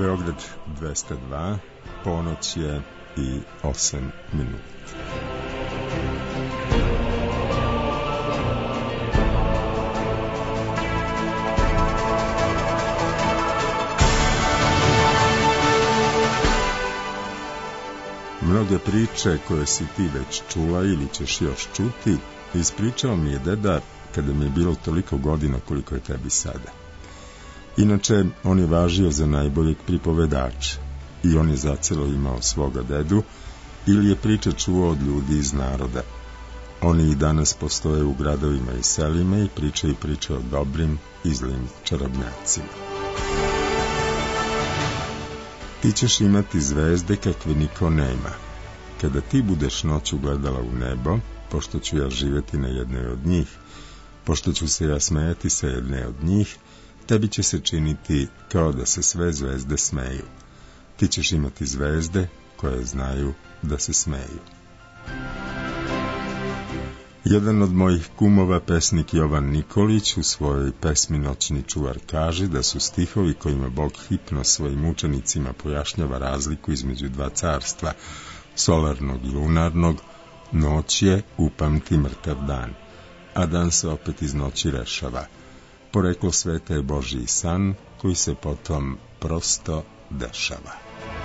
Beograd 202, ponoć je i 8 minuta. Mnoge priče koje si ti već čula ili ćeš još čuti, ispričao mi je deda kada mi je bilo toliko godina koliko je tebi sada. Inače, on je važio za najboljeg pripovedača i on je zacelo imao svoga dedu ili je priče čuo od ljudi iz naroda. Oni i danas postoje u gradovima i selima i pričaju priče o dobrim i zlim čarobnjacima. Ti ćeš imati zvezde kakve niko nema. Kada ti budeš noću gledala u nebo, pošto ću ja živjeti na jednoj od njih, pošto ću se ja smejati sa jedne od njih, tebi će se činiti kao da se sve zvezde smeju. Ti ćeš imati zvezde koje znaju da se smeju. Jedan od mojih kumova, pesnik Jovan Nikolić, u svojoj pesmi Noćni čuvar kaže da su stihovi kojima Bog hipno svojim učenicima pojašnjava razliku između dva carstva, solarnog i lunarnog, noć je upamti mrtav dan, a dan se opet iz noći rešava. Poreklo sveta je Božji san koji se potom prosto dešava.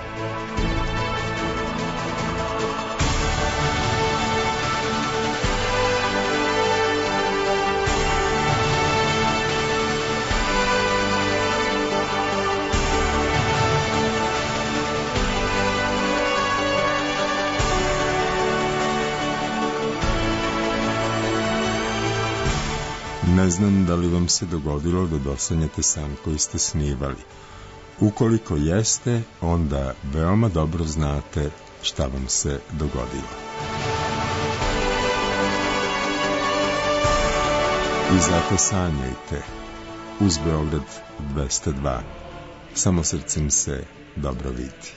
Ne znam da li vam se dogodilo da dosanjate san koji ste snivali. Ukoliko jeste, onda veoma dobro znate šta vam se dogodilo. I zato sanjajte. Uz Beograd 202. Samo srcem se dobro vidi.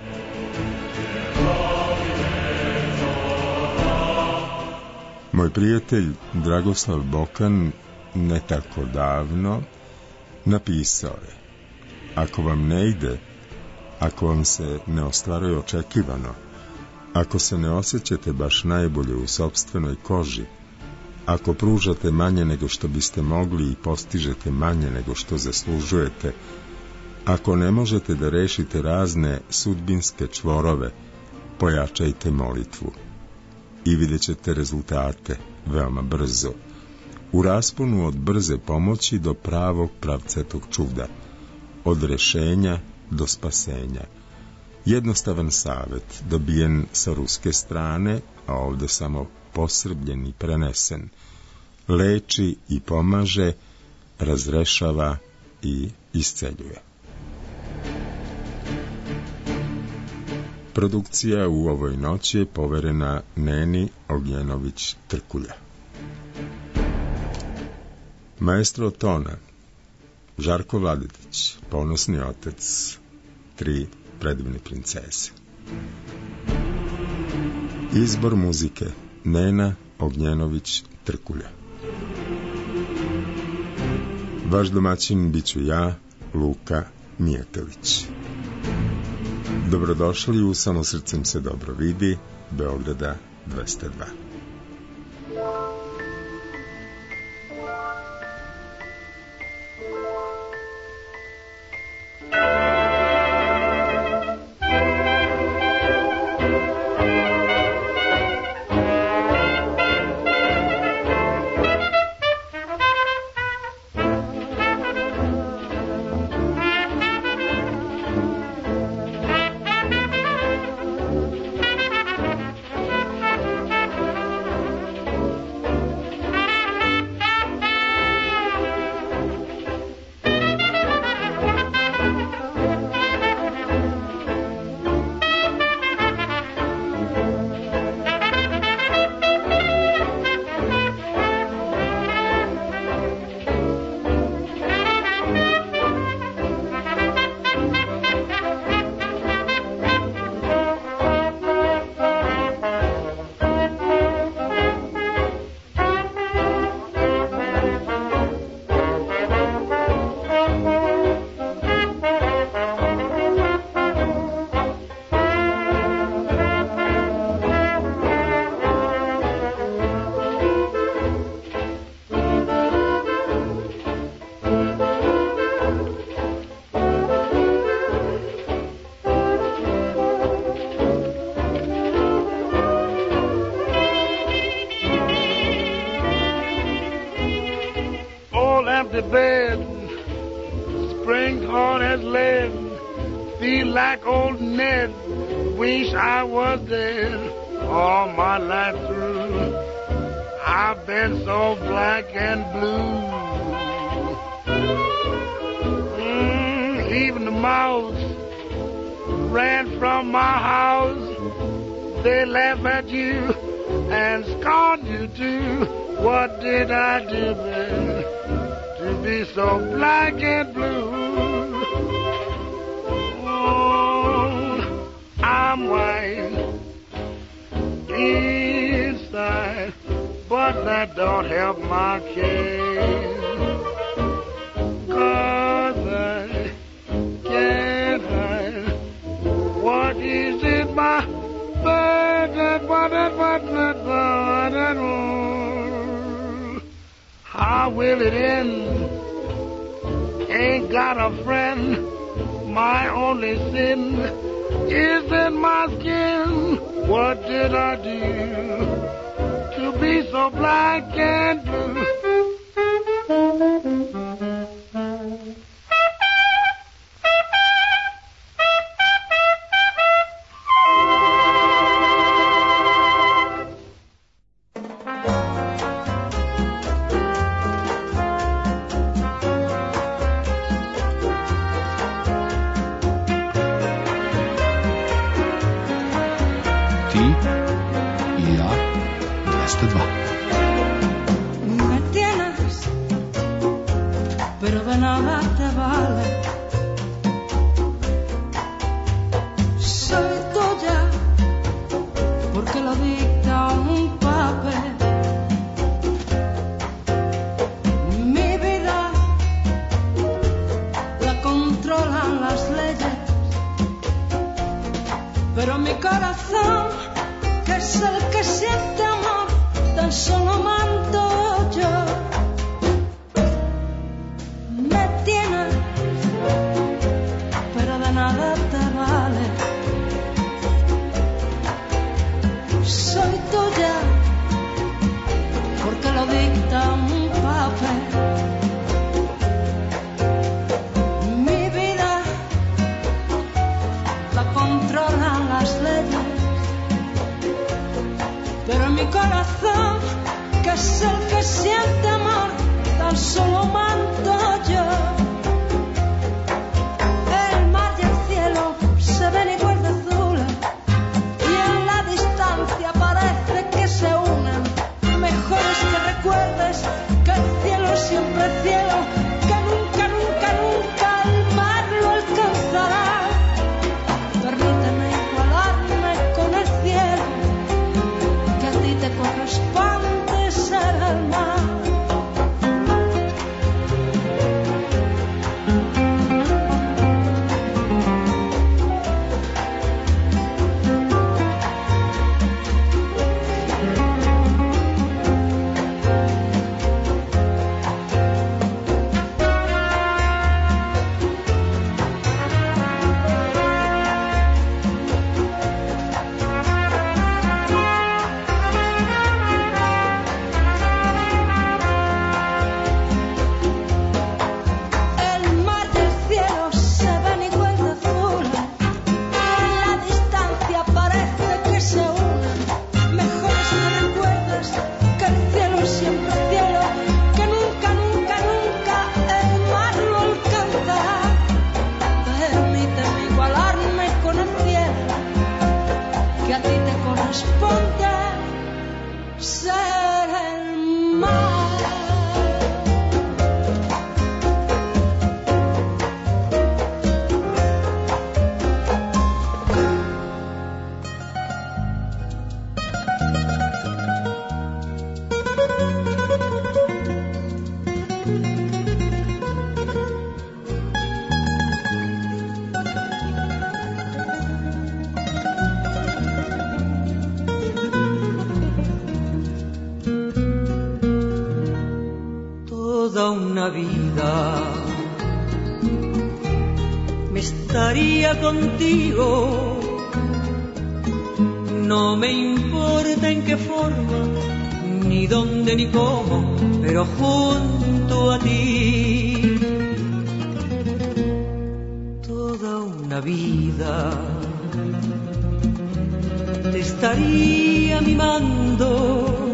Moj prijatelj Dragoslav Bokan ne tako davno napisao je: ako vam ne ide, ako vam se ne ostvaruje očekivano, ako se ne osjećate baš najbolje u sopstvenoj koži, ako pružate manje nego što biste mogli i postižete manje nego što zaslužujete, ako ne možete da rešite razne sudbinske čvorove, pojačajte molitvu i vidjet ćete rezultate veoma brzo, u rasponu od brze pomoći do pravog pravcetog čuda, od rešenja do spasenja. Jednostavan savet, dobijen sa ruske strane, a ovde samo posrbljen i prenesen, leči i pomaže, razrešava i isceljuje. Produkcija u ovoj noći je poverena Neni Ognjenović-Trkulja. Maestro tona Žarko Vladetić, ponosni otac 3 predivne princeze. Izbor muzike Nena Ognjenović-Trkulja. Vaš domaćin biću ja, Luka Mijatović. Dobrodošli u Samo srcem se dobro vidi, Beograda 202. old empty bed, spring hard as lead, feel like old Ned, wish I was dead. All my life through, I've been so black and blue. Even the mouse ran from my house. They laugh at you and scorn you too. What did I do then to be so black and blue? Oh, I'm white inside, but that don't help my case. 'Cause I can't hide. What is it, my how will it end? Ain't got a friend. My only sin is in my skin. What did I do to be so black and blue? Contigo, no me importa en qué forma ni dónde ni cómo, pero junto a ti. Toda una vida te estaría mimando,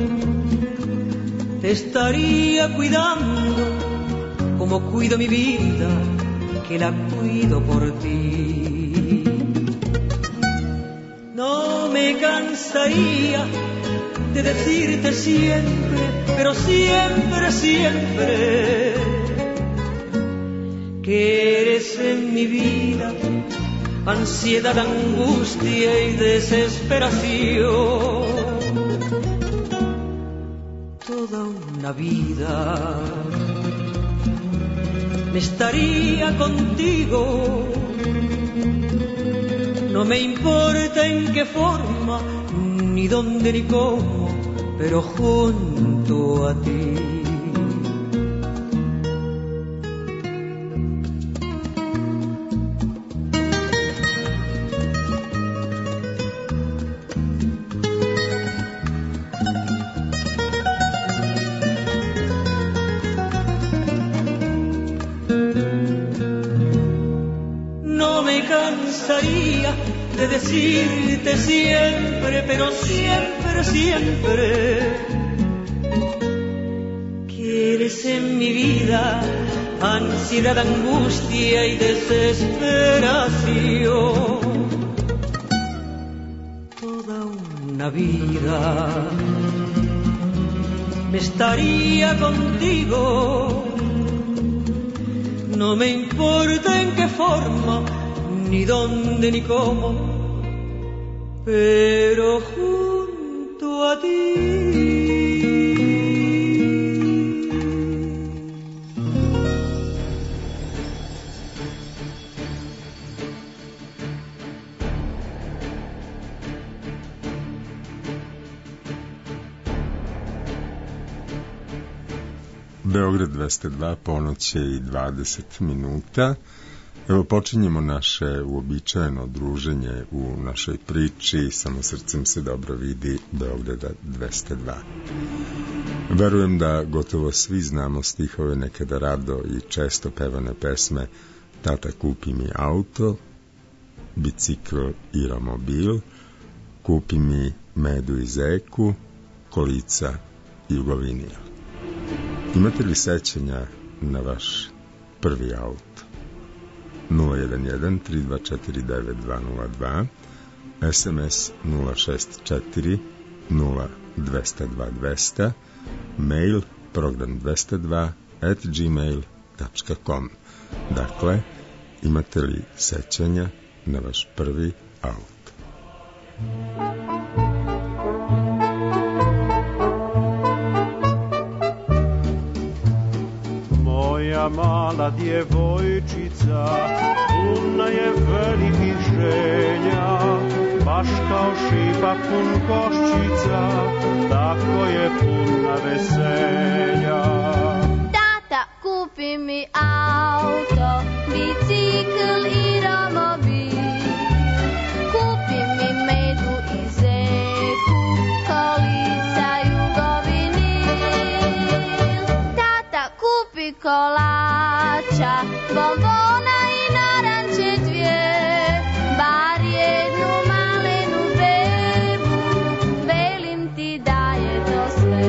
te estaría cuidando como cuido mi vida, que la cuido por ti. No me cansaría de decirte siempre, pero siempre, siempre, que eres en mi vida ansiedad, angustia y desesperación. Toda una vida me estaría contigo, no me importa en qué forma, ni dónde ni cómo, pero junto a ti. De decirte siempre, pero siempre, siempre, que eres en mi vida ansiedad, angustia y desesperación. Toda una vida me estaría contigo, no me importa en qué forma, ni dónde ni cómo, pero junto a ti. Beograd 202, ponoć je i 20 minuta. Evo počinjemo naše uobičajeno druženje u našoj priči Samo srcem se dobro vidi Beograda 202. Verujem da gotovo svi znamo stihove nekada rado i često pevane pesme Tata kupi mi auto, bicikl i romobil, kupi mi medu i zeku, kolica i jugovinija. Imate li sećanja na vaš prvi auto? 011-3249-202, SMS 064 0202, mail program202@gmail.com. Dakle, imate li sećanja na vaš prvi auto? Moja mala djevojčica puna je velikih želja, baš kao šipak pun koščica, tako je puna veselja. Tata, kupi mi auto, bicikl i romobil, kupi mi medu i zeku, kolica jugovinil. Tata, kupi kolača, bombona i naranče dvije, bar jednu malenu bebu, velim ti da je to sve.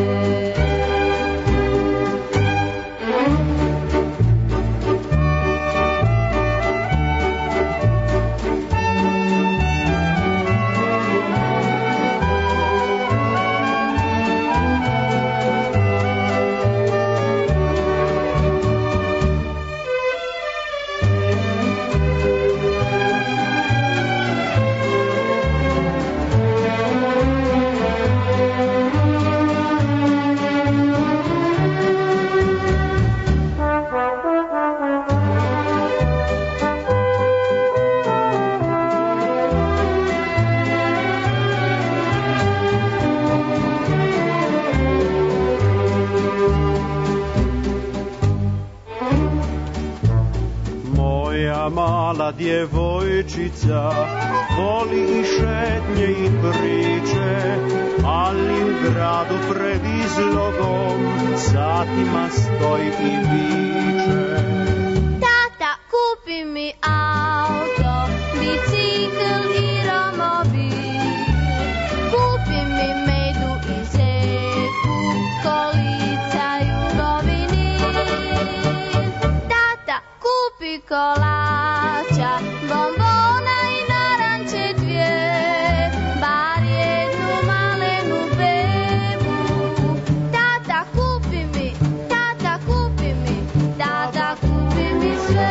mala djevojčica, voli i šetnje i priče, ali u gradu pred izlogom satima stoji i viče. Tata, kupi mi auto, bicikl i romobil, kupi mi medu i zeku, kolica i vinil. Tata, kupi kolača, bombona i naranče dvije, bar jednu malenu bebu. Tata, kupi mi, tata, kupi mi, tata, kupi mi sve.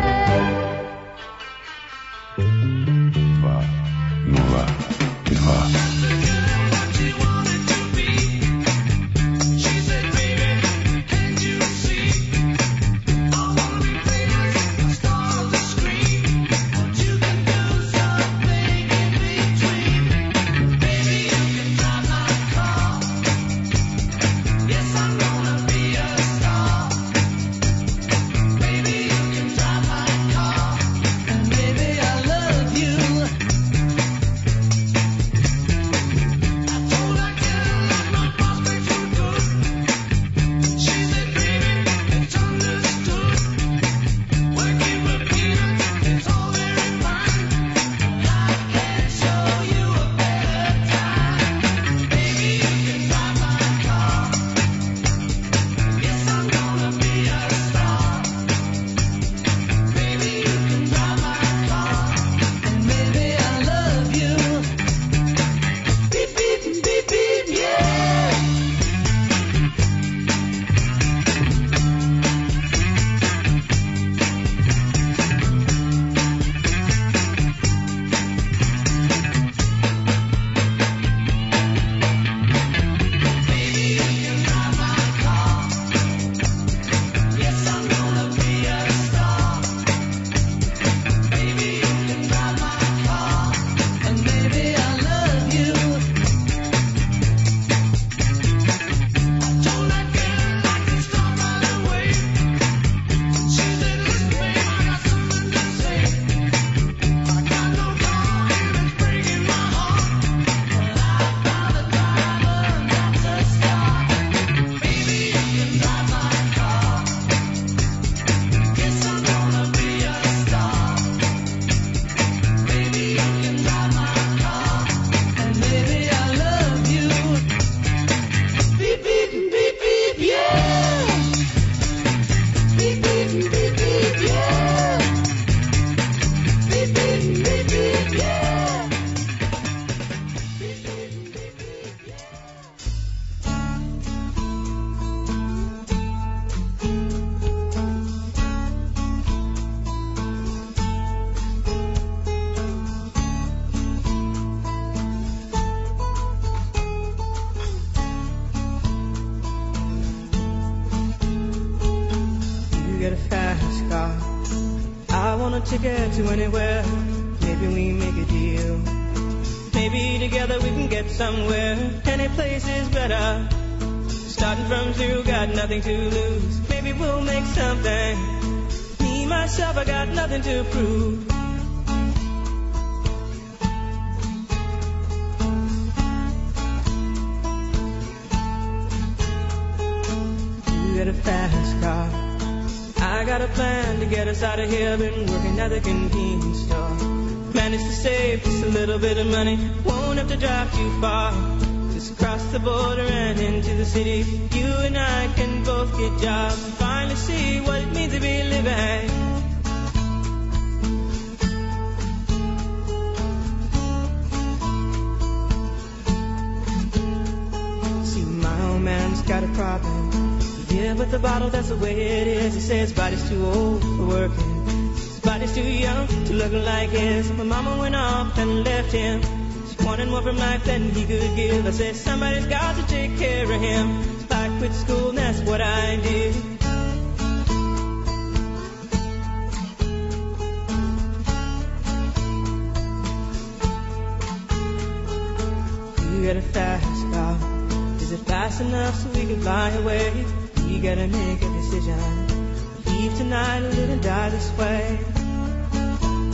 202. Ticket to anywhere, maybe we make a deal. Maybe together we can get somewhere. Any place is better. Starting from zero, got nothing to lose. Maybe we'll make something. Me, myself, I got nothing to prove. You got a fast car, I got a plan to get us out of here. Been working at the convenience store. Managed to save just a little bit of money. Won't have to drive too far. Just cross the border and into the city. You and I can both get jobs and finally see what it means to be living. See, my old man's got a problem. Yeah, but the bottle, that's the way it is. He says his body's too old for working. His body's too young to look like his. My mama went off and left him. She wanted more from life than he could give. I said, somebody's got to take care of him. So I quit school and that's what I did. You got a fast car. Is it fast enough so we can fly away? We gotta make a decision. Leave tonight or live and die this way.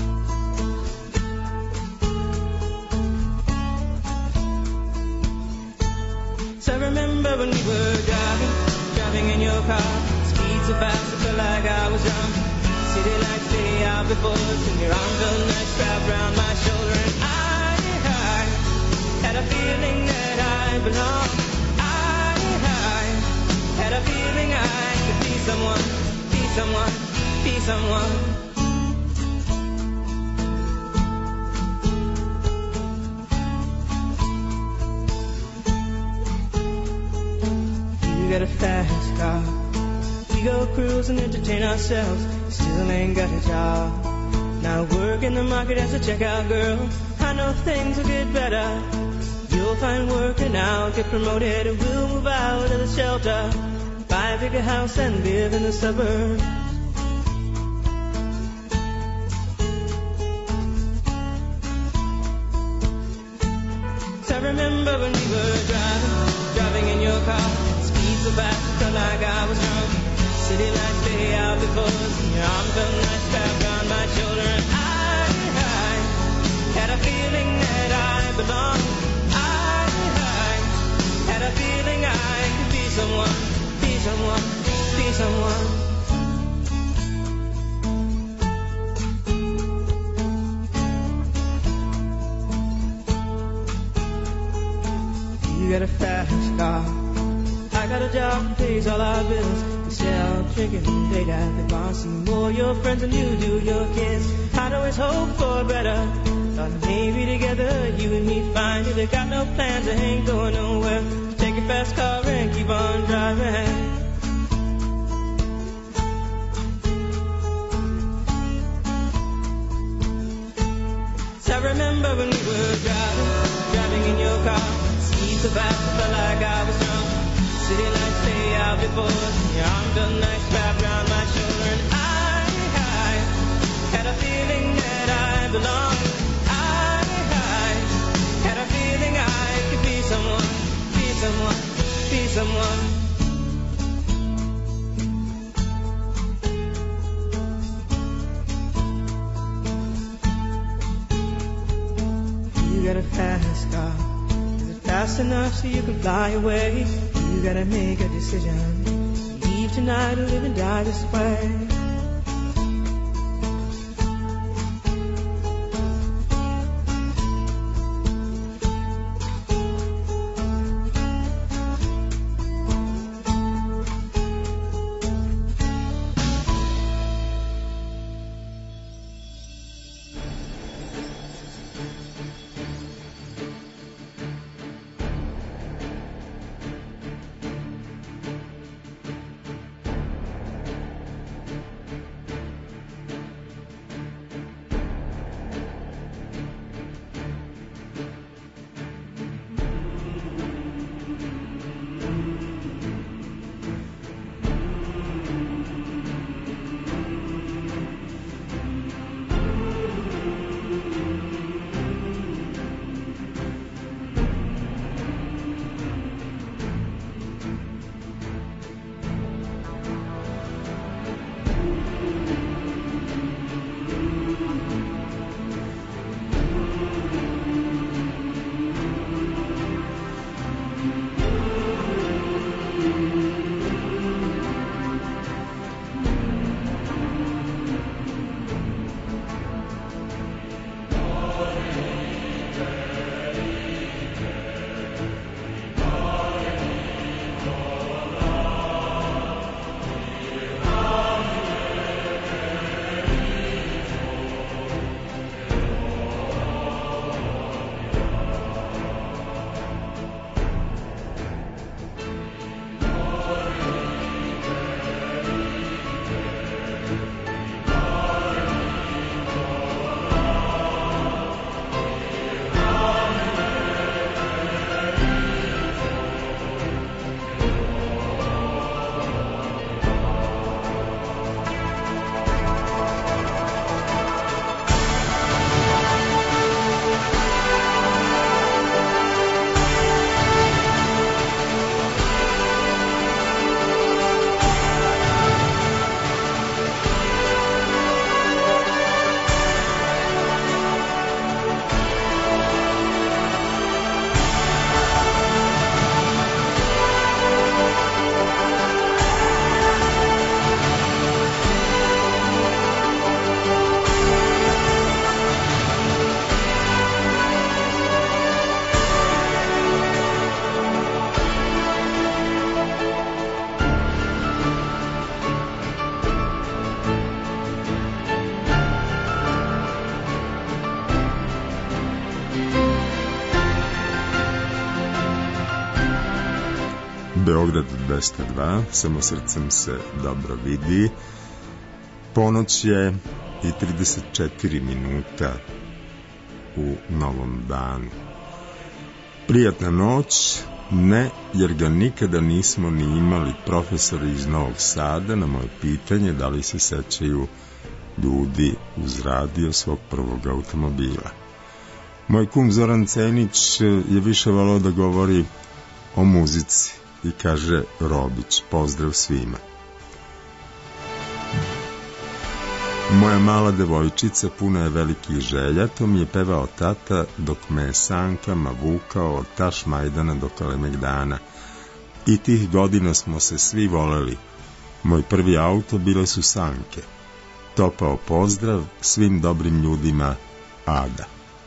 car. Speed so fast, I felt like I was drunk. City lights lay out before us, and your arm felt nice wrapped around my shoulder. And I had a feeling that I belonged. I had a feeling I could be someone, be someone, be someone. You got a fast car. We go cruise and entertain ourselves. Still ain't got a job. Now work in the market as a checkout girl. I know things will get better. You'll find work and I'll get promoted, and we'll move out of the shelter, buy a bigger house and live in the suburbs. So I remember when we were driving in your car. Speed so fast, it felt like I was drunk. City lights lay out before us, and your arm felt nice wrapped around my shoulder. And I had a feeling that I belonged. I had a feeling I could be someone, be someone, be someone. You got a fast car. I got a job that pays all our bills. We sell drinking late at the bar. See more your friends than you do your kids. I'd always hope for better. Thought maybe together you and me find it. I got no plans, I ain't going nowhere. Take a fast car and keep on driving. So I remember when we were driving in your car. Speed so fast, I felt like I was drunk. City lights lay out before us, and your arm felt nice wrapped around my shoulder. And I had a feeling that I belonged. I had a feeling I could be someone, be someone, be someone. You got a fast car. Is it fast enough so you can fly away? You gotta make a decision. Leave tonight or live and die this way. Beograd 202, samo srcem se dobro vidi. Ponoć je i 34 minuta u novom danu. Prijatna noć, ne, jer ga nikada nismo ni imali profesori iz Novog Sada. Na moje pitanje da li se sećaju ljudi uz radio svog prvog automobila. Moj kum Zoran Cenić je više voleo da govori o muzici i kaže Robić, pozdrav svima. Moja mala devojčica puna je velikih želja, to mi je pevao tata dok me je sankama vukao od Taš Majdana do Kalemegdana. I tih godina smo se svi voleli. Moj prvi auto bile su sanke. Topao pozdrav svim dobrim ljudima, Ada.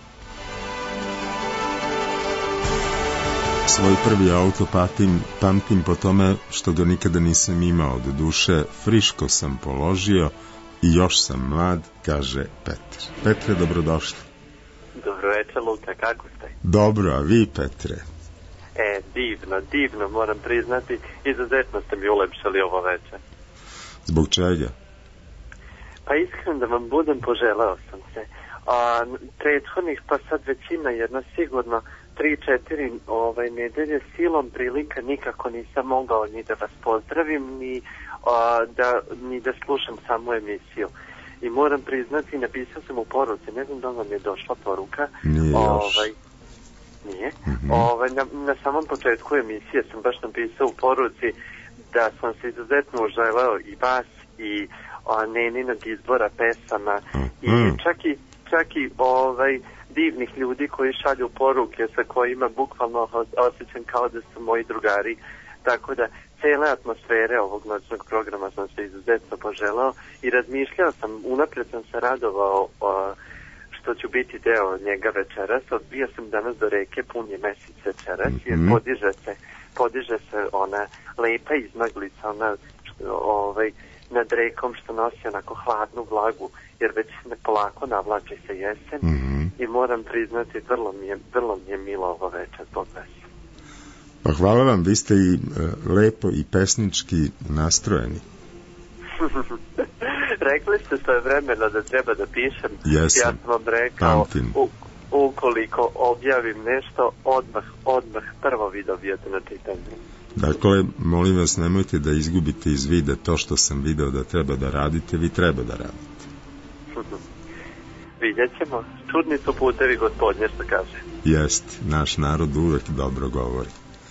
Svoj prvi auto pamtim po tome što ga nikada nisam imao, do duše friško sam položio i još sam mlad, kaže Petar. Petre, dobrodošli. Dobro večer, Luka, kako ste? Dobro, a vi, Petre? Divno, moram priznati, izuzetno ste mi ulepšali ovo večer. Zbog čega? Pa iskreno da vam budem, poželeo sam se. Prethodnih, pa sad većina, jedna sigurno, 3-4 nedelje silom prilika nikako nisam mogao ni da vas pozdravim, ni da slušam samu emisiju. I moram priznati, napisao sam u poruci, ne znam da vam je došla poruka. Nije još. Nije. Na samom početku emisije sam baš napisao u poruci da sam se izuzetno uželeo i vas i Neninog izbora pesama i čak i divnih ljudi koji šalju poruke sa kojima bukvalno osjećam kao da su moji drugari. Tako da cele atmosfere ovog noćnog programa sam se izuzetno poželao i razmišljao sam, unapred sam se radovao što ću biti deo njega večeras. Odbio sam danas do reke, pun je mesec večeras, jer podiže se ona lepa izmaglica, ona nad rekom što nosi onako hladnu vlagu, jer već polako navlači se jesen i moram priznati, vrlo mi je milo ovo večer zbog vas. Pa hvala vam, vi ste i lepo i pesnički nastrojeni. Rekli ste svoje vremena da treba da pišem. Jesam. Ja sam vam rekao, ukoliko objavim nešto, odmah prvo vi dobijete na čitanju. Dakle, molim vas, nemojte da izgubite iz vida to što sam video da treba da radite, vi treba da radite. Vidjet ćemo. Čudni su putevi gospodnje, što kaže. Jest, naš narod uvek dobro govori.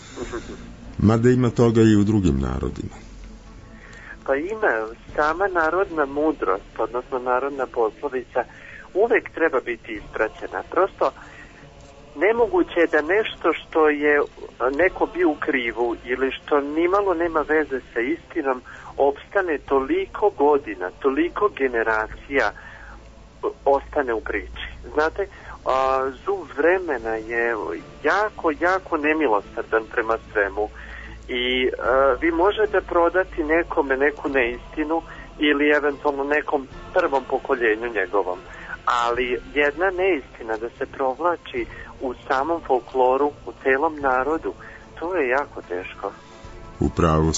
Mada ima toga i u drugim narodima. Pa ima, sama narodna mudrost, odnosno narodna poslovica, uvek treba biti ispraćena. Prosto, nemoguće je da nešto što je neko bio u krivu ili što nimalo nema veze sa istinom opstane toliko godina, toliko generacija ostane u priči. Znate, zub vremena je jako nemilosrdan prema svemu i vi možete prodati nekome neku neistinu ili eventualno nekom prvom pokoljenju njegovom, ali jedna neistina da se provlači u samom folkloru, u celom narodu, to je jako teško. Upravo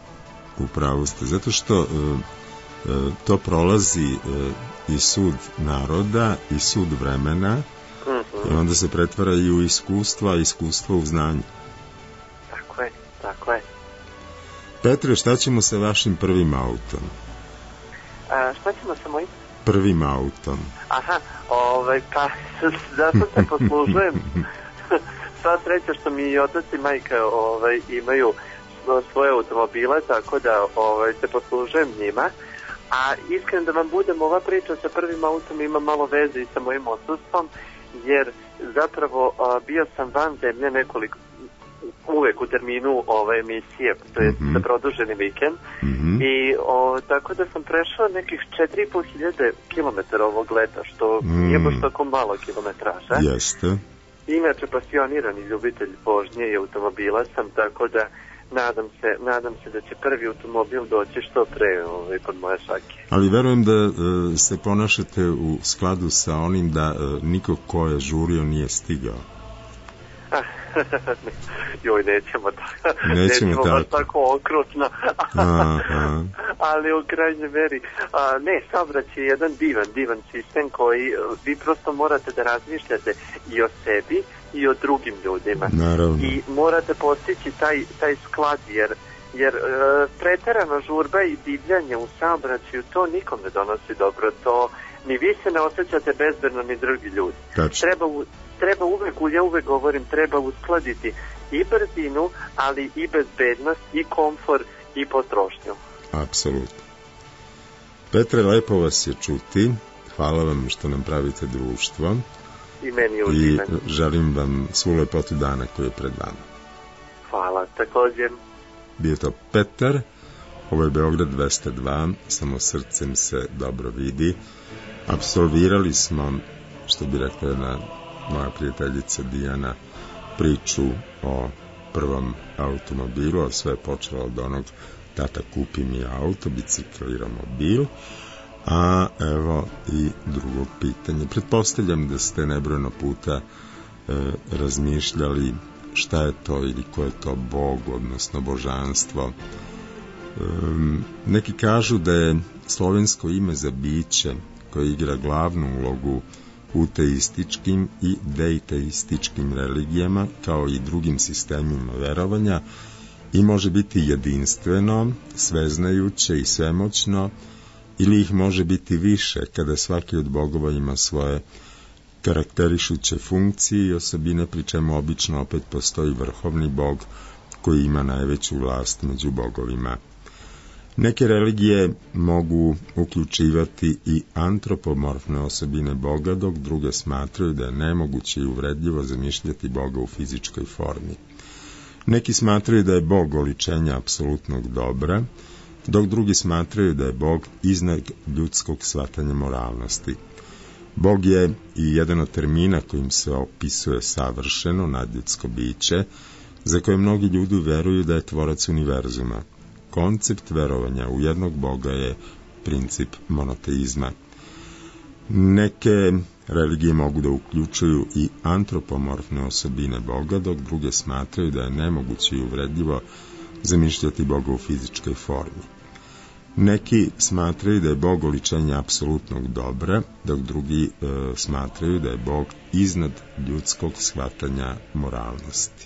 ste, zato što to prolazi i sud naroda i sud vremena i onda se pretvara i u iskustva, iskustvo u znanju. Tako je. Petre, šta ćemo sa vašim prvim autom? Šta ćemo sa mojim? Prvim autom. Aha, pa zato se poslužujem. Sva sreća što mi i otac i majka imaju svoje automobile, tako da se poslužujem njima. A iskreno da vam budem, ova priča sa prvim autom ima malo veze i sa mojim odsustvom, jer zapravo bio sam van zemlje uvek u terminu ove emisije, to je za produženi vikend, i tako da sam prešao nekih 4.500 kilometara ovog leta, što nije baš tako malo kilometraža. Jeste. Inače, pasionirani ljubitelj vožnje i automobila sam, tako da nadam se da će prvi automobil doći što pre pod moje šake. Ali verujem da se ponašate u skladu sa onim da niko ko je žurio nije stigao. Joj, nećemo baš tako okrutno. Ali u krajnjoj meri, ne, saobraćaj je jedan divan sistem koji vi prosto morate da razmišljate i o sebi i o drugim ljudima. Naravno. I morate postići taj sklad, jer preterana žurba i divljanje u saobraćaju, to nikom ne donosi dobro, to ni vi se ne osjećate bezbedno, ni drugi ljudi. Treba uvek, ja uvek govorim, treba uskladiti i brzinu, ali i bezbednost, i komfor, i potrošnju. Apsolutno. Petre, lepo vas je čuti. Hvala vam što nam pravite društvo. I meni uživan. I želim vam svu lepotu dana koji je pred vama. Hvala, također. Bio to Petar, ovo je Beograd 202, samo srcem se dobro vidi. Apsolvirali smo, što bi rekla jedna moja prijateljica Dijana, priču o prvom automobilu, a sve je počelo od onog tata kupi mi auto, bicikl i romobil. A evo i drugo pitanje. Pretpostavljam da ste nebrojeno puta razmišljali šta je to ili ko je to Bog, odnosno božanstvo. Neki kažu da je slovensko ime za biće koje igra glavnu ulogu u teističkim i deiteističkim religijama, kao i drugim sistemima verovanja, i može biti jedinstveno, sveznajuće i svemoćno, ili ih može biti više, kada svaki od bogova ima svoje karakterišuće funkcije i osobine, pri čemu obično opet postoji vrhovni bog koji ima najveću vlast među bogovima. Neke religije mogu uključivati i antropomorfne osobine Boga, dok druge smatraju da je nemoguće i uvredljivo zamišljati Boga u fizičkoj formi. Neki smatraju da je Bog oličenje apsolutnog dobra, dok drugi smatraju da je Bog iznad ljudskog shvatanja moralnosti. Bog je i jedan od termina kojim se opisuje savršeno nadljudsko biće, za koje mnogi ljudi veruju da je tvorac univerzuma. Koncept verovanja u jednog Boga je princip monoteizma. Neke religije mogu da uključuju i antropomorfne osobine Boga, dok druge smatraju da je nemoguće i uvredljivo zamišljati Boga u fizičkoj formi. Neki smatraju da je Bog oličenje apsolutnog dobra, dok drugi smatraju da je Bog iznad ljudskog shvatanja moralnosti.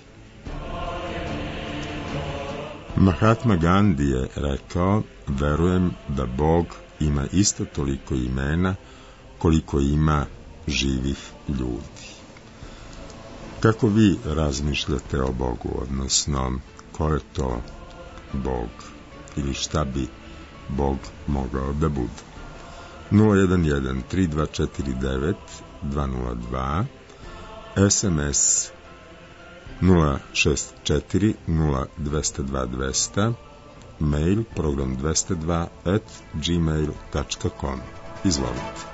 Mahatma Gandhi je rekao: verujem da Bog ima isto toliko imena koliko ima živih ljudi. Kako vi razmišljate o Bogu, odnosno ko je to Bog ili šta bi Bog mogao da bude? 011 3249 202, SMS 064 0202 200, mail program202@gmail.com. Izvolite.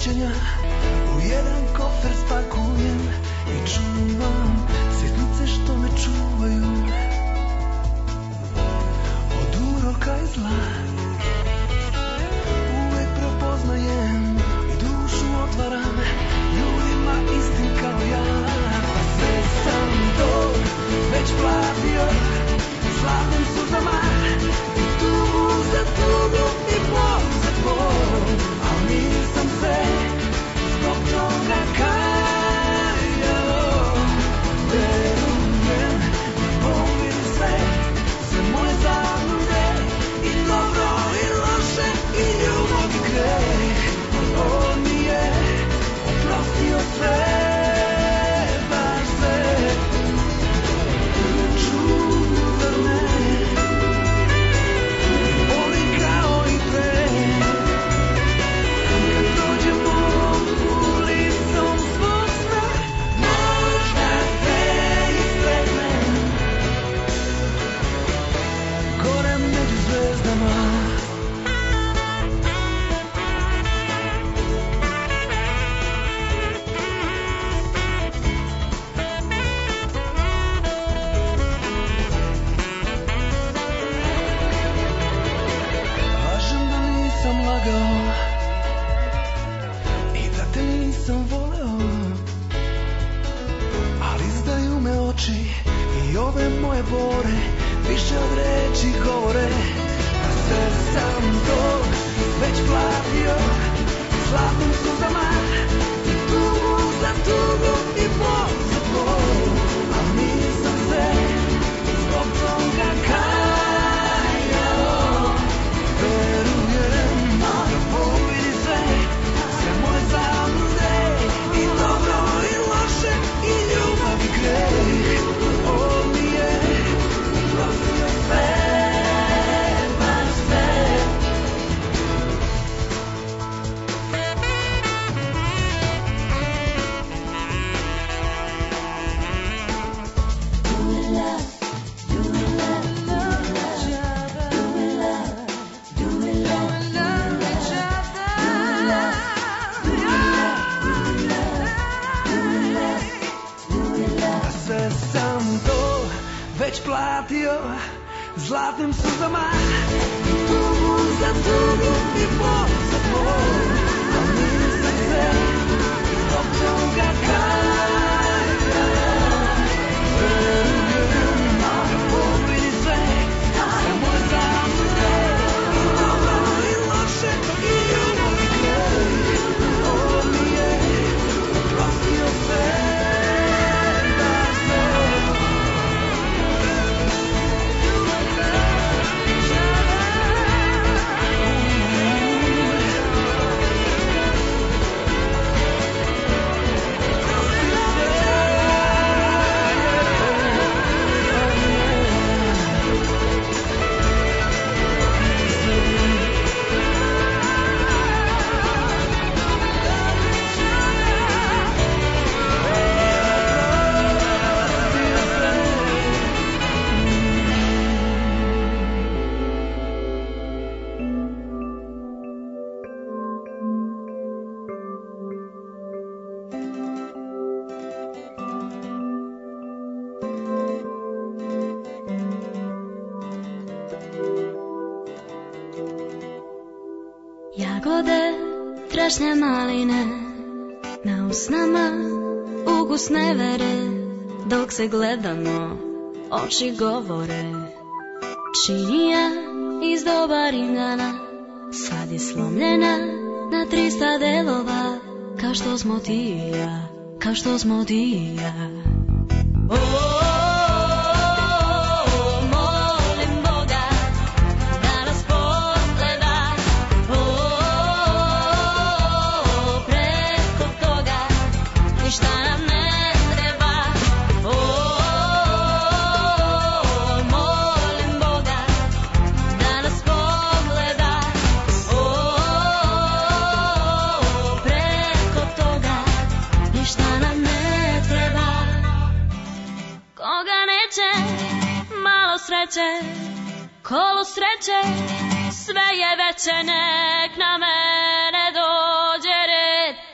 sjećanja u jedan kofer spakujem i čuvam sitnice što me čuvaju od uroka i zla. Uvek prepoznajem i dušu otvaram ljudima istim kao ja. Pa sve sam to već platio zlatnim suzama i tugu za tugu i bol za bol, al nisam se zbog toga kajao. Verujem, Bog vidi sve moje zablude i dobro i loše i ljubav i greh. On mi je oprostio sve, baš sve. Čuva me, volim kao i pre. Kad dođem ovom ulicom svog sna, možda te isteknem gore među zvezdama. Kažem da nisam lagao i da te nisam voleo, ali izdaju me oči i ove moje bore više od reči govore. A sve sam to već platio zlatnim suzama i tugu za tugu i bol za bol, a nisam se zbog toga kajao. Verujem da Bog vidi sve moje zablude i dobro i loše i ljubav i greh. On mi je oprostio sve, baš sve. A sve sam to već platio zlatnim suzama i tugu za tugu i bol za bol, a nisam se zbog toga kajao. Verujem da Bog vidi sve moje zablude i dobro i loše i ljubav i greh. On mi je oprostio sve, baš sve. Jagode, trešnje maline, na usnama ukus nevere, dok se gledamo, oči govore. Činija iz doba Rimljana, sad je slomljena na 300 delova, kao što smo ti i ja, kao što smo ti i ja. Kolo sreće, sve je veće, nek na mene dođe red.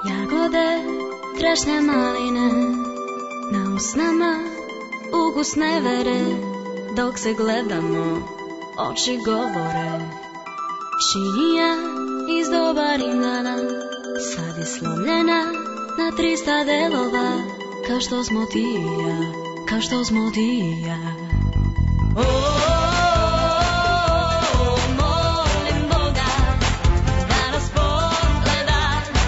Jagode, trešnje maline, na usnama ukus nevere, dok se gledamo, oči govore. Šinija iz doba Rimljana, sad je slomljena na 300 delova, kao što smo ti i ja, kao što smo ti i ja. Molim Boga da nas pogleda,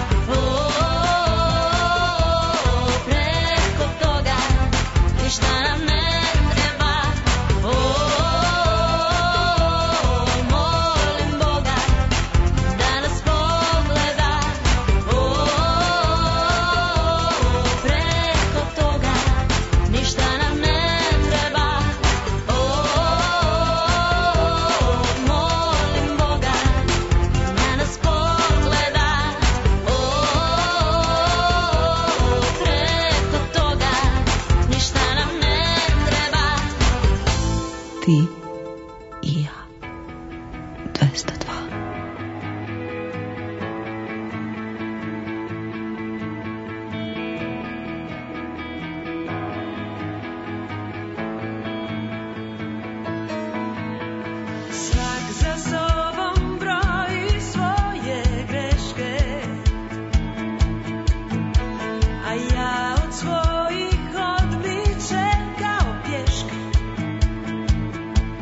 preko toga ništa nam ne treba. Molim Boga da nas pogleda, preko toga ništa nam ne treba. Molim Boga da nas pogleda, preko toga ništa nam ne treba. Ti i ja. 202. Svak za sobom broji svoje greške, a ja od svojih odmiče kao pješke.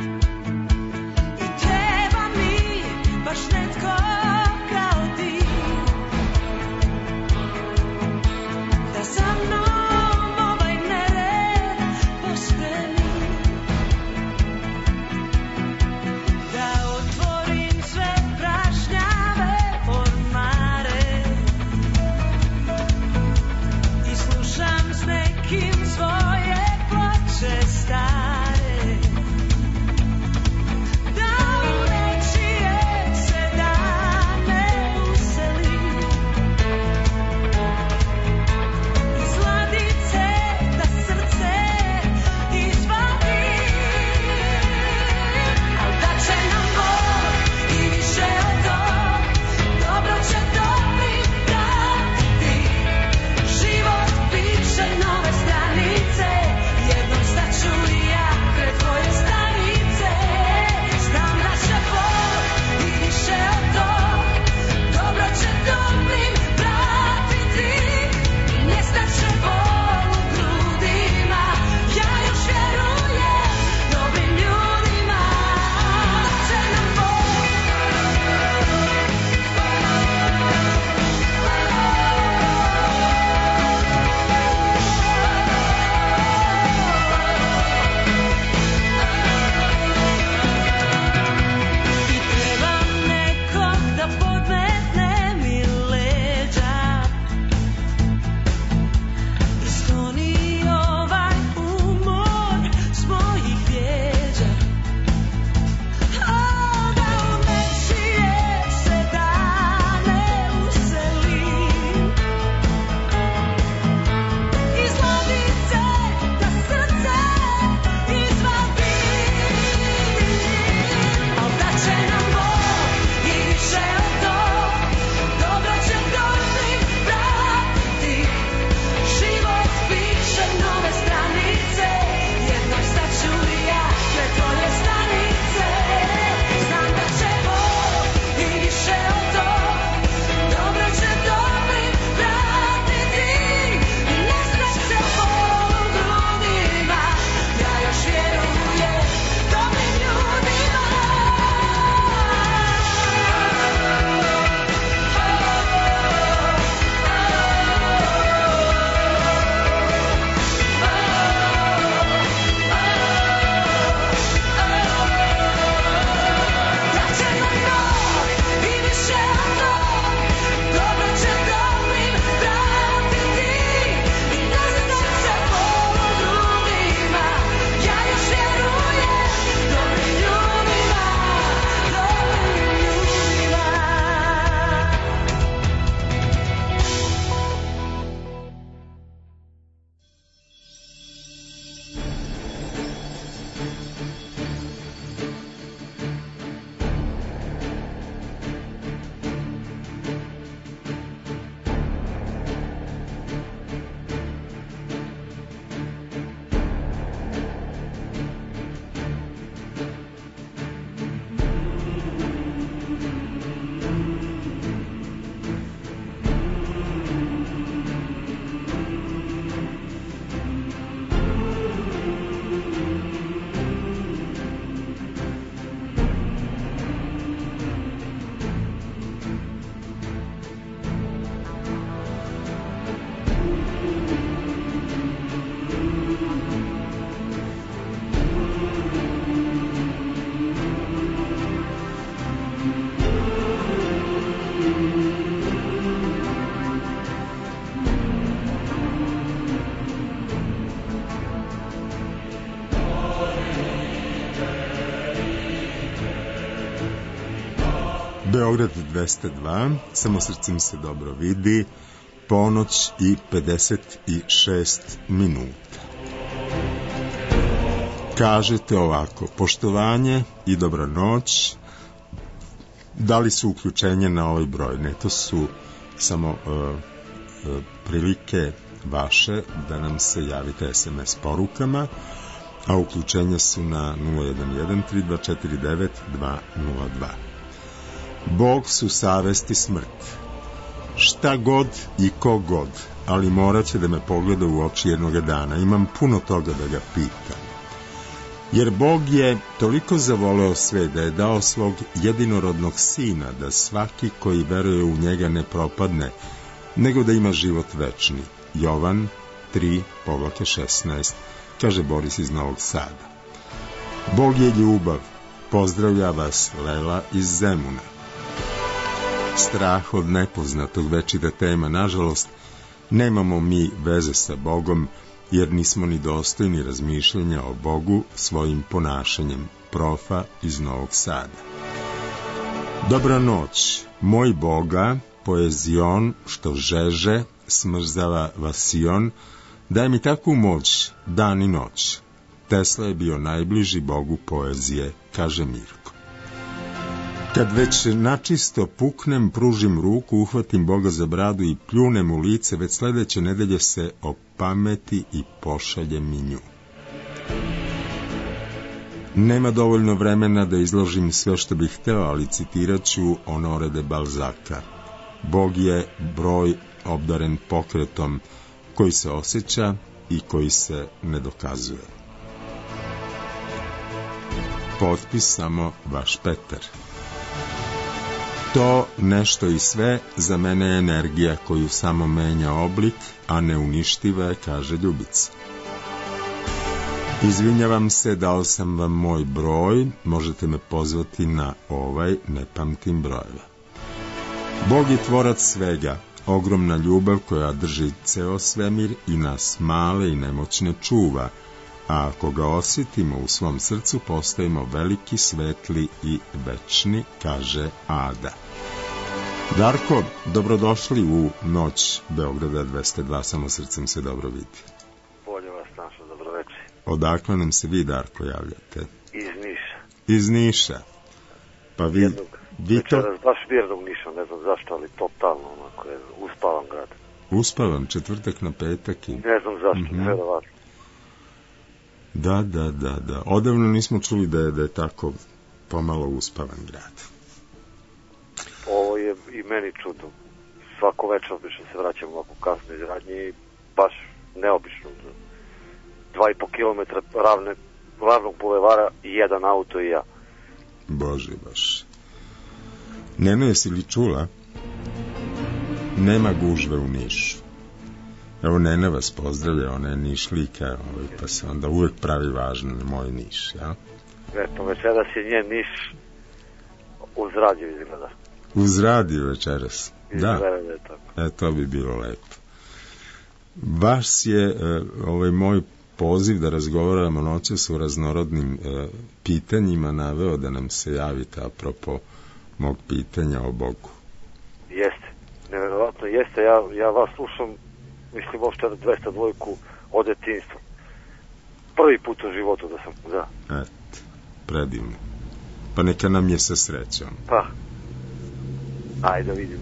Beograd 202, samo srcem se dobro vidi, ponoć i 56 minuta. Kažete ovako, poštovanje i dobra noć, da li su uključenje na ovaj broj? Ne, to su samo prilike vaše da nam se javite SMS porukama, a uključenja su na 011-3249-202. Bog su savest i smrt. Šta god i ko god, ali morat će da me pogleda u oči jednoga dana. Imam puno toga da ga pitam. Jer Bog je toliko zavoleo sve da je dao svog jedinorodnog sina, da svaki koji veruje u njega ne propadne, nego da ima život večni. Jovan 3:16, kaže Boris iz Novog Sada. Bog je ljubav. Pozdravlja vas Lela iz Zemuna. Strah od nepoznatog, večita tema. Nažalost, nemamo mi veze sa Bogom, jer nismo ni dostojni razmišljanja o Bogu svojim ponašanjem. Profa iz Novog Sada. Dobra noć, moj Boga, poezion što žeže, smrzava vasion, daj mi takvu moć, dan i noć. Tesla je bio najbliži Bogu poezije, kaže Mirko. Kad već načisto puknem, pružim ruku, uhvatim Boga za bradu i pljunem u lice, već sledeće nedelje se opameti i pošaljem i nju. Nema dovoljno vremena da izložim sve što bih hteo, ali citirat ću Honore de Balzaca. Bog je broj obdaren pokretom koji se osjeća i koji se ne dokazuje. Potpis samo vaš Petar. To nešto i sve za mene je energija koju samo menja oblik, a neuništiva je, kaže Ljubica. Izvinjavam se, dao sam vam moj broj, možete me pozvati na ovaj, ne pamtim brojeve. Bog je tvorac svega, ogromna ljubav koja drži ceo svemir i nas male i nemoćne čuva, a ako ga osjetimo u svom srcu, postajemo veliki, svetli i večni, kaže Ada. Darko, dobrodošli u noć Beograda 202, samo srcem se dobro vidi. Bolje vas našao, dobroveče. Odakle nam se vi, Darko, javljate? Iz Niša. Iz Niša. Pa vi to... Večeras baš mirnog Niša, ne znam zašto, ali totalno, onako je uspavan grad. Uspavan, četvrtak na petak i... Ne znam zašto, verovatno. Da. Odavno nismo čuli da je tako pomalo uspavan grad. Ovo je i meni čudno. Svako večer obično se vraćam ovako kasno iz radnje i baš neobično. 2,5 kilometra ravnog bulevara i jedan auto i ja. Bože baš. Neno, jesi li čula? Nema gužve u Nišu. Evo, Nena vas pozdravlja, ona je Nišlika, pa se onda uvek pravi važno na moj Niš, ja? Eto, večeras je njen Niš uz radio izgleda. Uz radio večeras, da. Tako. To bi bilo lepo. Vaš je moj poziv da razgovaramo noćas o raznorodnim pitanjima naveo da nam se javite apropo mog pitanja o Bogu. Jeste, nevjerovatno jeste, ja vas slušam, mislim, uopšte 202 od detinjstva. Prvi put u životu da sam, da. Eto, predivno. Pa neka nam je sa srećom. Pa, ajde vidim.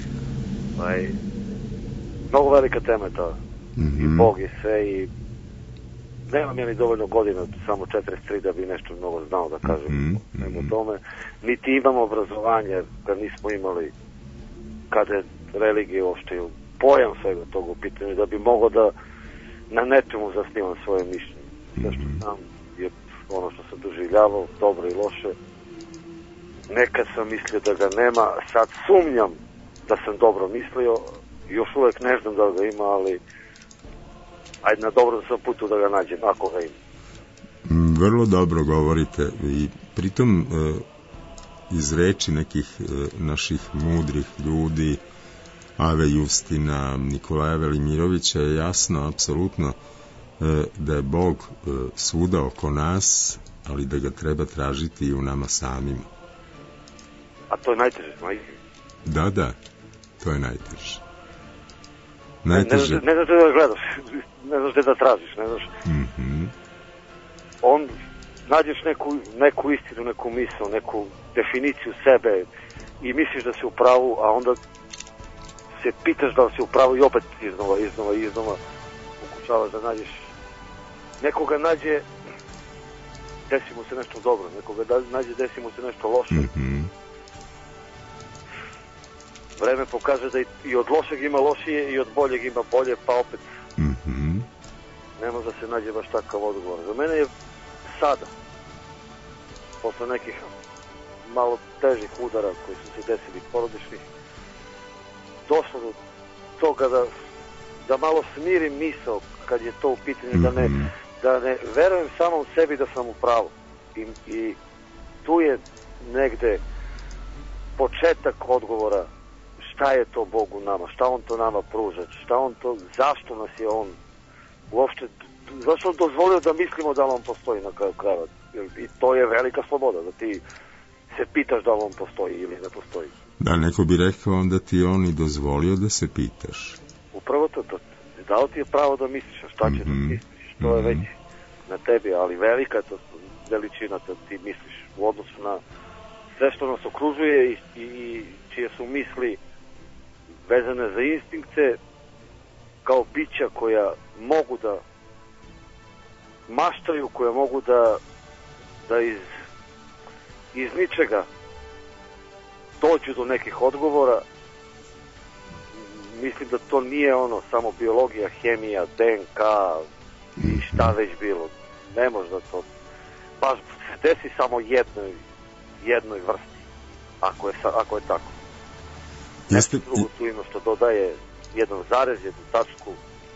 Mnogo velika tema je to. I Bog je sve i nemam ja ni dovoljno godina, samo 43 da bi nešto mnogo znao da kažem o tome. Niti imam obrazovanje, da nismo imali kada je religije uopšte pojam svega toga u pitanju, da bi mogao da na nečemu zasnivam svoje mišljenje. Sve što znam je ono što sam doživljavao, dobro i loše. Nekad sam mislio da ga nema, sad sumnjam da sam dobro mislio, još uvek ne znam da ga ima, ali ajde na dobro sam putu da ga nađem, ako ga ima. Vrlo dobro govorite i pritom iz reči nekih naših mudrih ljudi, Ave Justina, Nikolaja Velimirovića, je jasno, apsolutno, da je Bog svuda oko nas, ali da ga treba tražiti i u nama samima. A to je najteže, majke. Da, to je najteže. Ne znaš gde da gledaš, ne znaš gde da tražiš, ne znaš. On, nađeš neku istinu, neku misl, neku definiciju sebe i misliš da si u pravu, a onda se pitaš da li si u pravu i opet iznova pokušavaš da nađeš. Nekoga nađe, desi mu se nešto dobro, nekoga nađe, desi mu se nešto loše. Vreme pokaže da i od lošeg ima lošije i od boljeg ima bolje, pa opet ne može da se nađe baš takav odgovor. Za mene je sada, posle nekih malo težih udara koji su se desili porodičnih, došlo do toga da malo smirim misao kad je to u pitanju, da ne verujem samom sebi da sam u pravu. I tu je negde početak odgovora šta je to Bog u nama, šta on to nama pruža, šta on to, zašto nas je on uopšte, zašto on dozvolio da mislimo da on postoji na kraju krajeva. I to je velika sloboda, da ti se pitaš da on postoji ili ne postoji. Da, neko bi rekao onda ti on i dozvolio da se pitaš. Upravo to, dao ti je pravo da misliš, a šta će da misliš, to je već na tebi, ali velika je to veličina da ti misliš u odnosu na sve što nas okružuje i čije su misli vezane za instinkte kao bića koja mogu da maštaju, koja mogu da iz ničega dođu do nekih odgovora. Mislim da to nije ono samo biologija, hemija, DNK i šta već bilo. Ne može da to baš se desi samo jednoj vrsti, ako je tako. Nešto drugo tu ima što dodaje jedan zarez, jednu tačku,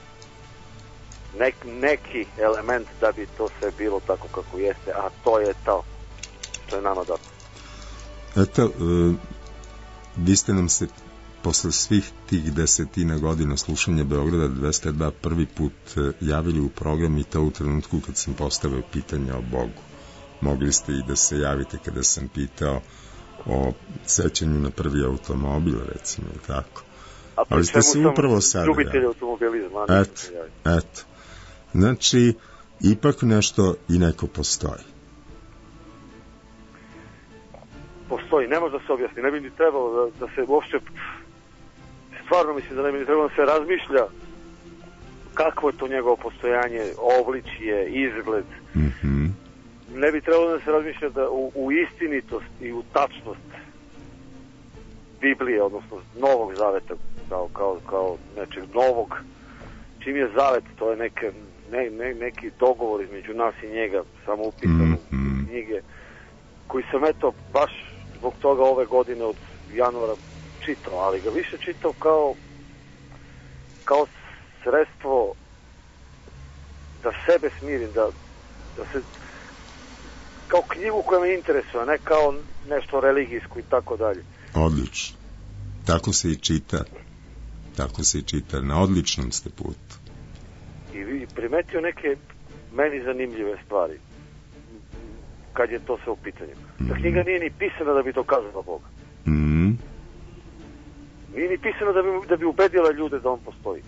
neki element da bi to sve bilo tako kako jeste, a to je to što je nama dato. Eto, vi ste nam se posle svih tih 10 godina slušanja Beograda 202 prvi put javili u program i to u trenutku kad sam postavio pitanje o Bogu. Mogli ste i da se javite kada sam pitao o sećanju na prvi automobil, recimo, i tako. Ali ste se upravo sad... Ljubitelj automobilizma. Eto. Znači, ipak nešto i neko postoji. Postoji, ne može da se objasni. Ne bi ni trebalo da se uopšte... Stvarno mislim da ne bi ni trebalo da se razmišlja kakvo je to njegovo postojanje, obličje, izgled. Ne bi trebalo da se razmišlja da u istinitost i u tačnost Biblije, odnosno Novog Zaveta, kao nečeg novog. Čim je Zavet, to je neki dogovor između nas i njega, samo upisan u knjige, koji sam eto baš zbog toga ove godine od januara čitao, ali ga više čitao kao sredstvo da sebe smirim, da se, kao knjigu koja me interesuje, ne kao nešto religijsko i tako dalje. Odlično. Tako se i čita. Na odličnom ste putu. I primetio neke meni zanimljive stvari kad je to sve u pitanju. Ta knjiga nije ni pisana da bi dokazala Boga. Nije ni pisana da bi ubedila ljude da on postoji.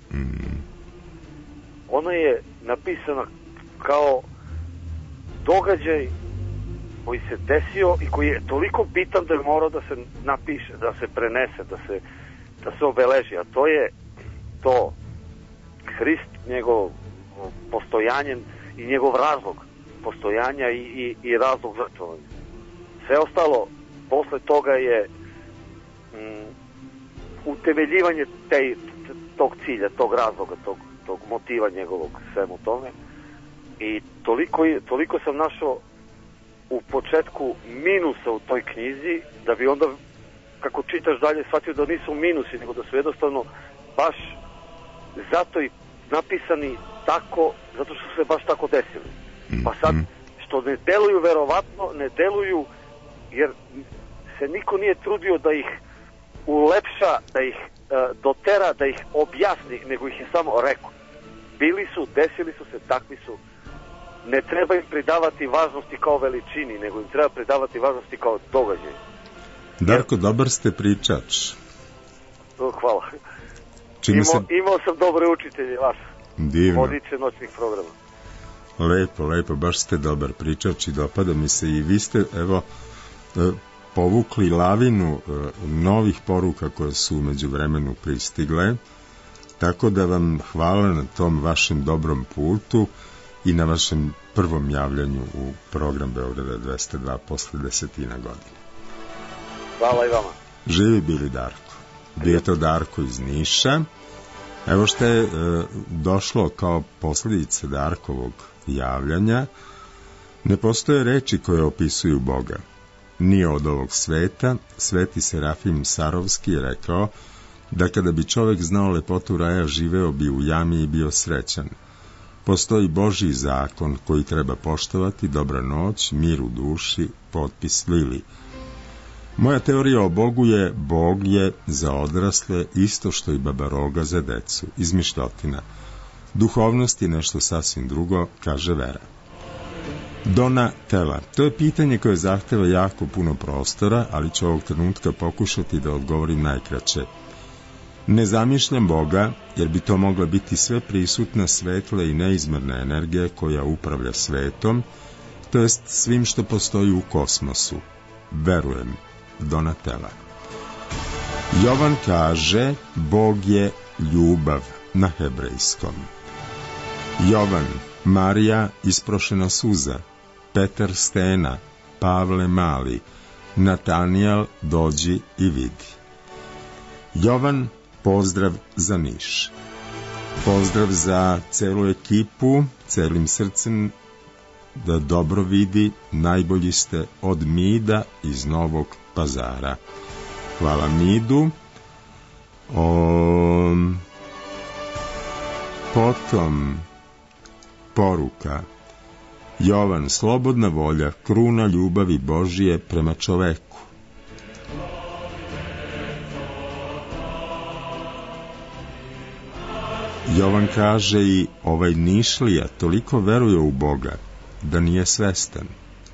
Ona je napisana kao događaj koji se desio i koji je toliko bitan da je morao da se napiše, da se prenese, da se obeleži, a to je to Hrist, njegov postojanje i njegov razlog postojanja i razlog žrtvovanja. Sve ostalo posle toga je utemeljivanje tog cilja, tog razloga, tog motiva njegovog svemu tome. I toliko sam našao u početku minusa u toj knjizi, da bi onda, kako čitaš dalje, shvatio da nisu minusi, nego da su jednostavno baš zato i napisani tako, zato što su se baš tako desili. Pa sad, što ne deluju verovatno, ne deluju jer se niko nije trudio da ih ulepša, da ih dotera, da ih objasni, nego ih je samo rekao. Bili su, desili su se, takvi su. Ne treba im pridavati važnosti kao veličini, nego im treba pridavati važnosti kao događaj. Darko, dobar ste pričač. Hvala. Imao sam dobre učitelje vas. Divno. Vodiče noćnih programa. Lepo, baš ste dobar pričač i dopada mi se. I vi ste, evo, povukli lavinu novih poruka koje su umeđu vremenu pristigle, tako da vam hvala na tom vašem dobrom putu i na vašem prvom javljanju u program Beograda 202 posle 10 godina. Hvala i vama. Živi bili Darko. Bio to Darko iz Niša. Evo što je došlo kao posljedica Darkovog javljanja. Ne postoje reči koje opisuju Boga. Nije od ovog sveta. Sveti Serafim Sarovski je rekao da kada bi čovjek znao lepotu raja, živeo bi u jami i bio srećan. Postoji Božji zakon koji treba poštovati, dobra noć, mir u duši, potpis Lili. Moja teorija o Bogu je: Bog je za odrasle isto što i baba roga za decu, izmišljotina. Duhovnost je nešto sasvim drugo, kaže Vera. Dona Tela. To je pitanje koje zahteva jako puno prostora, ali ću ovog trenutka pokušati da odgovorim najkraće. Ne zamišljam Boga, jer bi to mogla biti sve prisutna, svetla i neizmerna energija koja upravlja svetom, to jest svim što postoji u kosmosu. Verujem. Donatella. Jovan kaže: Bog je ljubav na hebrejskom. Jovan, Marija isprošena suza, Petar Stena, Pavle Mali, Natanijal dođi i vidi. Jovan, pozdrav za Niš. Pozdrav za celu ekipu, celim srcem da dobro vidi, najbolji ste od Mida iz Novog Pazara. Hvala Midu. Potom poruka: Jovan, slobodna volja, kruna ljubavi Božije prema čoveku. Jovan kaže i: ovaj Nišlija toliko veruje u Boga da nije svestan.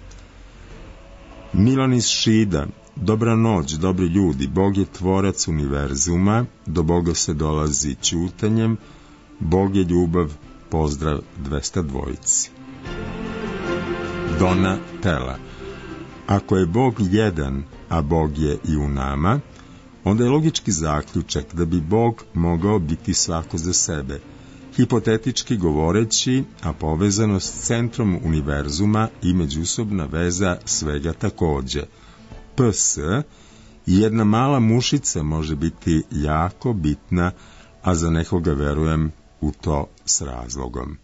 Milan iz Šida: dobra noć, dobri ljudi, Bog je tvorac univerzuma, do Boga se dolazi ćutanjem, Bog je ljubav, pozdrav 202. Dona Tela: ako je Bog jedan, a Bog je i u nama, onda je logički zaključak da bi Bog mogao biti svako za sebe. Hipotetički govoreći, a povezanost s centrom univerzuma i međusobna veza svega takođe. PS, jedna mala mušica može biti jako bitna, a za nekoga verujem u to s razlogom.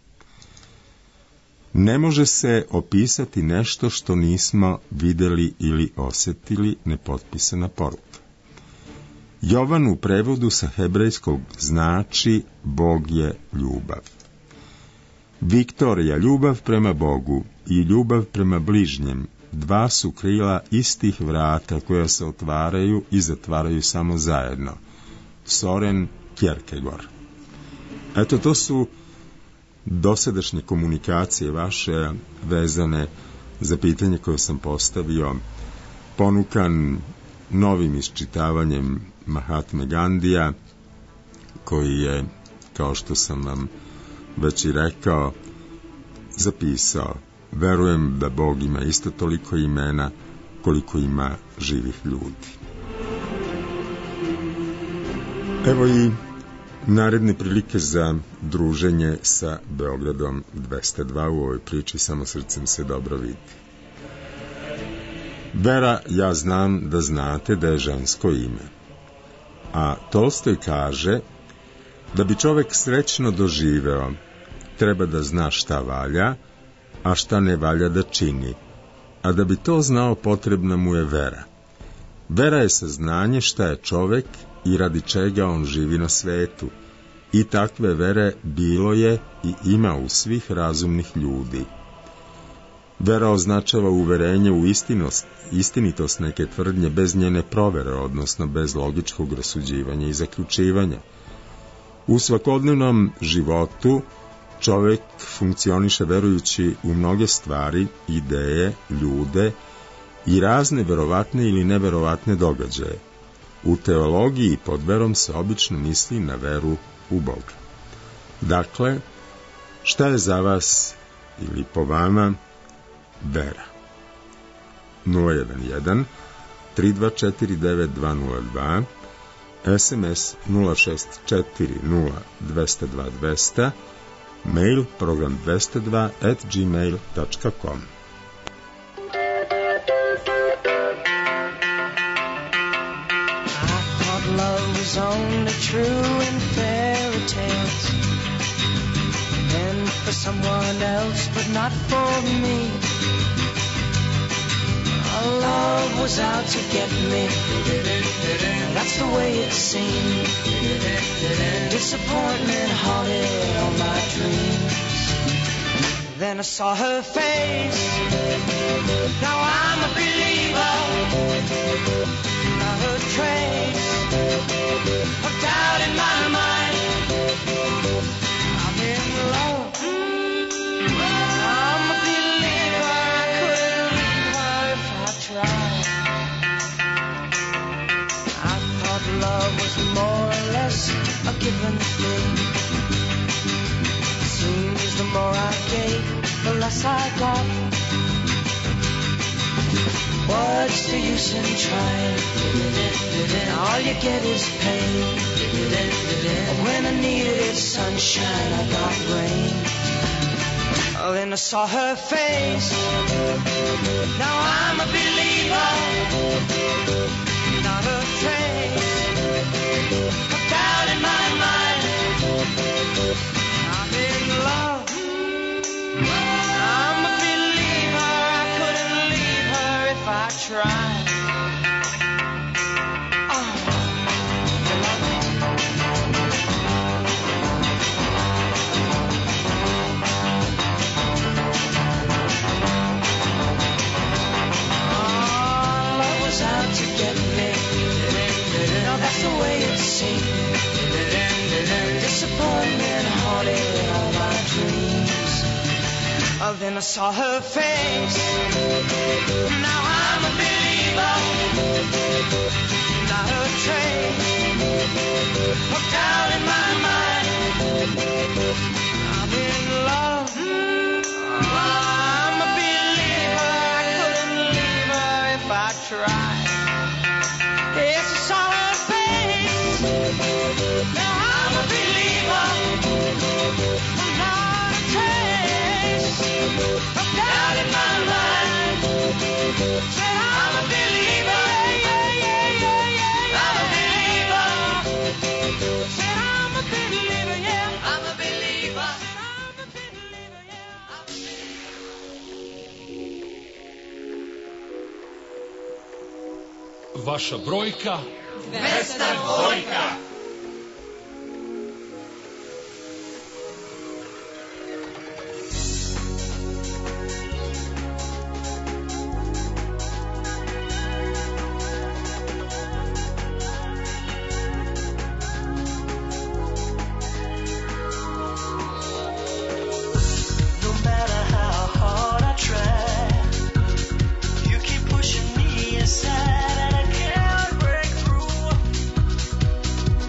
Ne može se opisati nešto što nismo videli ili osjetili, nepotpisana poruka. Jovan u prevodu sa hebrejskog znači: Bog je ljubav. Viktorija: ljubav prema Bogu i ljubav prema bližnjem, dva su krila istih vrata koja se otvaraju i zatvaraju samo zajedno. Soren Kierkegaard. Eto, to su dosadašnje komunikacije vaše vezane za pitanje koje sam postavio, ponukan novim iščitavanjem Mahatme Gandija, koji je, kao što sam vam već i rekao, zapisao: verujem da Bog ima isto toliko imena koliko ima živih ljudi. Evo i naredne prilike za druženje sa Beogradom 202 u ovoj priči Samo srcem se dobro vidi. Vera, ja znam da znate da je žensko ime. A Tolstoj kaže da bi čovek srećno doživeo, treba da zna šta valja, a šta ne valja da čini. A da bi to znao, potrebna mu je vera. Vera je saznanje šta je čovek i radi čega on živi na svetu. I takve vere bilo je i ima u svih razumnih ljudi. Vera označava uverenje u istinitost neke tvrdnje bez njene provere, odnosno bez logičkog rasuđivanja i zaključivanja. U svakodnevnom životu čovek funkcioniše verujući u mnoge stvari, ideje, ljude i razne verovatne ili neverovatne događaje. U teologiji pod verom se obično misli na veru u Boga. Dakle, šta je za vas ili po vama vera? 011 324 9202, SMS 0640 202 200, mail program 202@gmail.com. Love was only true in fairy tales, meant for someone else but not for me. Our love was out to get me, that's the way it seemed. Disappointment haunted all my dreams. Then I saw her face, now I'm a believer. Not a trace of doubt in my mind. I'm in love. I'm a believer. I couldn't leave her if I tried. I thought love was more or less a given thing. Seems the more I gave, the less I got. What's the use in trying? All you get is pain. When I needed sunshine, I got rain. Oh, then I saw her face. Now I'm a believer. Not a trace of doubt in my mind. I'm in love. I'm a believer. I couldn't leave her if I tried. Out to get me. Now that's the way it seemed. Disappointment haunted all my dreams. Oh, then I saw her face. Now I'm a believer. Not a trace of doubt in my mind. I'm in love. I'm a believer. I couldn't leave her if I tried. Yes, I saw her face. Now I'm a believer. Not a trace of doubt in my mind. Said I'm a believer. I'm a believer. Said I'm a believer. Yeah, I'm a believer. I'm a believer. Yeah, I'm a believer. Vaša brojka 202. Aside and I can't break through.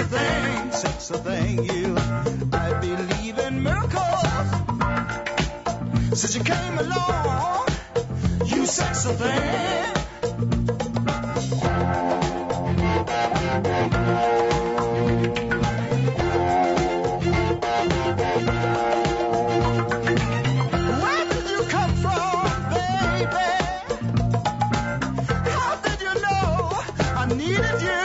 sexy thing, you. I believe in miracles. Since you came along, you sexy thing. Where did you come from, baby? How did you know I needed you?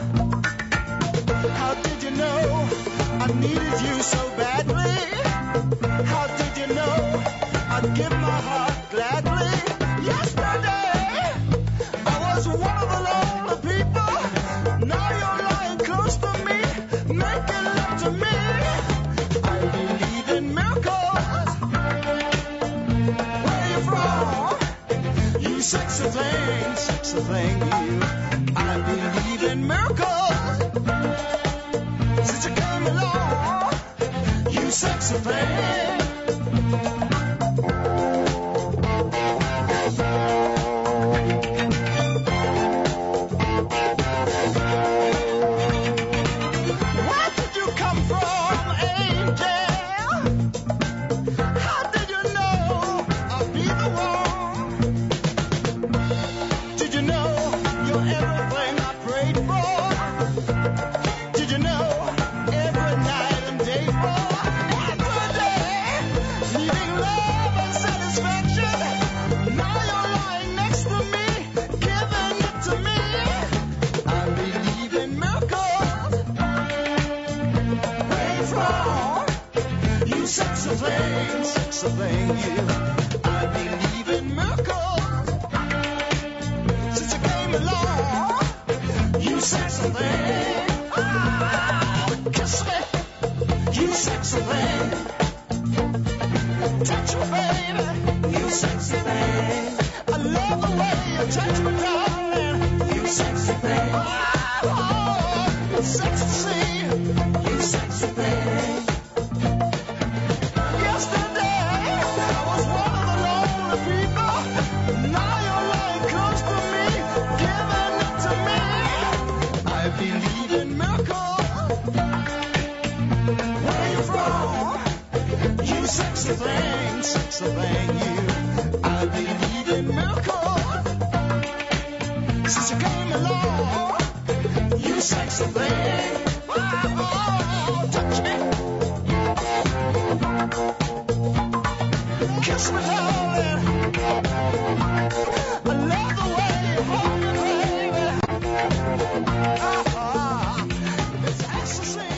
How did you know I needed you so badly? How did you know I'd give my heart gladly? Yesterday I was one of the lonely people. Now you're lying close to me, making love to me. I believe in miracles. Where you from? You sexy thing, you. I believe in miracles. Since you came along, you sexy thing. Where did you come from, angel? How did you know I'd be the one? Did you know you're everything I prayed for? Did you know every night and day for? Every day, needing love and satisfaction. Now you're lying next to me, giving it to me. I believe in miracles. Where you from? You sexy thing, you. I believe in miracles. Since you came along, you sexy thing. Kiss me, you sexy thing. Touch me, baby, you sexy thing. I love the way you touch me, darling, you sexy thing. Oh, sexy, you sexy thing. Yesterday I was one of the lonely people. Now you're lying close to me, giving it to me. I believe in miracles. Where you from? You sexy thing, you. I believe in miracles. Since you came along, you sexy thing. Oh, touch me. Kiss me, darling. I love the way you hold me, baby. It's ecstasy.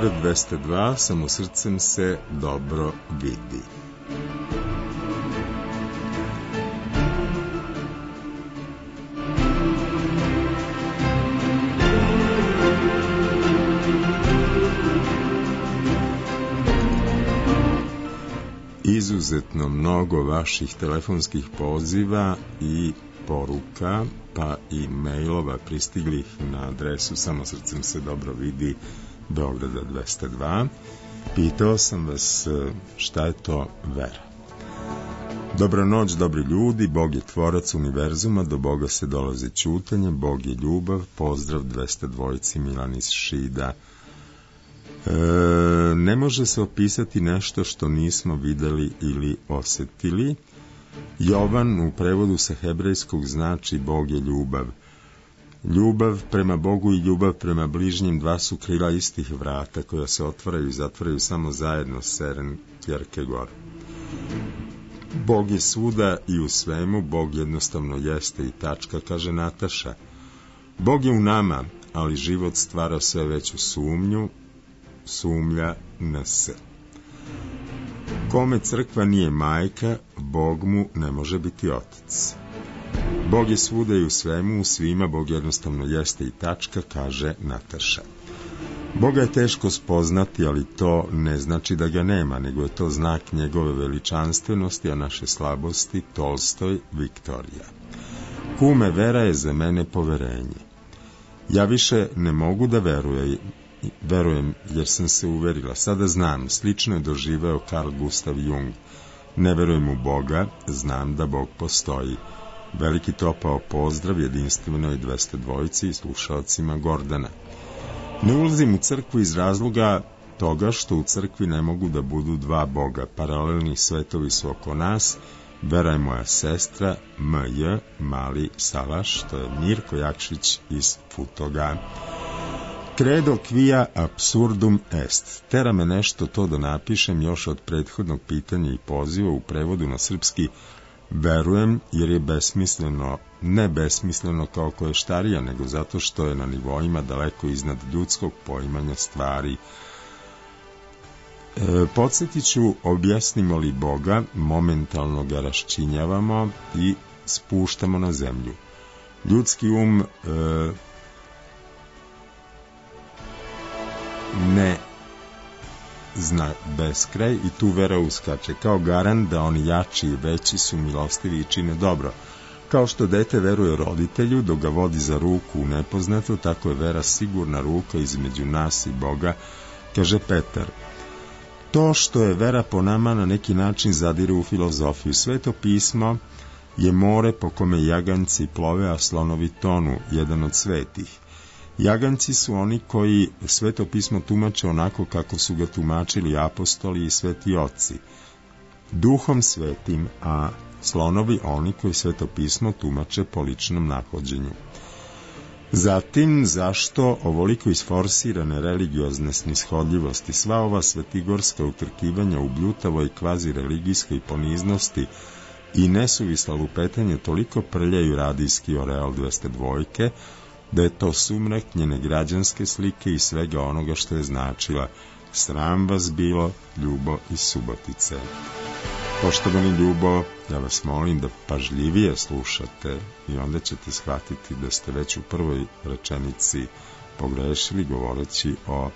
Beograd 202, samo srcem se dobro vidi. Izuzetno mnogo vaših telefonskih poziva i poruka, pa i mailova pristiglih na adresu samo srcem se dobro vidi Beograda 202. Pitao sam vas šta je to vera. Dobra noć, dobri ljudi, Bog je tvorac univerzuma, do Boga se dolazi ćutanje, Bog je ljubav, pozdrav 202 Milan iz Šida. Ne može se opisati nešto što nismo videli ili osetili. Jovan u prevodu sa hebrejskog znači Bog je ljubav. Ljubav prema Bogu i ljubav prema bližnjim dva su krila istih vrata koja se otvaraju i zatvaraju samo zajedno, Søren Kierkegaard. Bog je svuda i u svemu, Bog jednostavno jeste i tačka, kaže Nataša. Bog je u nama, ali život stvara sve veću sumnju, sumlja na se. Kome crkva nije majka, Bog mu ne može biti otac. Bog je svuda i u svemu, u svima, Bog jednostavno jeste i tačka, kaže Nataša. Boga je teško spoznati, ali to ne znači da ga nema, nego je to znak njegove veličanstvenosti, a naše slabosti, Tolstoj, Viktorija. Kume, vera je za mene poverenje. Ja više ne mogu da verujem jer sam se uverila. Sada znam, slično je doživeo Carl Gustav Jung. Ne verujem u Boga, znam da Bog postoji. Veliki topao pozdrav jedinstvenoj 202 i slušalcima Gordana. Ne ulazim u crkvu iz razloga toga što u crkvi ne mogu da budu dva Boga. Paralelni svetovi su oko nas. Vera je moja sestra, M.J. Mali Salaš, to je Mirko Jakšić iz Futoga. Credo quia absurdum est. Tera me nešto to da napišem još od prethodnog pitanja i poziva u prevodu na srpski. Verujem jer je besmisleno, ne besmisleno kao koještarija, nego zato što je na nivoima daleko iznad ljudskog poimanja stvari. Podsjetit ću, objasnimo li Boga, momentalno ga raščinjavamo i spuštamo na zemlju. Ljudski um ne zna beskraj i tu vera uskače kao garant da oni jači i veći su milostivi i čine dobro. Kao što dete veruje roditelju dok ga vodi za ruku u nepoznato, tako je vera sigurna ruka između nas i Boga, kaže Petar. To što je vera po nama na neki način zadire u filozofiju. Sveto pismo je more po kome jaganjci plove, a slonovi tonu, jedan od svetih. Jaganjci su oni koji sveto pismo tumače onako kako su ga tumačili apostoli i sveti oci, duhom svetim, a slonovi oni koji sveto pismo tumače po ličnom nahođenju. Zatim, zašto ovoliko isforsirane religiozne snishodljivosti, sva ova svetigorska utrkivanja u bljutavoj kvazi religijskoj poniznosti i nesuvisla lupetanje toliko prljaju radijski oreal 202, da je to sumrak njene građanske slike i svega onoga što je značila. Sram vas bilo, Ljubo iz Subotice. Poštovani Ljubo, ja vas molim da pažljivije slušate i onda ćete shvatiti da ste već u prvoj rečenici pogrešili govoreći o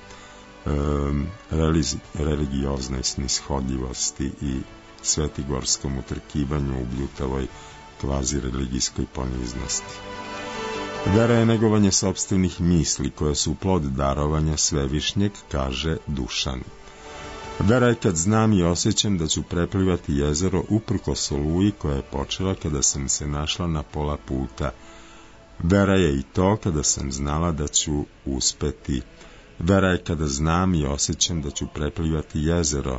religioznoj snishodljivosti i svetigorskom utrkivanju u bljutavoj kvazi religijskoj poniznosti. Vera je negovanje sopstvenih misli koje su plod darovanja Svevišnjeg, kaže Dušan. Vera je kad znam i osjećam da ću preplivati jezero uprkos oluji koja je počela kada sam se našla na pola puta. Vera je i to kada sam znala da ću uspeti. Vera je kada znam i osjećam da ću preplivati jezero.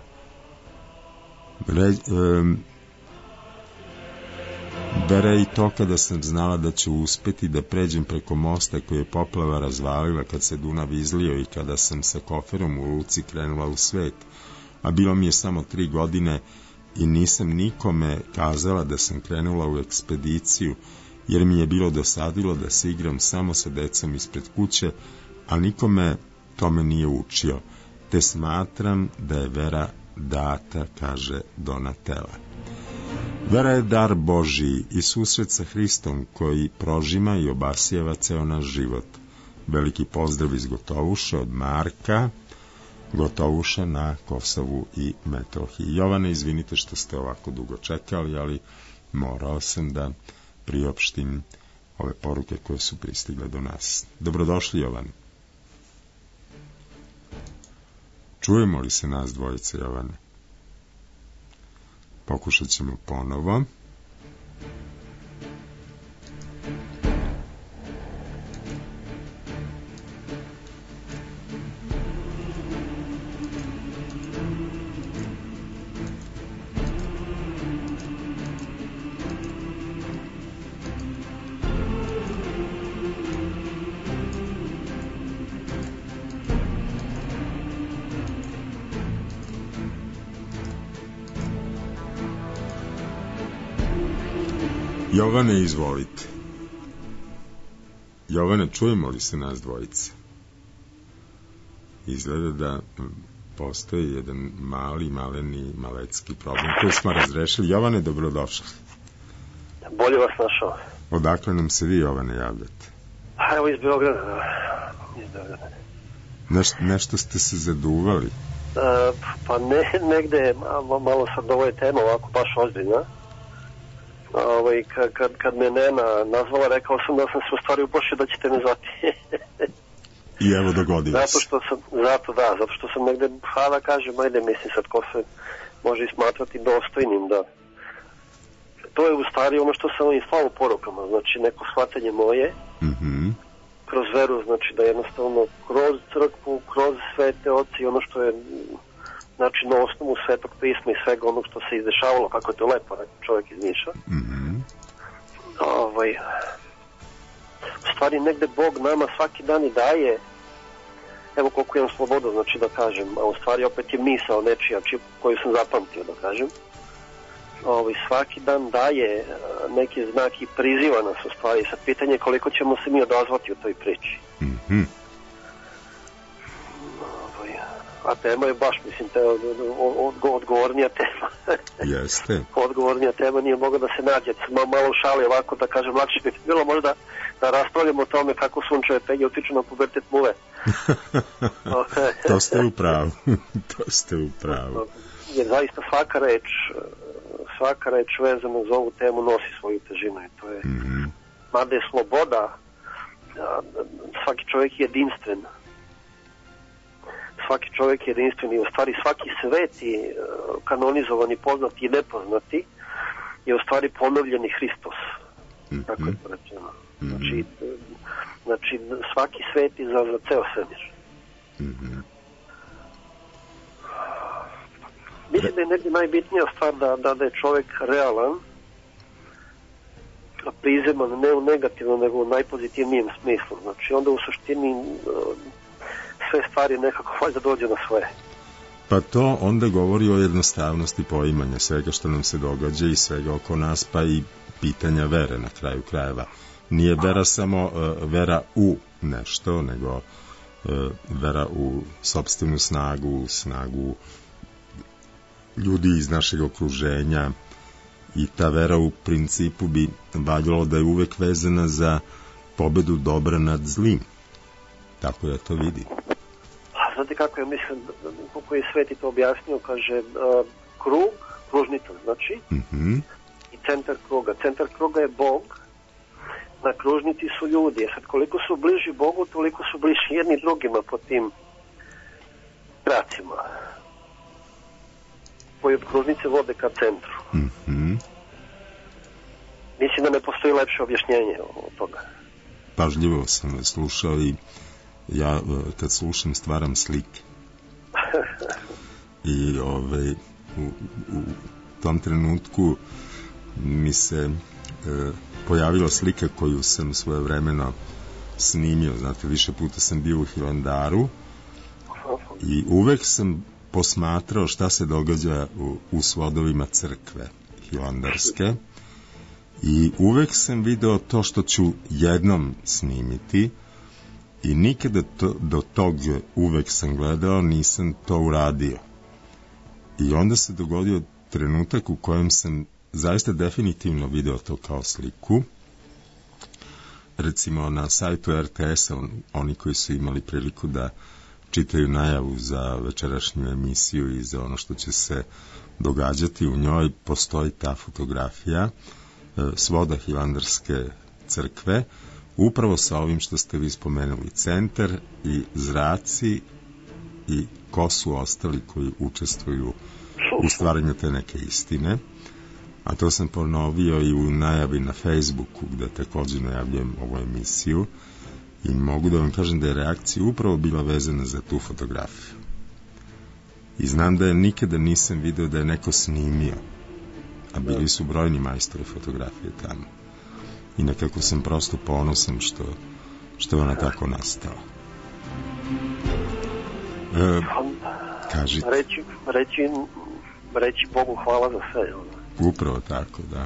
Vera je i to kada sam znala da ću uspeti da pređem preko mosta koji je poplava razvalila kad se Dunav izlio i kada sam sa koferom u ruci krenula u svet, a bilo mi je samo 3 godine i nisam nikome kazala da sam krenula u ekspediciju, jer mi je bilo dosadilo da se igram samo sa decom ispred kuće, a nikome tome nije učio. te smatram da je vera data, kaže Donatella. Vera je dar Božiji i susret sa Hristom koji prožima i obasjava ceo naš život. Veliki pozdrav iz Gotovuša od Marka, Gotovuša na Kosovu i Metohiji. Jovane, izvinite što ste ovako dugo čekali, ali morao sam da priopštim ove poruke koje su pristigle do nas. Dobrodošli, Jovane. Čujemo li se nas dvojice, Jovane? Pokušat ćemo ponovo. Jovane, izvolite. Jovane, čujemo li se nas dvojice? Izgleda da postoji jedan maleni malecki problem koji smo razrešili. Jovane, dobrodošli. Bolje vas našao. Odakle nam se vi, Jovane, javljate? Evo iz Beograda. Nešto ste se zaduvali? Pa negde, malo sad ovo je tema ovako baš ozbiljna. Kad me Nena nazvala, rekao sam da sam se u stvari uplašio da ćete me zvati. I evo dogodilo se. Zato što sam negde, da kažem, ajde, mislim sad ko se može smatrati dostojnim da... To je u stvari ono što sam im slao u porukama, znači neko shvatanje moje, kroz veru, znači da jednostavno kroz crkvu, kroz svete oci, ono što je... Znači, na osnovu Svetog pisma i svega onog što se izdešavalo, kako je to lepo, čovjek izmišlja. U stvari, negde Bog nama svaki dan i daje, evo koliko imam slobodu, znači da kažem, a u stvari opet je misao nečija koju sam zapamtio, da kažem. Svaki dan daje neki znak i priziva nas, u stvari, sa pitanje koliko ćemo se mi odazvati u toj priči. A tema je baš, mislim, odgovornija tema. Jeste. Odgovornija tema nije mogla da se nađe. Malo u šali ovako, da kažem, lakše bi bilo možda da raspravljamo o tome kako sunčeve pege utiču na pubertet muve. To ste u pravu. Jer zaista svaka reč vezana za ovu temu nosi svoju težinu. I to je, mada je sloboda, svaki čovjek je jedinstven. Svaki čovjek je jedinstveni, u stvari svaki sveti, kanonizovani, poznati i nepoznati, je u stvari ponovljeni Hristos. Tako je to rečeno. Znači svaki sveti za ceo svemir. Mislim da je negdje najbitnija stvar da je čovjek realan, prizeman, ne u negativnom, nego u najpozitivnijem smislu. Znači onda u suštini sve stvari nekako valjda dođe na svoje. Pa to onda govori o jednostavnosti poimanja svega što nam se događa i svega oko nas, pa i pitanja vere na kraju krajeva. Nije vera samo vera u nešto, nego vera u sopstvenu snagu ljudi iz našeg okruženja, i ta vera u principu bi valjalo da je uvek vezana za pobedu dobra nad zlim. Tako ja to vidim. Znate kako ja mislim, kako je Sveti to objasnio, kaže kružnica, znači, i centar kruga. Centar kruga je Bog, na kružnici su ljudi. Sad, koliko su bliži Bogu, toliko su bliži jedni drugima po tim kracima, koji od kružnice vode ka centru. Mislim da ne postoji lepše objašnjenje od toga. Pažljivo sam slušao i ja kad slušam stvaram slike. I u tom trenutku mi se pojavila slika koju sam svojevremeno snimio. Znate, više puta sam bio u Hilandaru i uvek sam posmatrao šta se događa u svodovima crkve hilandarske i uvek sam video to što ću jednom snimiti, I nikada do tog uvek sam gledao, nisam to uradio. I onda se dogodio trenutak u kojem sam zaista definitivno video to kao sliku. Recimo na sajtu RTS-a, oni koji su imali priliku da čitaju najavu za večerašnju emisiju i za ono što će se događati, u njoj postoji ta fotografija svoda Hilandarske crkve, upravo sa ovim što ste vi spomenuli, centar i zraci i ko su ostali koji učestvuju u stvaranju te neke istine. A to sam ponovio i u najavi na Facebooku, gde takođe najavljujem ovu emisiju, i mogu da vam kažem da je reakcija upravo bila vezana za tu fotografiju. I znam da je nikada nisam video da je neko snimio, a bili su brojni majstori fotografije tamo. I nekako sam prosto ponosan što je ona tako nastala. Kažite. Reći Bogu hvala za sve. Upravo tako, da.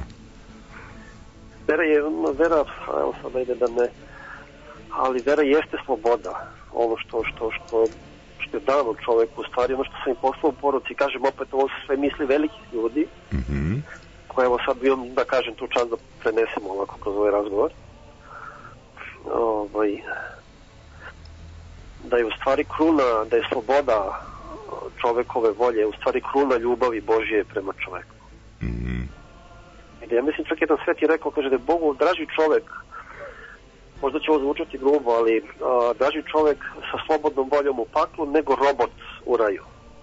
Vera, evo sada ide da ne, ali vera jeste sloboda. Ono što je dano čoveku, u stvari ono što sam im poslao u poruci, kažem opet, ovo su sve misli velikih ljudi, koje evo sad imam, da kažem, tu čast da prenesemo ovako kroz ovaj razgovor. Da je u stvari kruna, da je sloboda čovekove volje, u stvari kruna ljubavi Božje prema čoveku. I da ja mislim, čak jedan svet je rekao, kaže da je Bogu draži čovek, možda će ovo zvučati grubo, ali draži čovek sa slobodnom voljom u paklu nego robot u raju.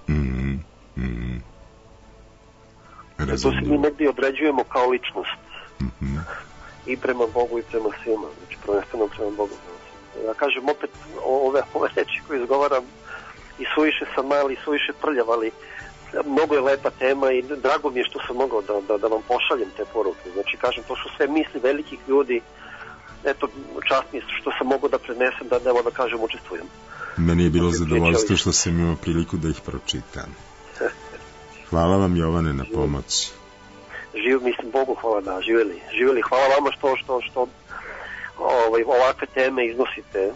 To se mi negdje određujemo kao ličnost. I prema Bogu i prema svima. Znači, prvenstveno prema Bogu. Ja kažem opet, ove reči koje izgovaram i suviše sam mali, suviše prljav, ali mnogo je lepa tema i drago mi je što sam mogao da vam pošaljem te poruke. Znači, kažem, to su sve misli velikih ljudi. Eto, čast mi je što sam mogao da prenesem, da evo da kažem, učestvujem. Meni je bilo zadovoljstvo što sam imao priliku da ih pročitam. Hvala vam, Jovane, na pomoć. Mislim, Bogu hvala, da, živjeli. Hvala vama što ovakve teme iznosite.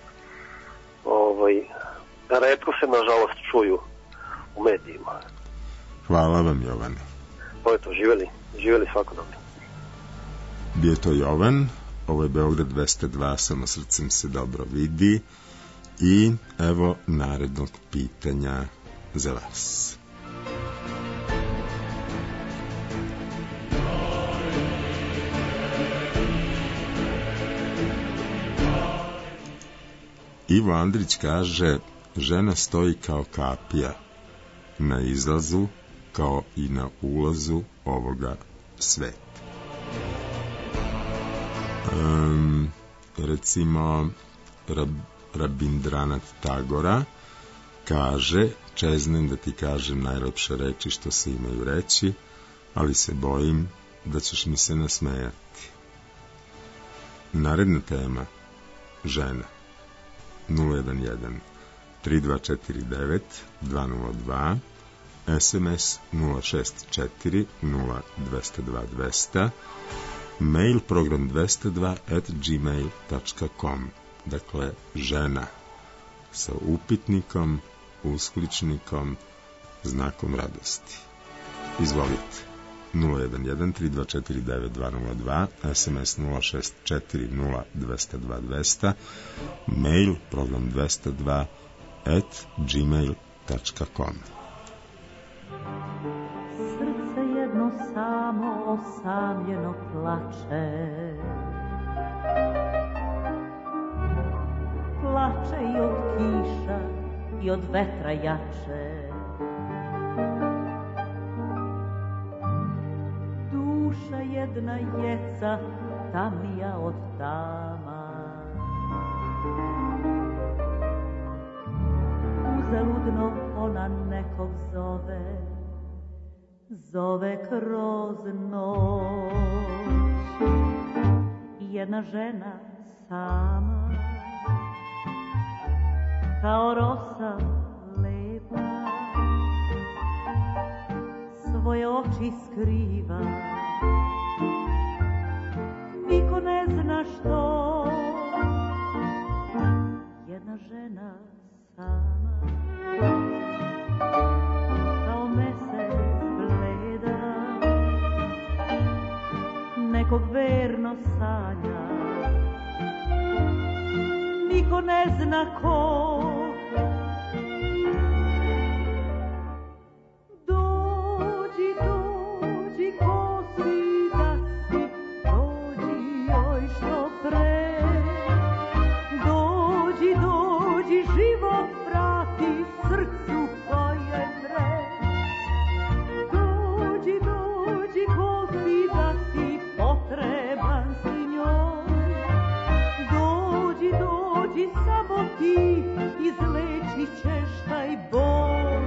Retko se, nažalost, čuju u medijima. Hvala vam, Jovane. To je to, živjeli svako dobro. Bio to Jovan, ovo je Beograd 202, samo srcem se dobro vidi. I evo narednog pitanja za vas. Ivo Andrić kaže: žena stoji kao kapija na izlazu kao i na ulazu ovoga sveta. Recimo Rabindranath Tagora kaže: čeznem da ti kažem najlepše reči što se imaju reći, ali se bojim da ćeš mi se nasmejati. Naredna tema: žena. 011 3249 202, SMS 064 0202 200, mail program 202@gmail.com. Dakle, žena sa upitnikom, uskličnikom, znakom radosti. Izvolite. 011 3249 202, SMS 064 0202 200, mail program 202@gmail.com. Srce jedno samo osamljeno plače, plače i od kiša i od vetra jače. Duša jedna jeca, tamnija od tama. Uzaludno ona nekog zove kroz noć. Jedna žena sama, kao rosa lepa, svoje oči skriva, niko ne zna što. nekog verno sanja. Niko ne zna ko. Dođi, dođi, ko si da si, dođi joj što pre. Dođi, dođi, život vrati srcu koje mre. Dođi, dođi, ko si da si, potreban si njoj. Dođi, dođi, samo ti izlečit ćeš taj bol.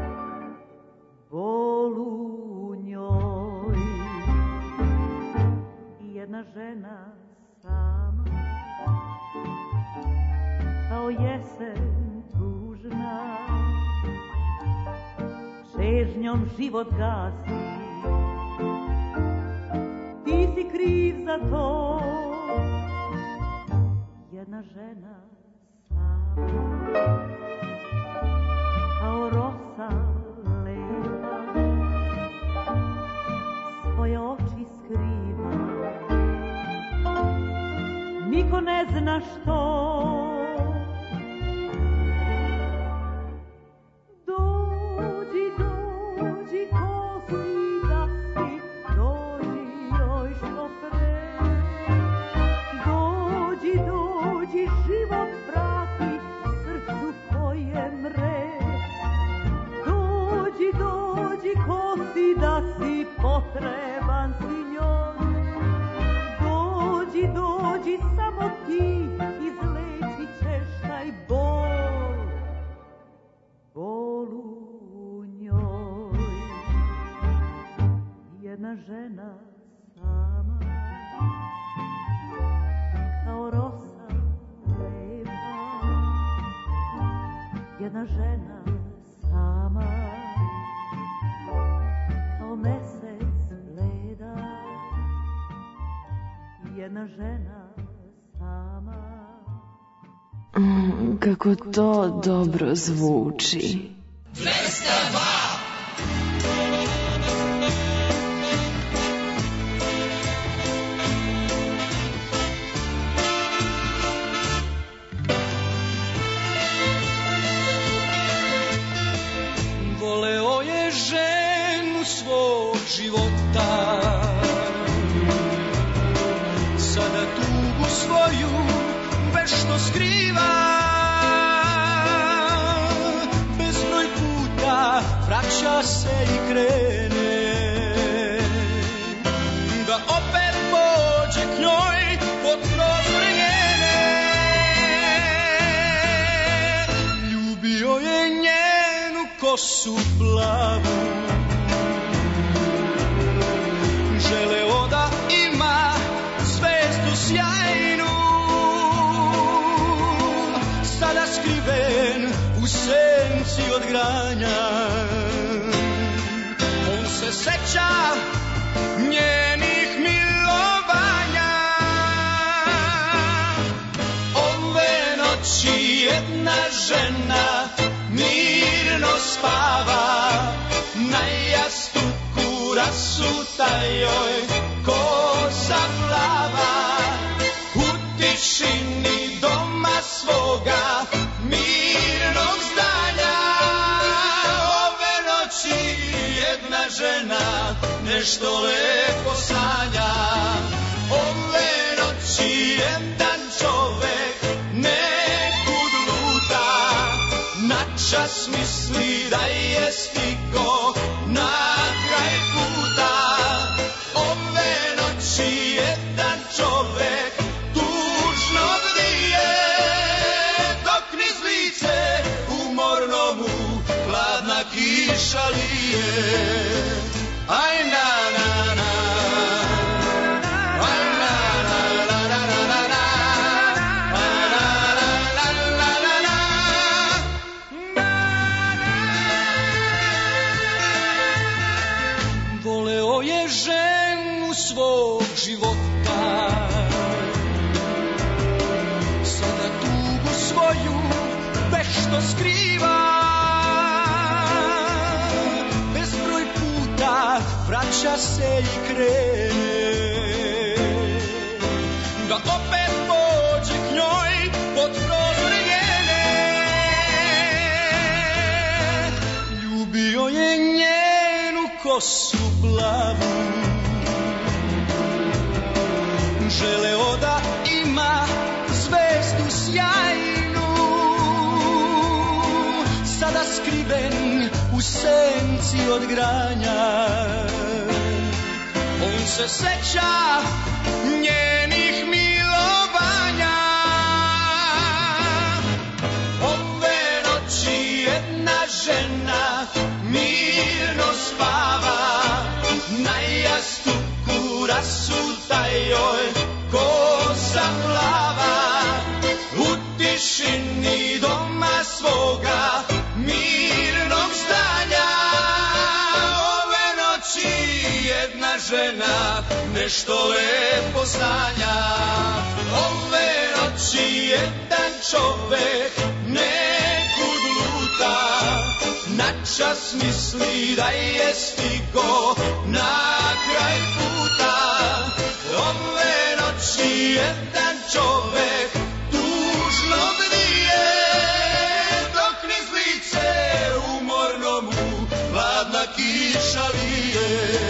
Bol u njoj. Jedna žena sama, kao jesen tužna, čežnjom život gasi. Ti si kriv za to. Jedna žena sama, kao rosa lepa, svoje oči skriva. Niko ne zna što. Dođi, dođi, ko si da si, dođi joj što pre. Dođi, dođi, život vrati srcu koje mre. Dođi, dođi, ko si da si, potreban si njoj. Dođi, dođi, samo ti izlečit ćeš taj bol. Bol u njoj. Jedna žena sama, kao rosa lepa. Jedna žena sama, kao mesec bleda. Jedna žena sama. Kako to dobro zvuči. 202. Voleo je ženu svog života, sada tugu svoju vešto skriva. Bezbroj puta vraća se i krene, da opet pođe k njoj pod prozor njene. Ljubio je njenu kosu plavu, želeo da ima zvezdu sjajnu. Sada skriven u senci od granja, on se seća njenih milovanja. Ove noći jedna žena mirno spava, na jastuku rasuta joj kosa plava. U tišini doma svoga mirnog zdanja, ove noći jedna žena nešto lepo sanja. Ove noći jedan čovek nekud luta, načas misli da je stigo na kraj puta. Ove noći jedan čovek tužno vrije, dok niz lice umorno mu hladna kiša lije. Aj na na na, aj na na na na na na, aj na na na na na na. Voleo je ženu svog života, sada tugu svoju vešto skriva. Bezbroj puta vraća se i krene, kosu plavu. Želeo da ima zvezdu sjajnu, sada skriven u senci od granja. On se seća njenih milovanja. Ove noći jedna žena mirno spava, na jastuku rasuta joj kosa plava. U tišini doma svoga mirnog zdanja, ove noći jedna žena nešto lepo sanja. Ove noći jedan čovek nekud luta, načas misli da je stigo na kraj puta. Ove noći jedan čovek tužno bdije, dok niz lice umorno mu hladna kiša lije.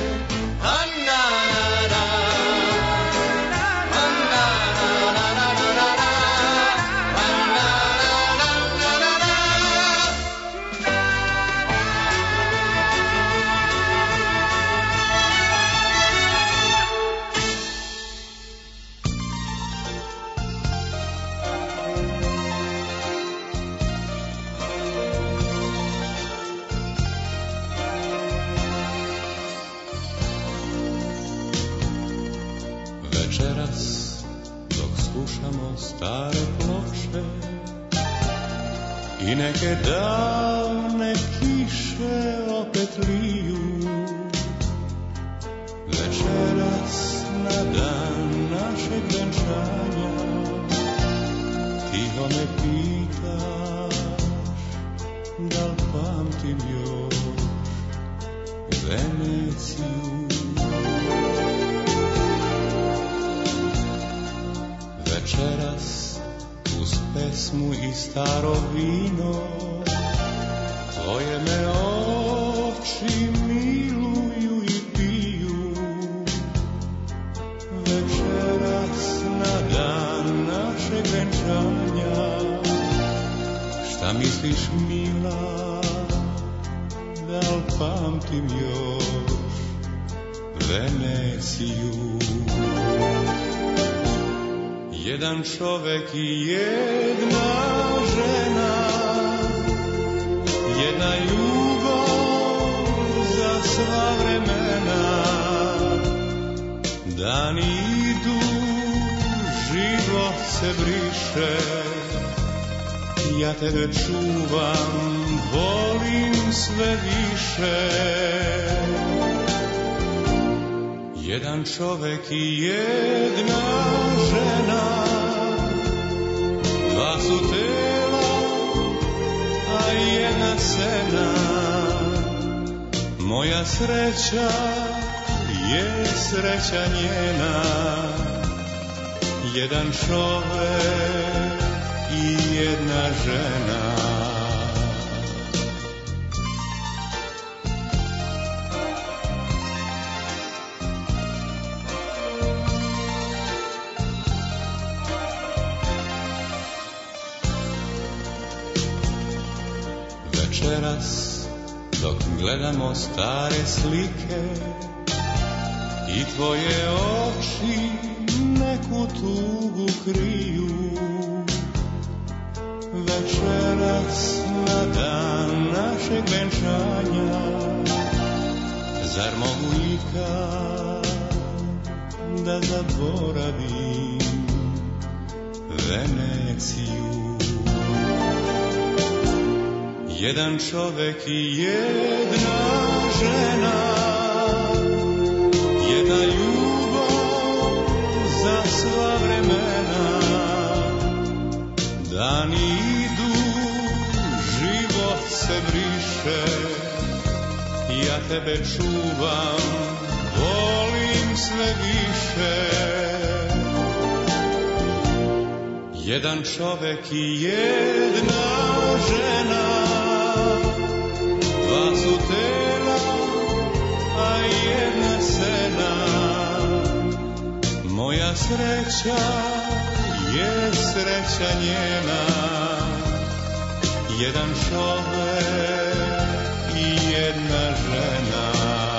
Stare ploče i neke davne kiše opet liju. Večeras na dan našeg venčanja tiho me pitaš da li pamtim još Veneciju. Večeras uz pesmu i staro vino tvoje me oči miluju i piju. Večeras na dan našeg venčanja šta misliš mila, da li pamtim još Veneciju. Jedan čovek i jedna žena, jedna ljubav za sva vremena. Dani idu, život se briše, ja tebe čuvam, volim sve više. Jedan čovek i jedna žena, dva su tela, a jedna sena. Moja sreća je sreća njena, jedan čovek i jedna žena. Večeras dok gledamo stare slike i tvoje oči neku tugu kriju. Večeras na dan našeg venčanja zar mogu ikad da zaboravim Veneciju. Jedan čovek i jedna žena, jedna ljubav za sva vremena. Dani idu, život se briše, ja tebe čuvam, volim sve više. Jedan čovek i jedna žena, dva su tela, jedna sena. Moja sreća je sreća njena, jedan čovek i jedna žena.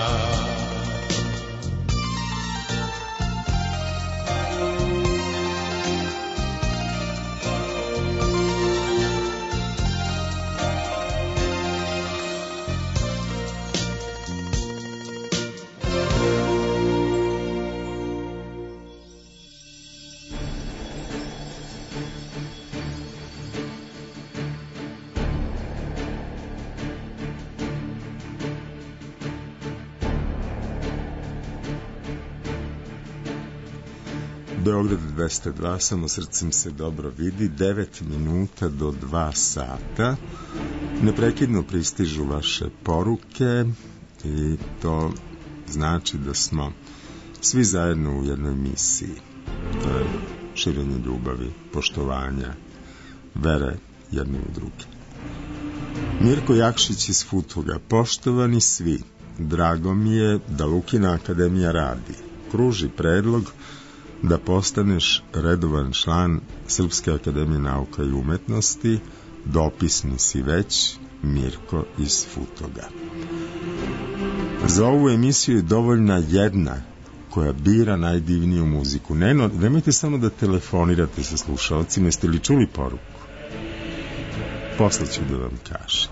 Beograd 202, samo srcem se dobro vidi, 9 minuta do 2 sata. Neprekidno pristižu vaše poruke i to znači da smo svi zajedno u jednoj misiji. To je širenje ljubavi, poštovanja, vere jedni u druge. Mirko Jakšić iz Futoga. Poštovani svi, drago mi je da Lukina akademija radi. Kruži predlog da postaneš redovan član Srpske akademije nauka i umetnosti. Dopisni si već, Mirko iz Futoga. Za ovu emisiju je dovoljna jedna koja bira najdivniju muziku. Nemojte samo da telefonirate sa slušalcima. Jeste li čuli poruku? Posle ću da vam kažem.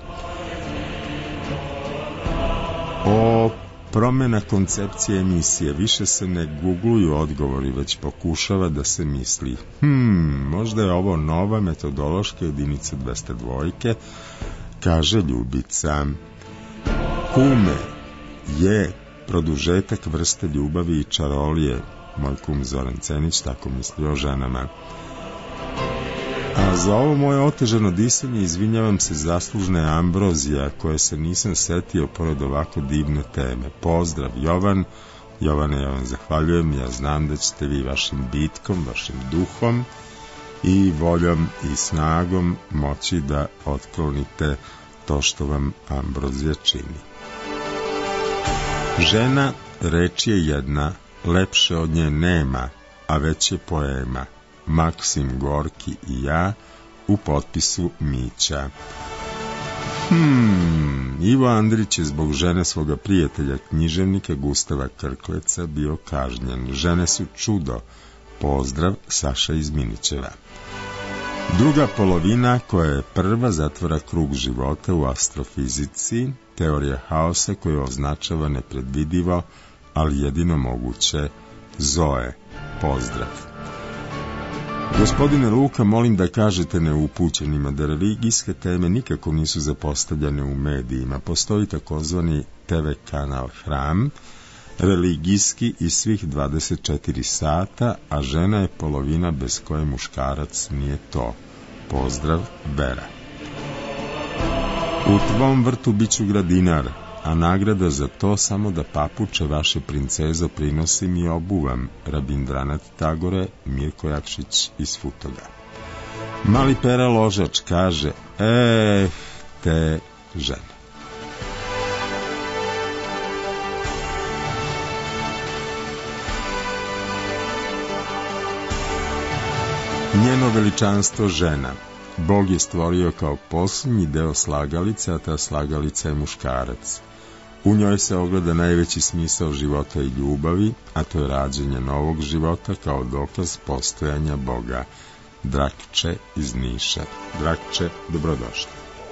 Promjena koncepcije emisije. Više se ne googluju odgovori, već pokušava da se misli. Možda je ovo nova metodološka jedinica 202, kaže Ljubica. Kume je produžetak vrste ljubavi i čarolije. Moj kum Zoran Cenić tako misli o ženama. A za ovo moje otežano disanje izvinjavam se zaslužne Ambrozija, koje se nisam setio pored ovako divne teme. Pozdrav, Jovan. Jovane, ja vam zahvaljujem. Ja znam da ćete vi vašim bitkom, vašim duhom i voljom i snagom moći da otklonite to što vam Ambrozija čini. Žena, reč je jedna, lepše od nje nema, a već je poema. Maksim Gorki i ja, u potpisu Mića. Ivo Andrić je zbog žene svoga prijatelja književnika Gustava Krkleca bio kažnjen. Žene su čudo. Pozdrav, Saša iz Minićeva. Druga polovina, koja je prva, zatvara krug života u astrofizici, teorija haosa koja označava nepredvidivo, ali jedino moguće. Zoe, pozdrav. Gospodine Luka, molim da kažete neupućenima da religijske teme nikako nisu zapostavljane u medijima. Postoji takozvani TV kanal Hram, religijski i svih 24 sata, a žena je polovina bez koje muškarac nije to. Pozdrav, Bera. U tvom vrtu biću gradinar, a nagrada za to samo da papuče vaše princezo prinosim i obuvam. Rabindranath Tagore, Mirko Jakšić iz Futoga. Mali Pera Ložač kaže, te žene. Njeno veličanstvo žena. Bog je stvorio kao posljednji deo slagalice, a ta slagalica je muškarac. U njoj se ogleda najveći smisao života i ljubavi, a to je rađenje novog života kao dokaz postojanja Boga. Drakče iz Niša. Drakče, dobrodošli.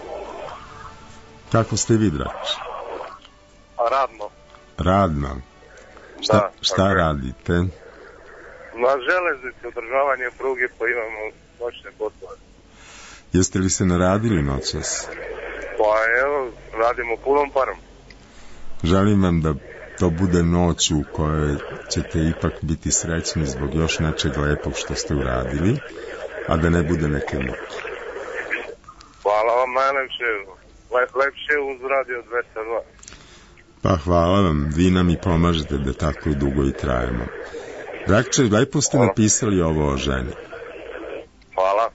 Kako ste vi, Drakče? Radno. Radno? Šta radite? Na železnici održavanje pruge, pa imamo noćne poslove. Jeste li se naradili noćas? Pa evo, radimo punom parom. Želim vam da to bude noć u kojoj ćete ipak biti srećni zbog još nečeg lepog što ste uradili, a da ne bude neke muke. Hvala vam najlepše, lepše uz Radio 202. Pa hvala vam, vi nam i pomažete da tako dugo i trajemo. Drakče, lepo ste napisali ovo o ženi. Hvala.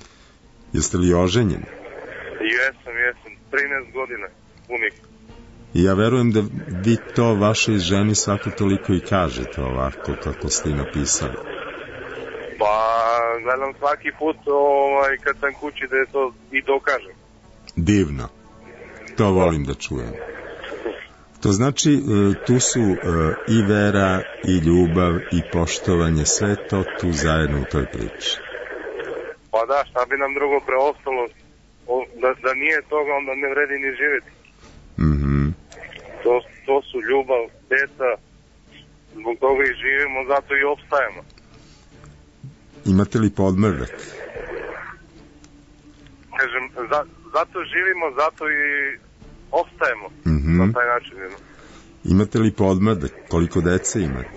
Jeste li oženjeni? Jesam, 13 godina, punih. I ja verujem da vi to vašoj ženi svako toliko i kažete ovako kako ste i napisali. Pa, gledam svaki put kad sam kući da je to i dokažem. Divno. To volim da čujem. To znači, tu su i vera, i ljubav, i poštovanje, sve to tu zajedno u toj priči. Pa da, šta bi nam drugo preostalo? Da nije toga, onda ne vredi ni živjeti. To su ljubav, deca, zbog toga i živimo, zato i opstajemo. Imate li podmrdak? Kažem, zato živimo, zato i opstajemo na taj način. Imate li podmrdak? Koliko dece imate?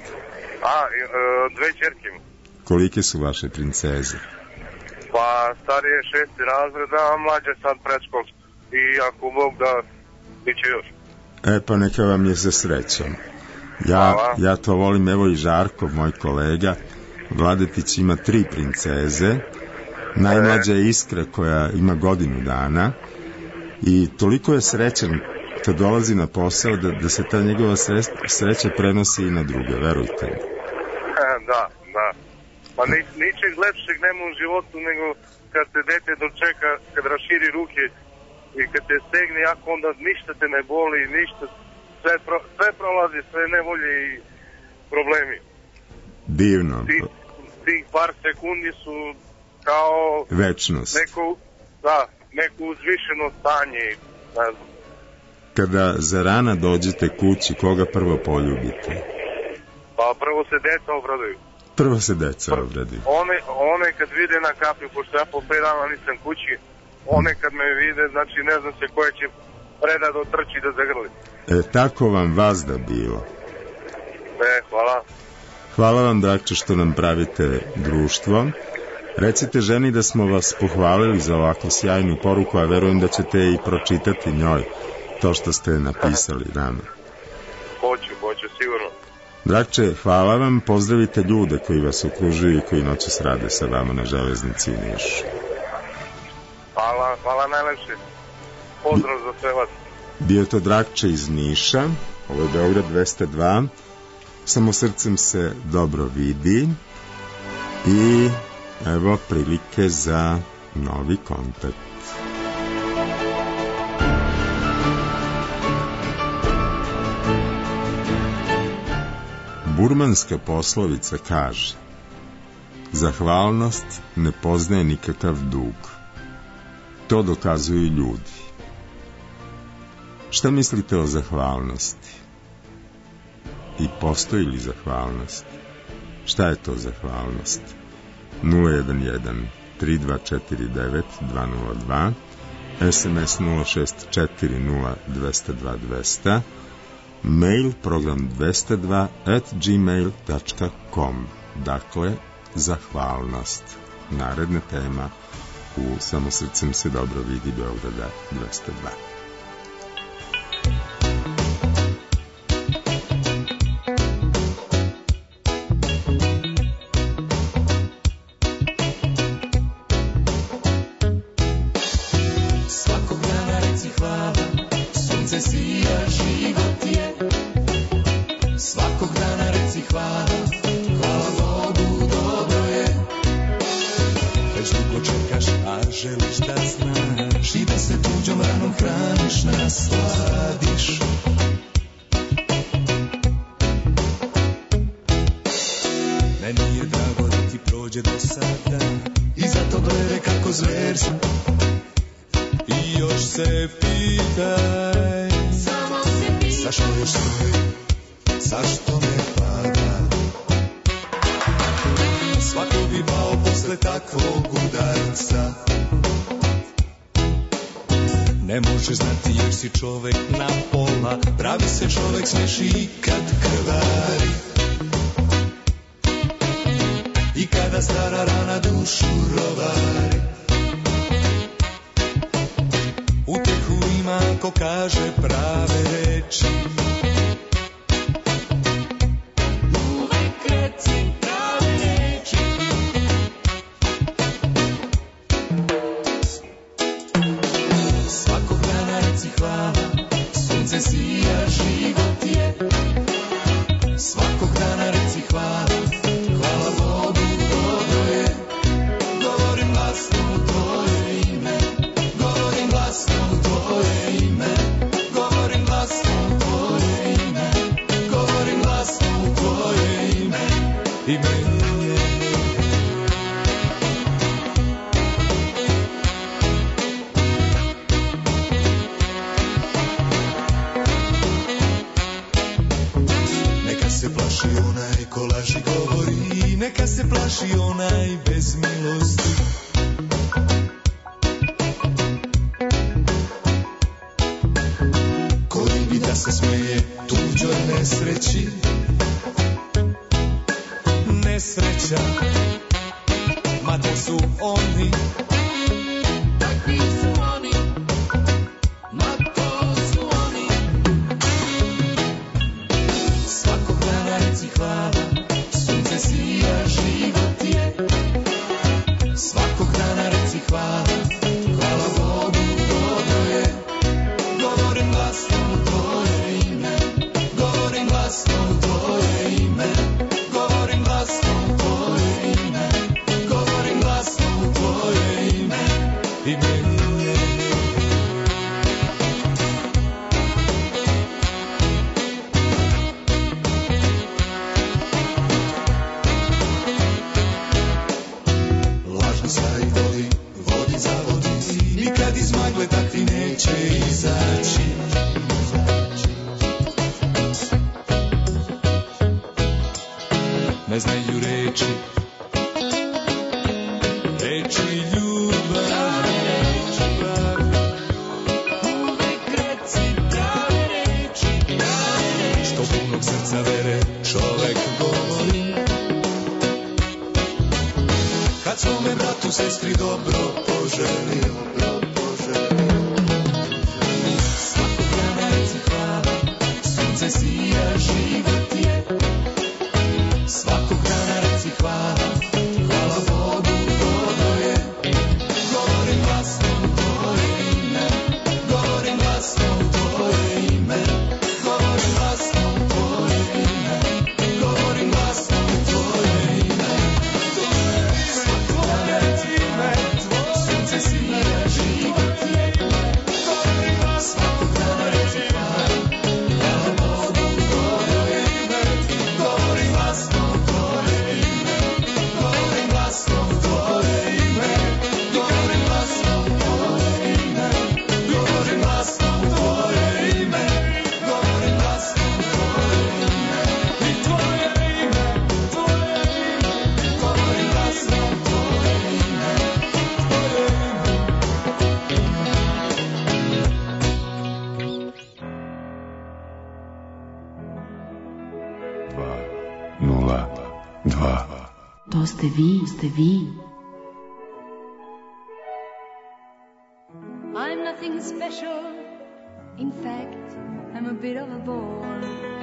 2 ćerke. Kolike su vaše princeze? Pa starije je 6. razred, a mlađe sad predškolsko. I ako Bog da, bit će još. Pa neka vam je za srećom. Ja to volim, evo i Žarko, moj kolega, Vladetić ima 3 princeze, najmlađa je Iskra koja ima godinu dana i toliko je srećan kad dolazi na posao da se ta njegova sreća prenosi i na druge, verujte mi. Da. Pa ničeg lepšeg nema u životu nego kad te dete dočeka, kad raširi ruke i kad te stegne, jako onda ništa te ne boli, ništa, sve prolazi, sve nevolje i problemi. Divno. Tih par sekundi su kao večnost. Neko uzvišeno stanje, ne znam. Kada za rana dođete kući, koga prvo poljubite? Pa prvo se deca obraduju. One kad vide na kapiju, pošto ja po 5 dana nisam kući, one kad me vide, znači ne znam se koje će preda da otrči da zagrli. Tako vam vazda bilo. Hvala. Hvala vam, Drakče, što nam pravite društvo. Recite ženi da smo vas pohvalili za ovako sjajnu poruku, a verujem da ćete i pročitati njoj to što ste napisali nama. Hoću, sigurno. Drakče, hvala vam, pozdravite ljude koji vas okružuju i koji noćas rade sa vama na železnici u Nišu. Hvala najlepše. Pozdrav za sve vas. Bio je to Drakče iz Niša, ovo je Beograd 202, samo srcem se dobro vidi i evo prilike za novi kontakt. Burmanska poslovica kaže: zahvalnost ne poznaje nikakav dug. To dokazuju ljudi. Šta mislite o zahvalnosti? I postoji li zahvalnost? Šta je to zahvalnost? 011 3249 202, SMS 0640 202 200, mail program 202@gmail.com. Dakle, zahvalnost. Naredna tema u Samo srcem se dobro vidi Beograda 202. Svakog dana reci hvala, sunce sija i meni je. Neka se plaši onaj ko laži govori, neka se plaši onaj bez milosti. Ko ribi da se smeje tuđoj nesreći. Nesreća, ma to su oni. Takvi su oni, ma to su oni. Svakog dana reci hvala, sunce sija, život je. Svakog dana reci hvala, hvala Bogu, dobro je. Govorim glasno tvoje ime, govorim glasno tvoje ime. Govorim glasno tvoje ime, govorim glasno tvoje ime, i meni je. Lažno stari voli, vodi za vodi, nikad iz magle da ti neće izaći. Ne znaju reči, reči ljubavi. Uvek reci prave reči, što punog srca vere čovek govori. Kad svome bratu, sestri dobro poželi. Svakog dana reci hvala, sunce sija, život je. Svakog dana reci hvala, hvala Bogu, dobro je. Govorim glasno tvoje ime, govorim glasno tvoje ime. Govorim glasno tvoje ime, govorim glasno tvoje ime. Svakog dana reci hvala, sunce sija, život je. Svakog dana reci hvala, hvala Bogu, dobro je. Govorim glasno tvoje ime, govorim glasno tvoje ime. Govorim glasno tvoje ime, govorim glasno tvoje ime. Govorim glasno tvoje ime, i tvoje ime, tvoje ime. Govorim glasno tvoje ime, tvoje ime. 202. To ste vi. I'm nothing special. In fact, I'm a bit of a bore.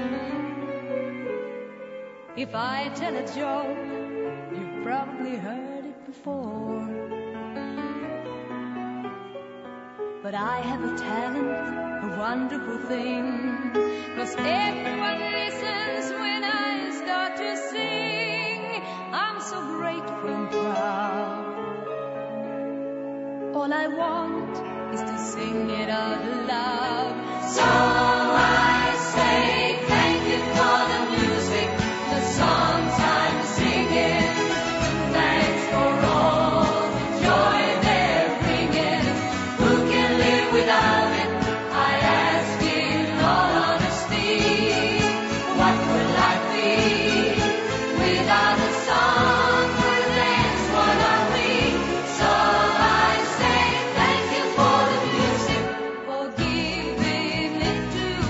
If I tell a joke, you've probably heard it before. But I have a talent, a wonderful thing. 'Cause everyone listens when I start to sing. I'm so grateful and proud. All I want is to sing it out loud. So I say thank you for the music, the songs I'm singing. Thanks for all the joy they're bringing. Who can live without it? I ask in all honesty. What would life be without a song that dance one on me? So I say thank you for the music, for giving it to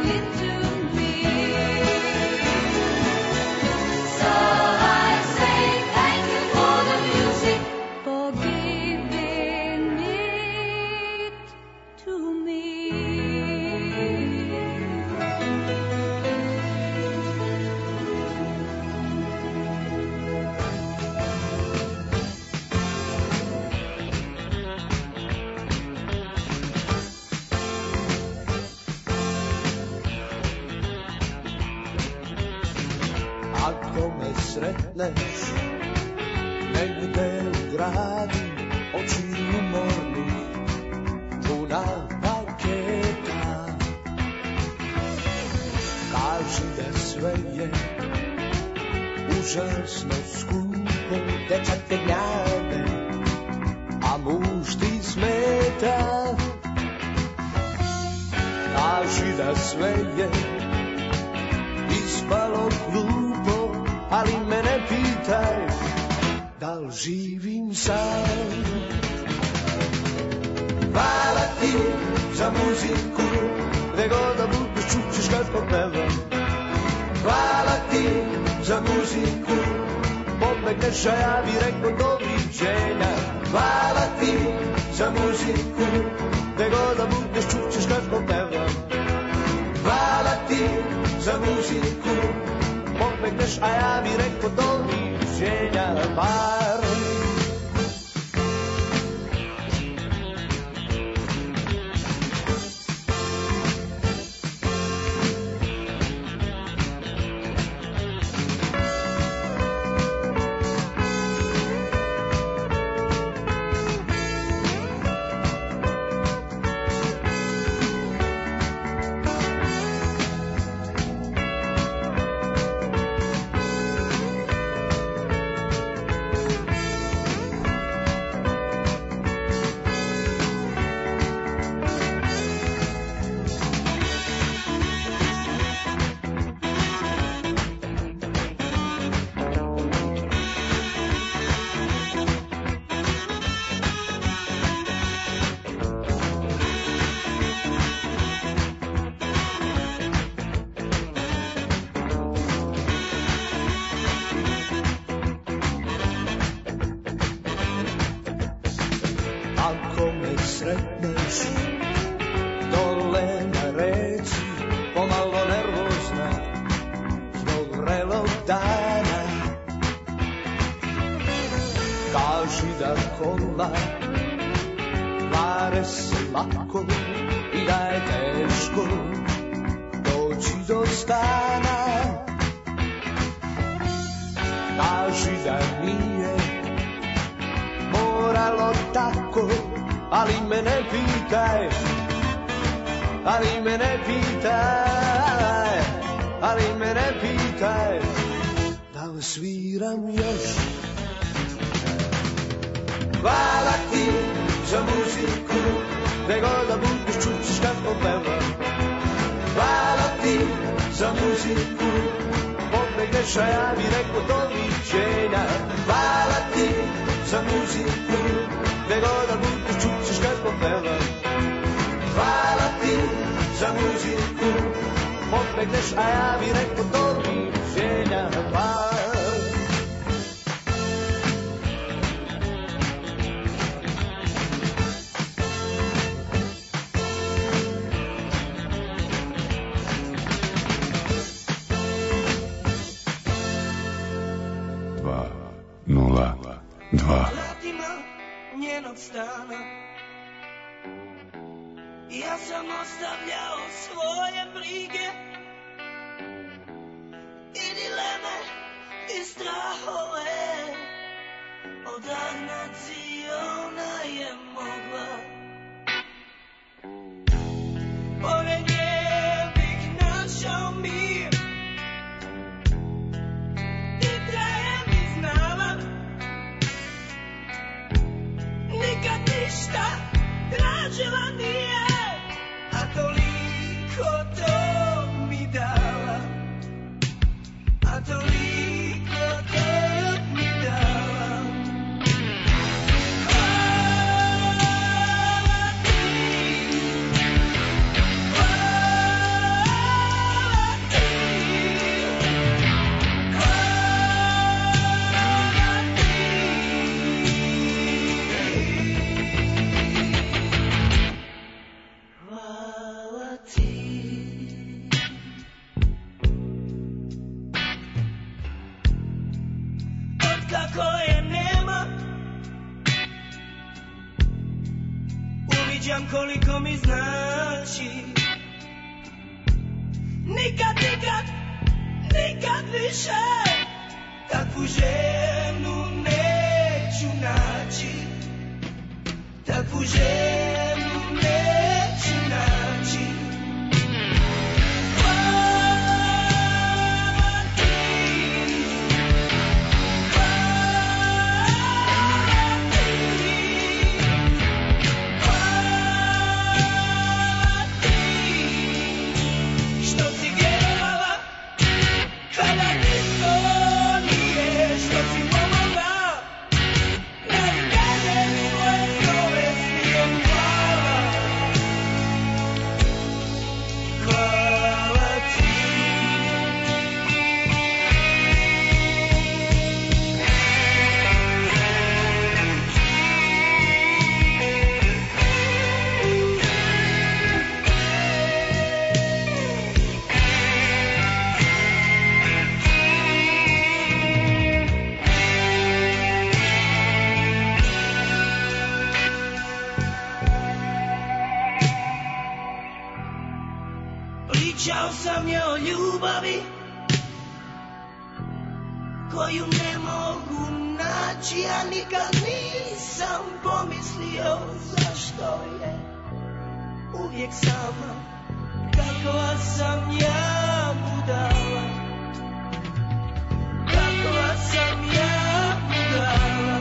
it to me. So I say thank you for the music, for giving it to me. Ako me sretneš negde u gradu, oči umornih, puna paketa, kaži da sve je užasno skupo, dečak te gnjave, a muž ti smeta. Kaži da sve je ispalo glupo, ali mene pitaj, da li živim sam. Hvala ti za muziku, gde god da budeš čućeš kad popevam. Hvala ti za muziku, pobegneš a ja bi rekao doviđenja. Hvala ti za muziku, gde god da budeš čućeš kad popevam. Hvala ti za muziku, pobegneš, a ja bi rekao doviđenja bar. Ako me sretneš dole na reci, pomalo nervozna zbog vrelog dana, kaži da kola kvare se lako i da je teško doći do stana. Kaži da nije moralo tako, ali me ne pitaj, ali me ne pitaj, ali me ne pitaj, da li sviram još. Hvala ti za muziku, gde god da budeš čućeš kad popevam. Hvala ti za muziku, pobegneš a ja bi rekao doviđenja. Hvala ti za muziku, gde god da budeš čućeš kad popevam. Hvala ti za muziku, pobegneš a ja bi rekao doviđenja. Vratima njenog stana ja sam ostavljao svoje brige i dileme i strahove, odagnati ona je mogla. Pored nje bih našao mir i da je mi znala nikad ništa tražila nije, a toliko to osjećam koliko mi znači. Nikad, nikad, nikad više takvu ženu neću naći. Takvu ženu neću naći. Pričao sam je o ljubavi koju ne mogu naći, a nikad nisam pomislio zašto je uvijek sama. Kakva sam ja budala, kakva sam ja budala.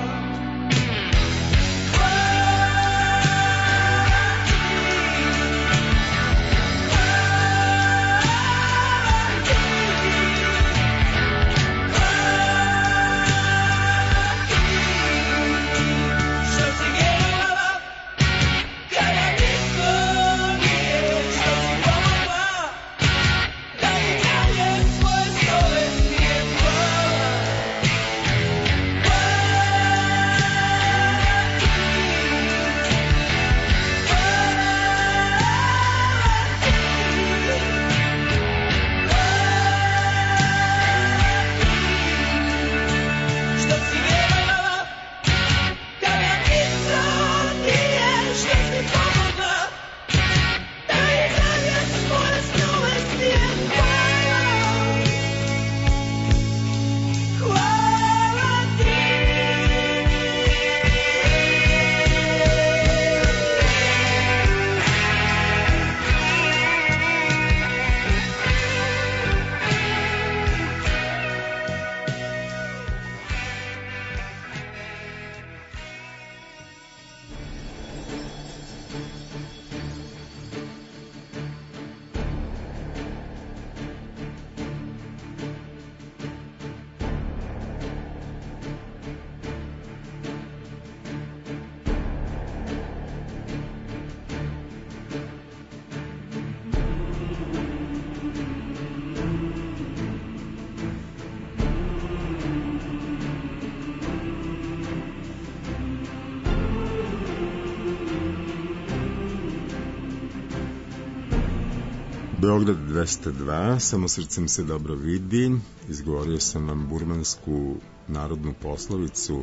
Beograd 202, samo srcem se dobro vidi. Izgovorio sam vam burmansku narodnu poslovicu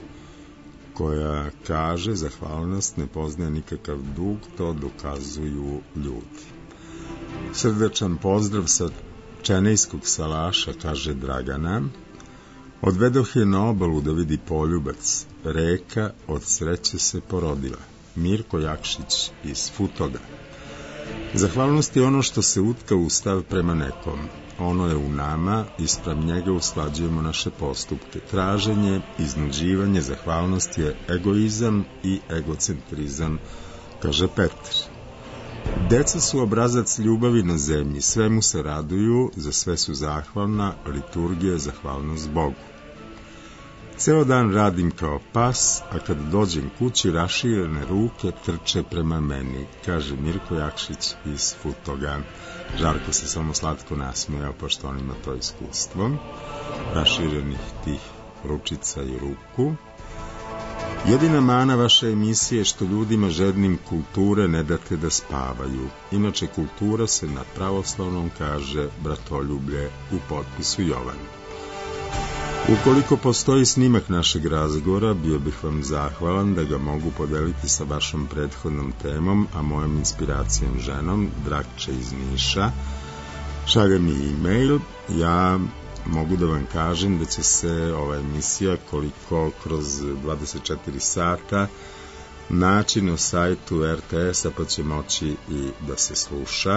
koja kaže: zahvalnost ne poznaje nikakav dug, to dokazuju ljudi. Srdačan pozdrav sa Čenejskog salaša, kaže Dragana. Odvedoh je na obalu da vidi poljubac, reka od sreće se porodila. Mirko Jakšić iz Futoga. Zahvalnost je ono što se utka u stav prema nekom. Ono je u nama i spram njega usklađujemo naše postupke. Traženje, iznuđivanje, zahvalnost je egoizam i egocentrizam, kaže Petar. Deca su obrazac ljubavi na zemlji, svemu se raduju, za sve su zahvalna, liturgija je zahvalnost Bogu. Ceo dan radim kao pas, a kad dođem kući raširene ruke trče prema meni, kaže Mirko Jakšić iz Futoga. Žarko se samo slatko nasmejao, pošto on ima to iskustvo raširenih tih ručica i ruku. Jedina mana vaše emisije je što ljudima žednim kulture ne date da spavaju. Inače, kultura se na pravoslavnom kaže bratoljublje u potpisu Jovan. Ukoliko postoji snimak našeg razgovora, bio bih vam zahvalan da ga mogu podeliti sa vašom prethodnom temom, a mojom inspiracijom ženom, Dragče iz Niša. Šalje mi e-mail, ja mogu da vam kažem da će se ova emisija, koliko kroz 24 sata, naći na sajtu RTS-a, pa će moći i da se sluša.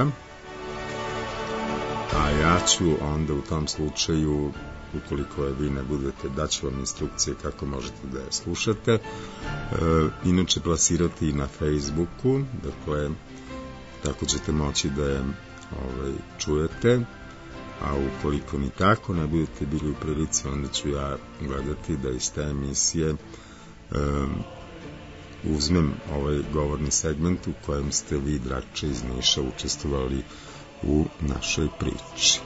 A ja ću onda u tom slučaju, ukoliko je vi ne budete, daću vam instrukcije kako možete da je slušate. Inače plasirati i na Facebooku, dakle tako ćete moći da je čujete, a ukoliko ni tako ne budete bili u prilici, onda ću ja gledati da iz te emisije uzmem ovaj govorni segment u kojem ste vi, Dragče iz Niša, učestvovali u našoj priči.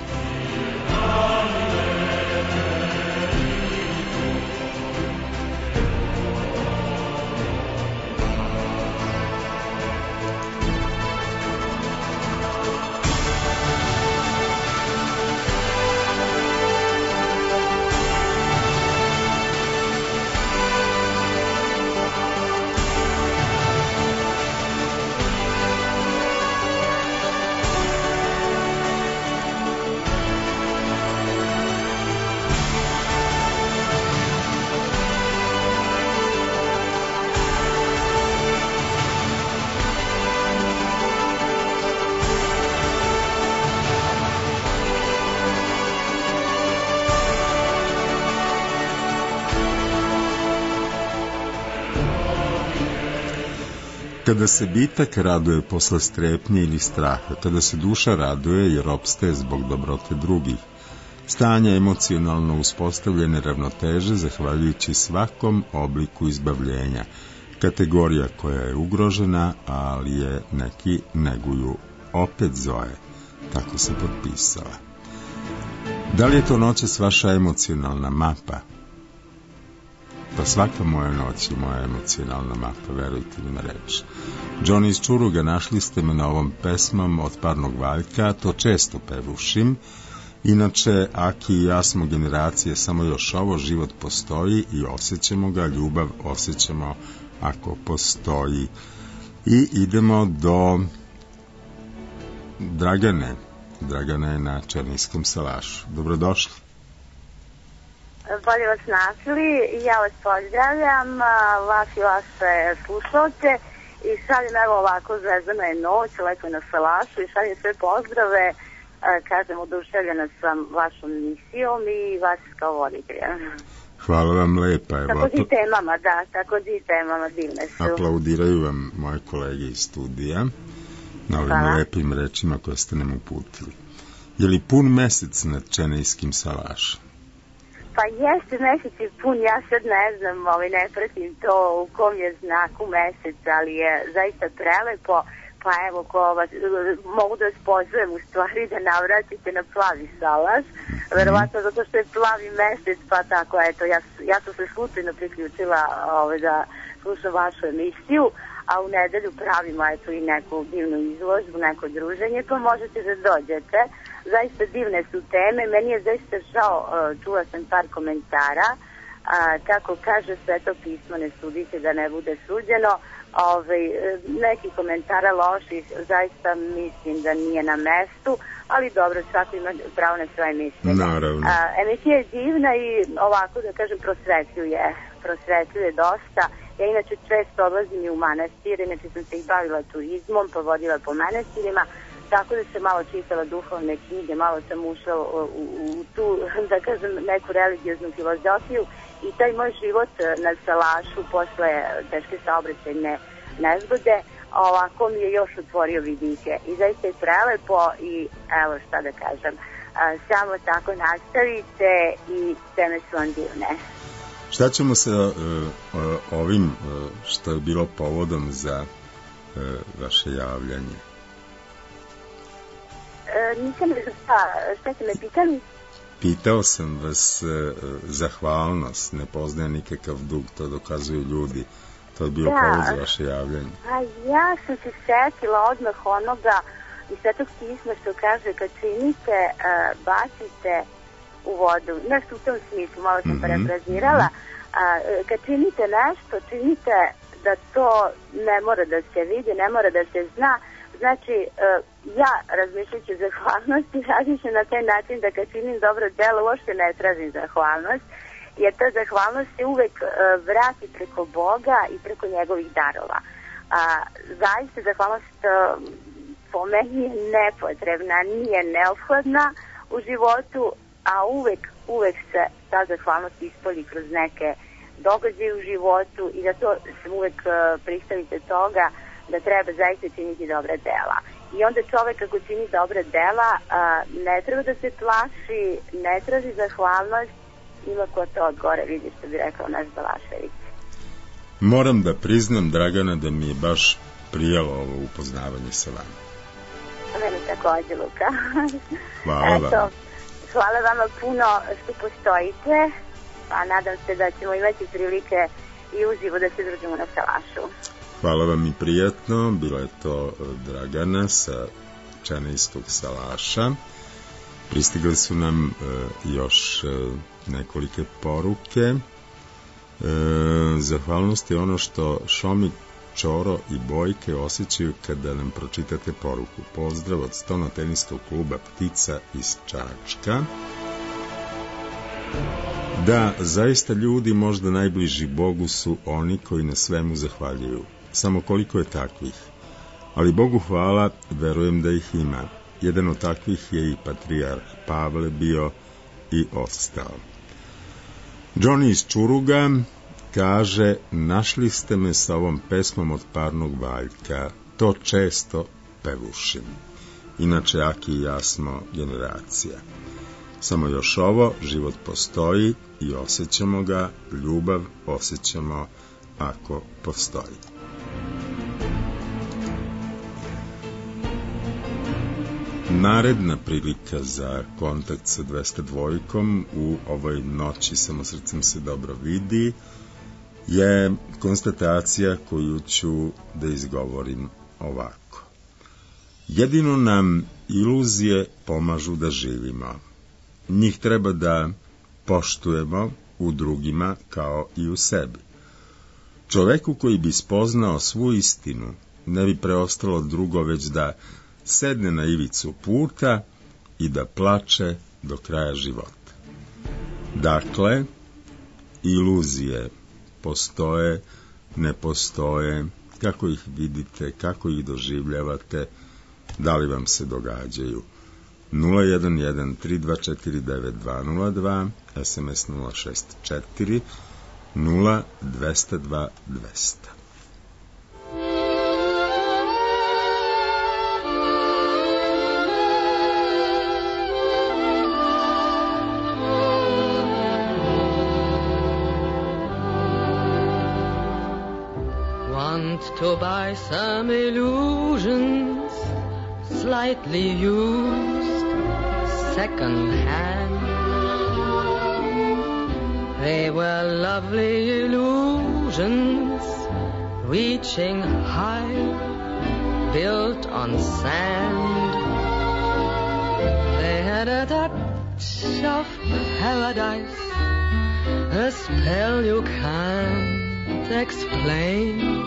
Kada se bitak raduje posle strepnje ili straha, kada se duša raduje jer opstaje zbog dobrote drugih, stanja emocionalno uspostavljene ravnoteže zahvaljujući svakom obliku izbavljenja, kategorija koja je ugrožena, ali je neki neguju. Opet Zoe, tako se potpisala. Da li je to noćas vaša emocionalna mapa? Pa svaka moja noć je moja emocionalna mapa, verujte mi na reč. Johnny iz Čuruga, našli ste me na ovom pesmom od Parnog Valjka, to često pevušim. Inače, Aki i ja smo generacije, samo još ovo, život postoji i osjećamo ga, ljubav osjećamo ako postoji. I idemo do Dragane. Dragana je na Černijskom salašu. Dobrodošli. Bolje vas našli, ja vas pozdravljam, vas i vaše slušalce i šaljem evo ovako, zvezdana je noć, lepo je na salašu i šaljem sve pozdrave, kažem, oduševljena sam vašom misijom i vas kao voditelja. Hvala vam lepa. Takođe i temama, da, takođe i temama, divne su. Aplaudiraju vam moje kolege iz studija na ovim lepim rečima koje ste nam uputili. Je li pun mesec na Čenejskim salašem? Pa jeste, mesec je pun, ja sad ne znam, ne pratim to u kom je znaku mesec, ali je zaista prelepo, pa evo, mogu da vas pozovem u stvari da navratite na plavi salaš, verovatno zato što je plavi mesec, pa tako, eto, ja sam se slučajno priključila da slušam vašu emisiju, a u nedelju pravimo, eto, i neku divnu izložbu, neko druženje, pa možete da dođete. Zaista divne su teme, meni je zaista žao, čula sam par komentara, kako kaže Sveto pismo, ne sudite da ne bude suđeno, neki komentara loših, zaista mislim da nije na mestu, ali dobro, svako ima pravo na svoje mišljenje. Naravno. Emisija je divna i ovako da kažem prosvetljuje dosta. Ja inače često odlazim i u manastir, inače sam se i bavila turizmom, pa vodila po manastirima, tako da sam malo čitala duhovne knjige, malo sam ušla u tu, da kažem, neku religioznu filozofiju i taj moj život na salašu posle teške saobraćajne nezgode ovako mi je još otvorio vidike i zaista je prelepo i evo šta da kažem, samo tako nastavite i teme su vam divne. Šta ćemo sa ovim što je bilo povodom za vaše javljanje? Nisam šta ste me pitali? Pitao sam vas zahvalnost, ne poznaje nikakav dug, to dokazuju ljudi. To je bilo povod za vaše javljanje. A ja sam se setila odmah onoga iz Svetog pisma što kaže kad činite, bacite u vodu. Nešto u tom smislu, malo sam parafrazirala. Kad činite nešto, činite da to ne mora da se vidi, ne mora da se zna. Znači, ja razmišljajući o zahvalnosti, razmišljam na taj način da kad činim dobro delo, uopšte ne tražim zahvalnost, jer ta zahvalnost se uvek vrati preko Boga i preko njegovih darova. Zaista zahvalnost po meni je nepotrebna, nije neophodna u životu, a uvek se ta zahvalnost ispolji kroz neke događaje u životu i da to uvek pristavite toga da treba zaista činiti dobra dela. I onda čovek ako čini dobra dela ne treba da se plaši, ne traži zahvalnost, ima ko to od gore vidi, što bi rekao naš Balašević. Moram da priznam, Dragana, da mi je baš prijelo ovo upoznavanje sa vama. Meni takođe, Luka. Hvala vam. Hvala vama puno što postojite, a nadam se da ćemo imati prilike i uživo da se družimo na salašu. Hvala vam i prijatno, bila je to Dragana sa Čenejskog salaša. Pristigli su nam još nekolike poruke. Zahvalnost je ono što Šomi, Čoro i Bojke osjećaju kada nam pročitate poruku. Pozdrav od Stona teniskog kluba Ptica iz Čačka. Da, zaista ljudi možda najbliži Bogu su oni koji na svemu zahvaljuju. Samo koliko je takvih. Ali Bogu hvala, verujem da ih ima. Jedan od takvih je i patrijarh Pavle bio i ostao. Johnny iz Čuruga kaže: našli ste me sa ovom pesmom od Parnog Valjka, to često pevušim. Inače, Aki i ja smo generacija. Samo još ovo, život postoji i osjećamo ga, ljubav osjećamo ako postoji. Naredna prilika za kontakt sa 202 u ovoj noći Samo srcem se dobro vidi je konstatacija koju ću da izgovorim ovako. Jedino nam iluzije pomažu da živimo. Njih treba da poštujemo u drugima kao i u sebi. Čoveku koji bi spoznao svu istinu ne bi preostalo drugo već da sedne na ivicu puta i da plače do kraja života. Dakle, iluzije postoje, ne postoje, kako ih vidite, kako ih doživljavate, da li vam se događaju. 011-324-9202, SMS 064 0202 200. To buy some illusions, slightly used, second hand. They were lovely illusions, reaching high, built on sand. They had a touch of paradise, a spell you can't explain.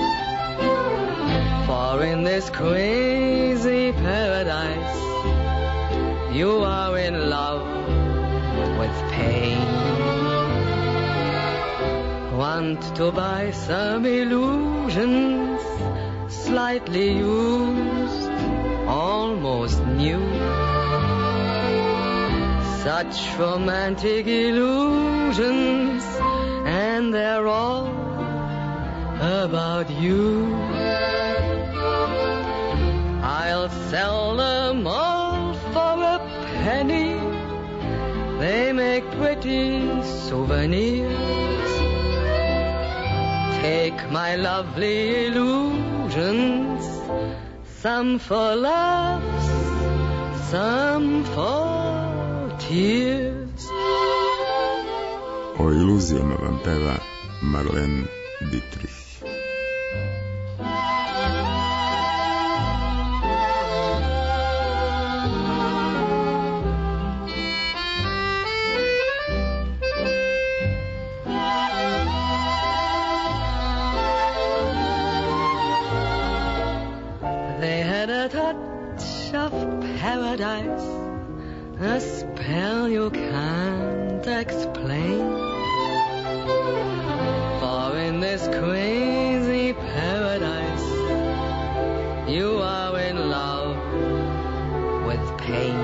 For in this crazy paradise, you are in love with pain. Want to buy some illusions, slightly used, almost new. Such romantic illusions, and they're all about you. I'll sell them all for a penny. They make pretty souvenirs. Take my lovely illusions, some for laughs, some for tears. O iluzijama vam peva Marlene Dietrich. paradise, a spell you can't explain. For in this crazy paradise, you are in love with pain.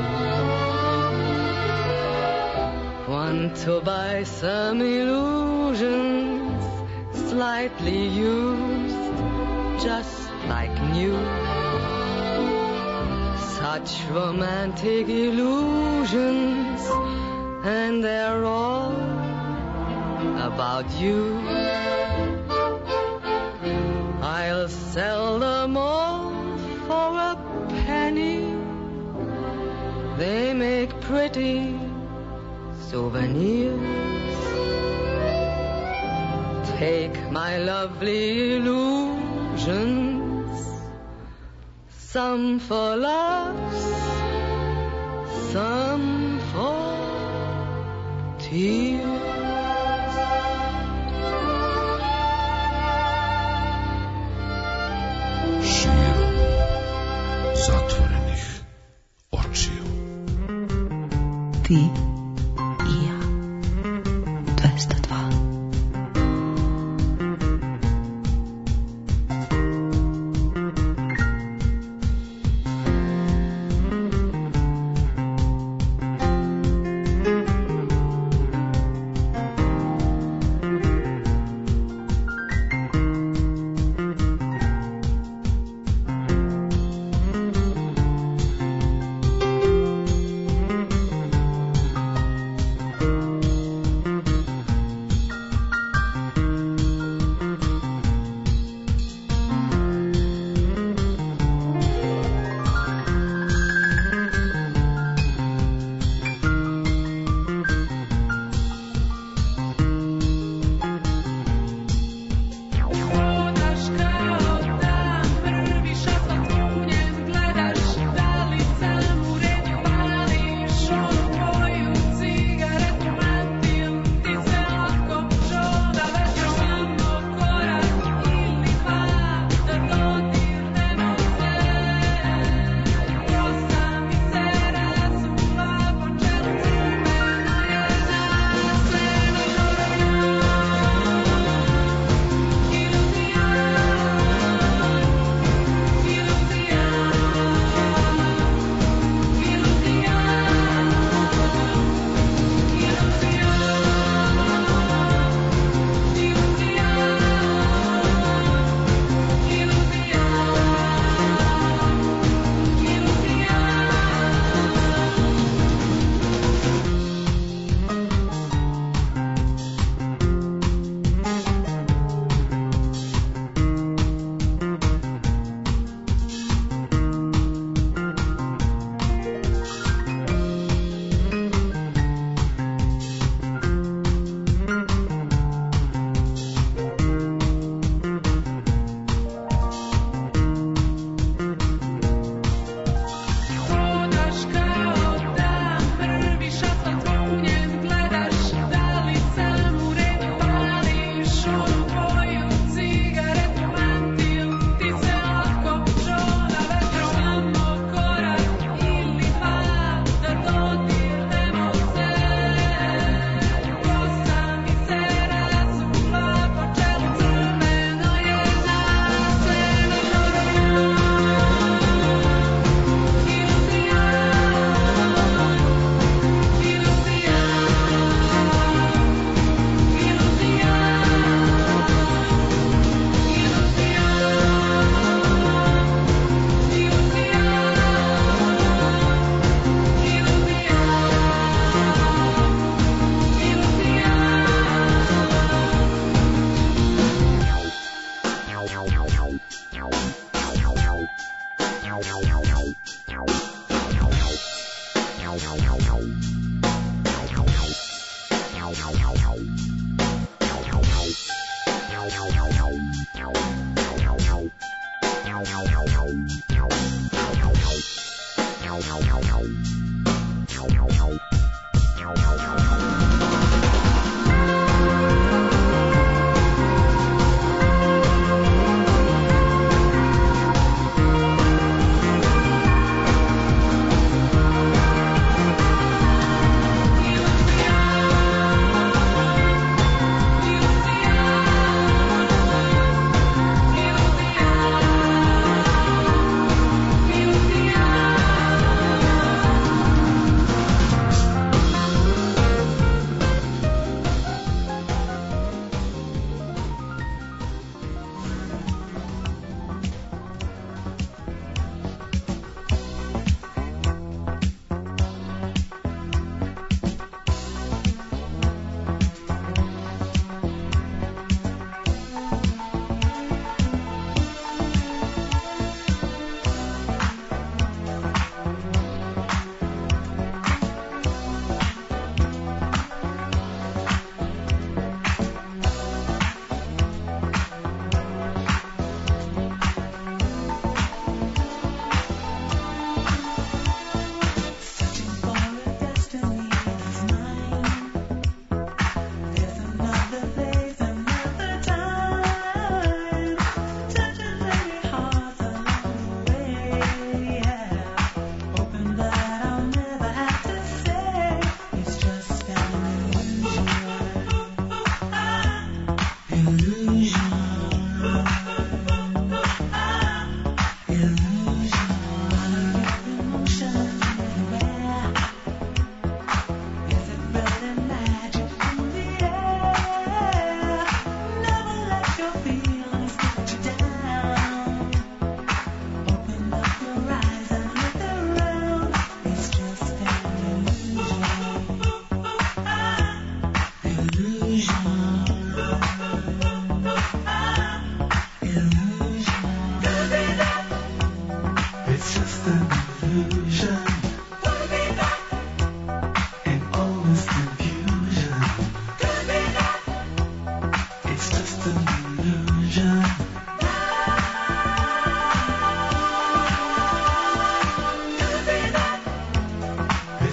Want to buy some illusions, slightly used, just like new. Such romantic illusions, and they're all about you. I'll sell them all for a penny. They make pretty souvenirs. Take my lovely illusions, some for laughs, some for tears. Širom zatvorenih očiju. Ti i ja. 202.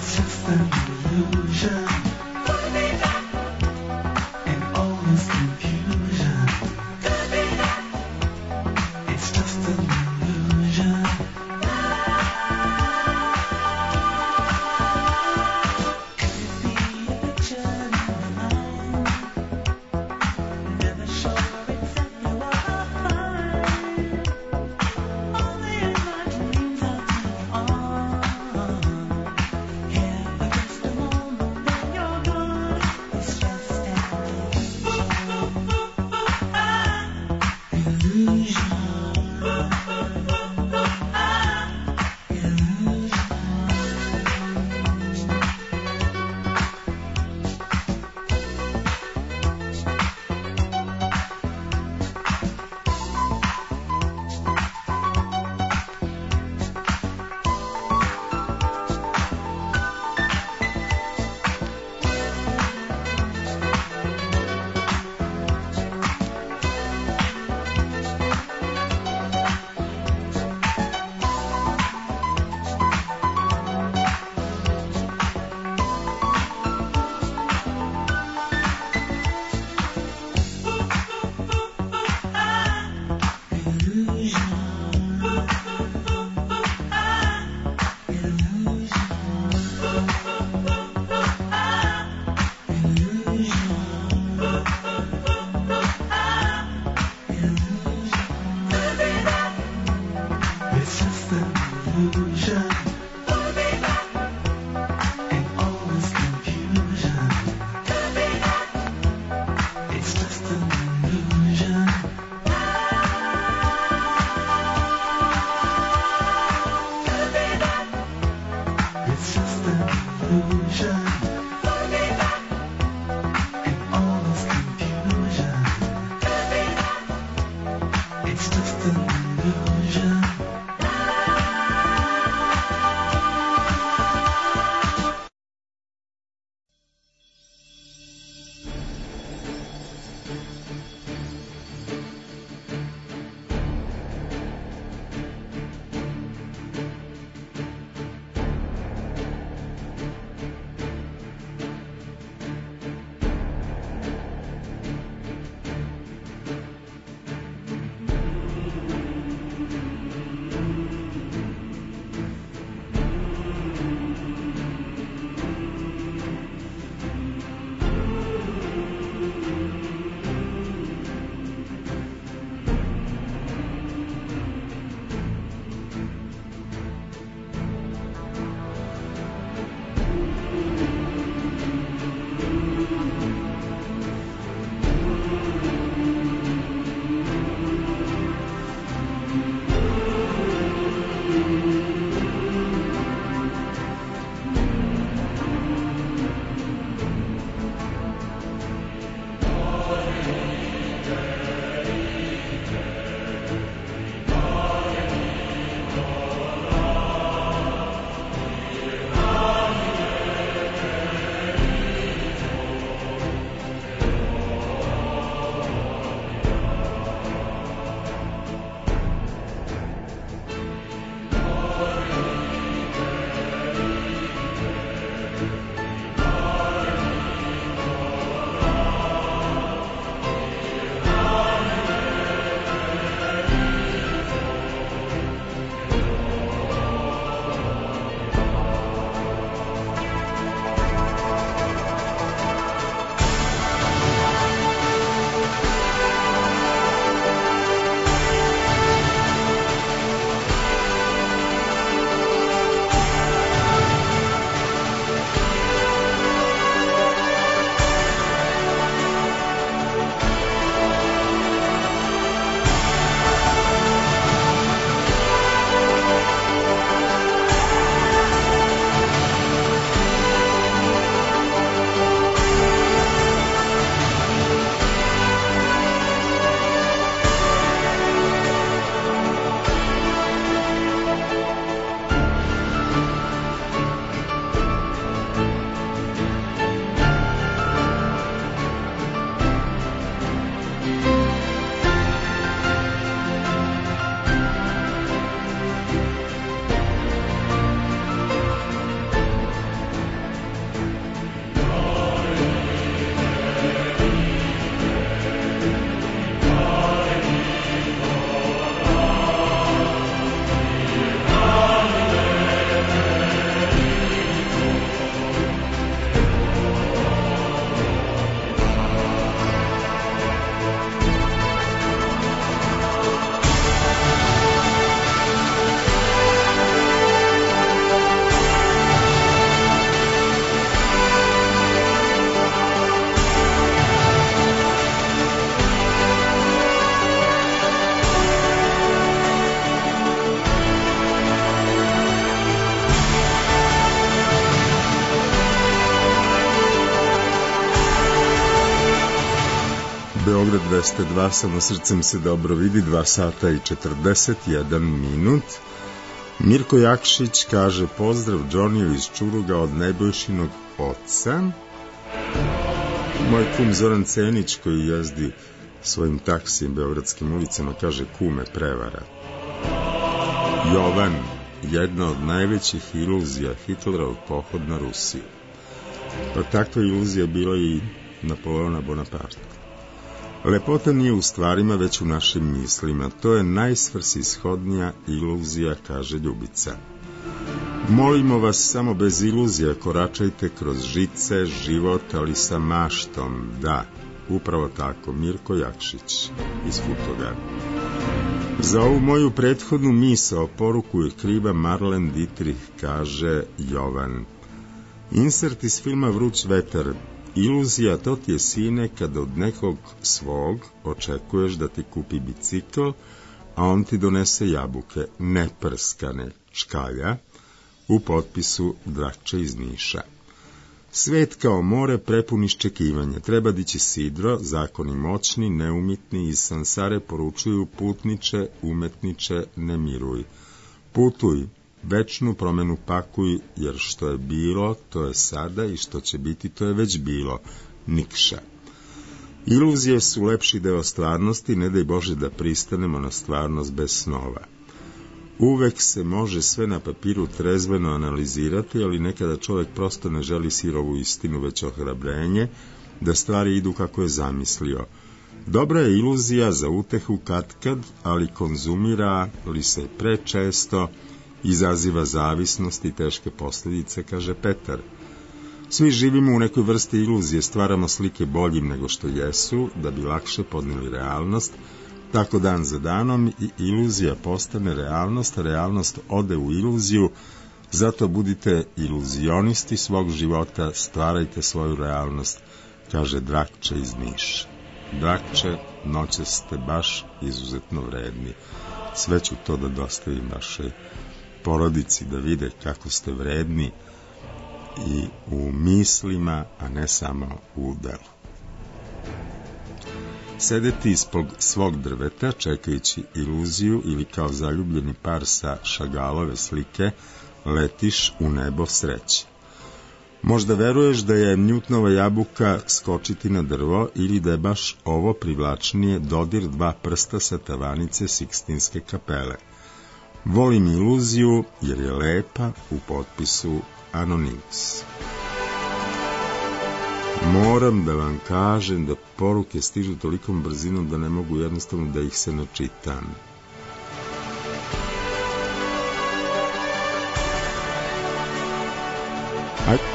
It's just an illusion. And all this confusion. It's just an illusion. Could it be a picture in my mind? Never sure exactly what I find. Only in my dreams I turn on. Here for just a moment, then you're gone. It's just an illusion. It's just an illusion. And all this confusion. It's just an illusion. It's just an illusion. And all this confusion. It's just an illusion. Beograd 202, samo srcem se dobro vidi, 2 sata i 41 minut. Mirko Jakšić kaže pozdrav Džoniju iz Čuruga od Nebojšinog oca. Moj kum Zoran Cenić koji jezdi svojim taksijem beogradskim ulicama kaže kume prevara. Jovan, jedna od najvećih iluzija Hitlerov pohod na Rusiju. Pa takva iluzija bila i Napoleona Bonaparte. Lepota nije u stvarima, već u našim mislima. To je najsvrsishodnija iluzija, kaže Ljubica. Molimo vas, samo bez iluzija koračajte kroz žice, život, ali sa maštom. Da, upravo tako, Mirko Jakšić iz Futoga. Za ovu moju prethodnu misao poruku je kriva Marlen Dietrich, kaže Jovan. Insert iz filma Vruć vetar. Iluzija, to ti je, sine, kad od nekog svog očekuješ da ti kupi bicikl, a on ti donese jabuke, neprskane, škalja, u potpisu Drakče iz Niša. Svet kao more prepun iščekivanja, treba dići sidro, zakoni moćni, neumitni, iz sansare poručuju putniče, umetniče, ne miruj. Putuj, večnu promenu pakuj, jer što je bilo, to je sada, i što će biti, to je već bilo. Nikša. Iluzije su lepši deo stvarnosti, ne daj Bože da pristanemo na stvarnost bez snova. Uvek se može sve na papiru trezveno analizirati, ali nekada čovjek prosto ne želi sirovu istinu, već ohrabrenje, da stvari idu kako je zamislio. Dobra je iluzija za utehu katkad, ali konzumira li se prečesto, izaziva zavisnost i teške posljedice, kaže Petar. Svi živimo u nekoj vrsti iluzije, stvaramo slike boljim nego što jesu, da bi lakše podnijeli realnost. Tako dan za danom i iluzija postane realnost, a realnost ode u iluziju. Zato budite iluzionisti svog života, stvarajte svoju realnost, kaže Drakče iz Niša. Drakče, noće ste baš izuzetno vredni. Sve ću to da dostavim vašoj porodici, da vide kako ste vredni i u mislima, a ne samo u delu. Sedeti ispod svog drveta, čekajući iluziju, ili kao zaljubljeni par sa Šagalove slike, letiš u nebo sreće. Možda veruješ da je Newtonova jabuka skočiti na drvo, ili da je baš ovo privlačnije dodir 2 prsta sa tavanice Sikstinske kapele. Volim iluziju jer je lepa, u potpisu Anonimus. Moram da vam kažem da poruke stižu tolikom brzinom da ne mogu jednostavno da ih se načitam. Ajde.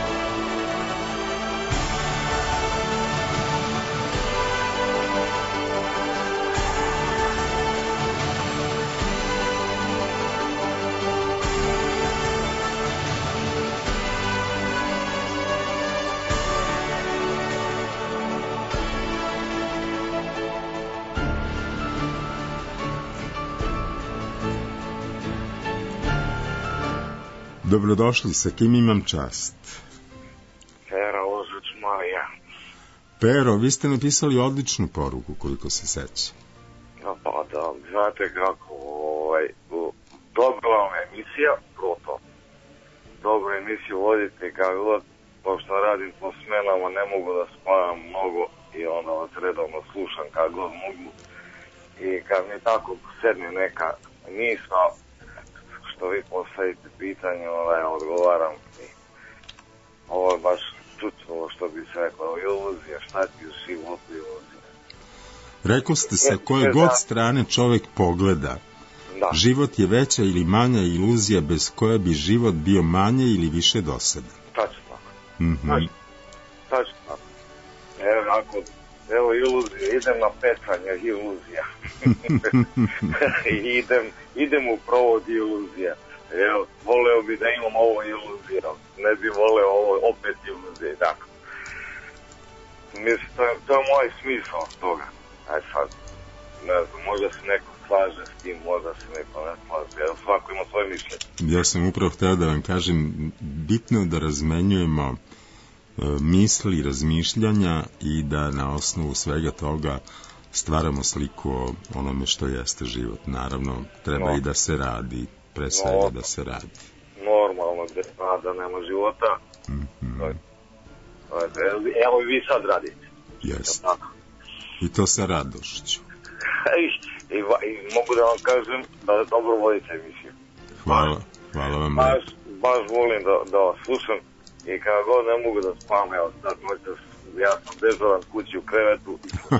Dobrodošli, sa kim imam čast? Pero Ozuć Marija. Pero, vi ste napisali odličnu poruku, koliko se seća. No pa da, znate kako, dobra vam emisija, proto. Dobru emisiju vodite, kako god, pošto radim po smenama, ne mogu da spavam mnogo i onda vas redovno slušam kako god mogu. I kad mi tako sedne neka misla, što vi postavite pitanje, onda ja odgovaram i ovo je baš čučno, što bi se rekao, iluzija, šta ti u životu iluzija. Rekao ste, sa koje god strane čovjek pogleda, da. Život je veća ili manja iluzija bez koje bi život bio manje ili više dosadan. Tačno tako. Tačno tako. Evo iluzija, idem na pecanje iluzija. idem u provod iluzija. Evo, voleo bi da imam ovo iluzija, ne bi voleo ovo opet iluzije, tako. Mislim, to je moj smisao toga. Aj sad, ne znam, možda se neko slaže s tim, možda se neko ne slaže, evo, svako ima svoje mišljenje. Ja sam upravo hteo da vam kažem, bitno je da razmenjujemo misli, razmišljanja i da na osnovu svega toga stvaramo sliku o onome što jeste život. Naravno, treba i da se radi, pre svega da se radi. Normalno, gde da nema života. Evo i vi sad radite. Jeste. I to sa radošću. I mogu da vam kažem da dobro vodite emisiju. Hvala vam. Baš volim da vas slušam i kada god ne mogu da spavam, evo sad noćas, ja sam dežuran kući u krevetu.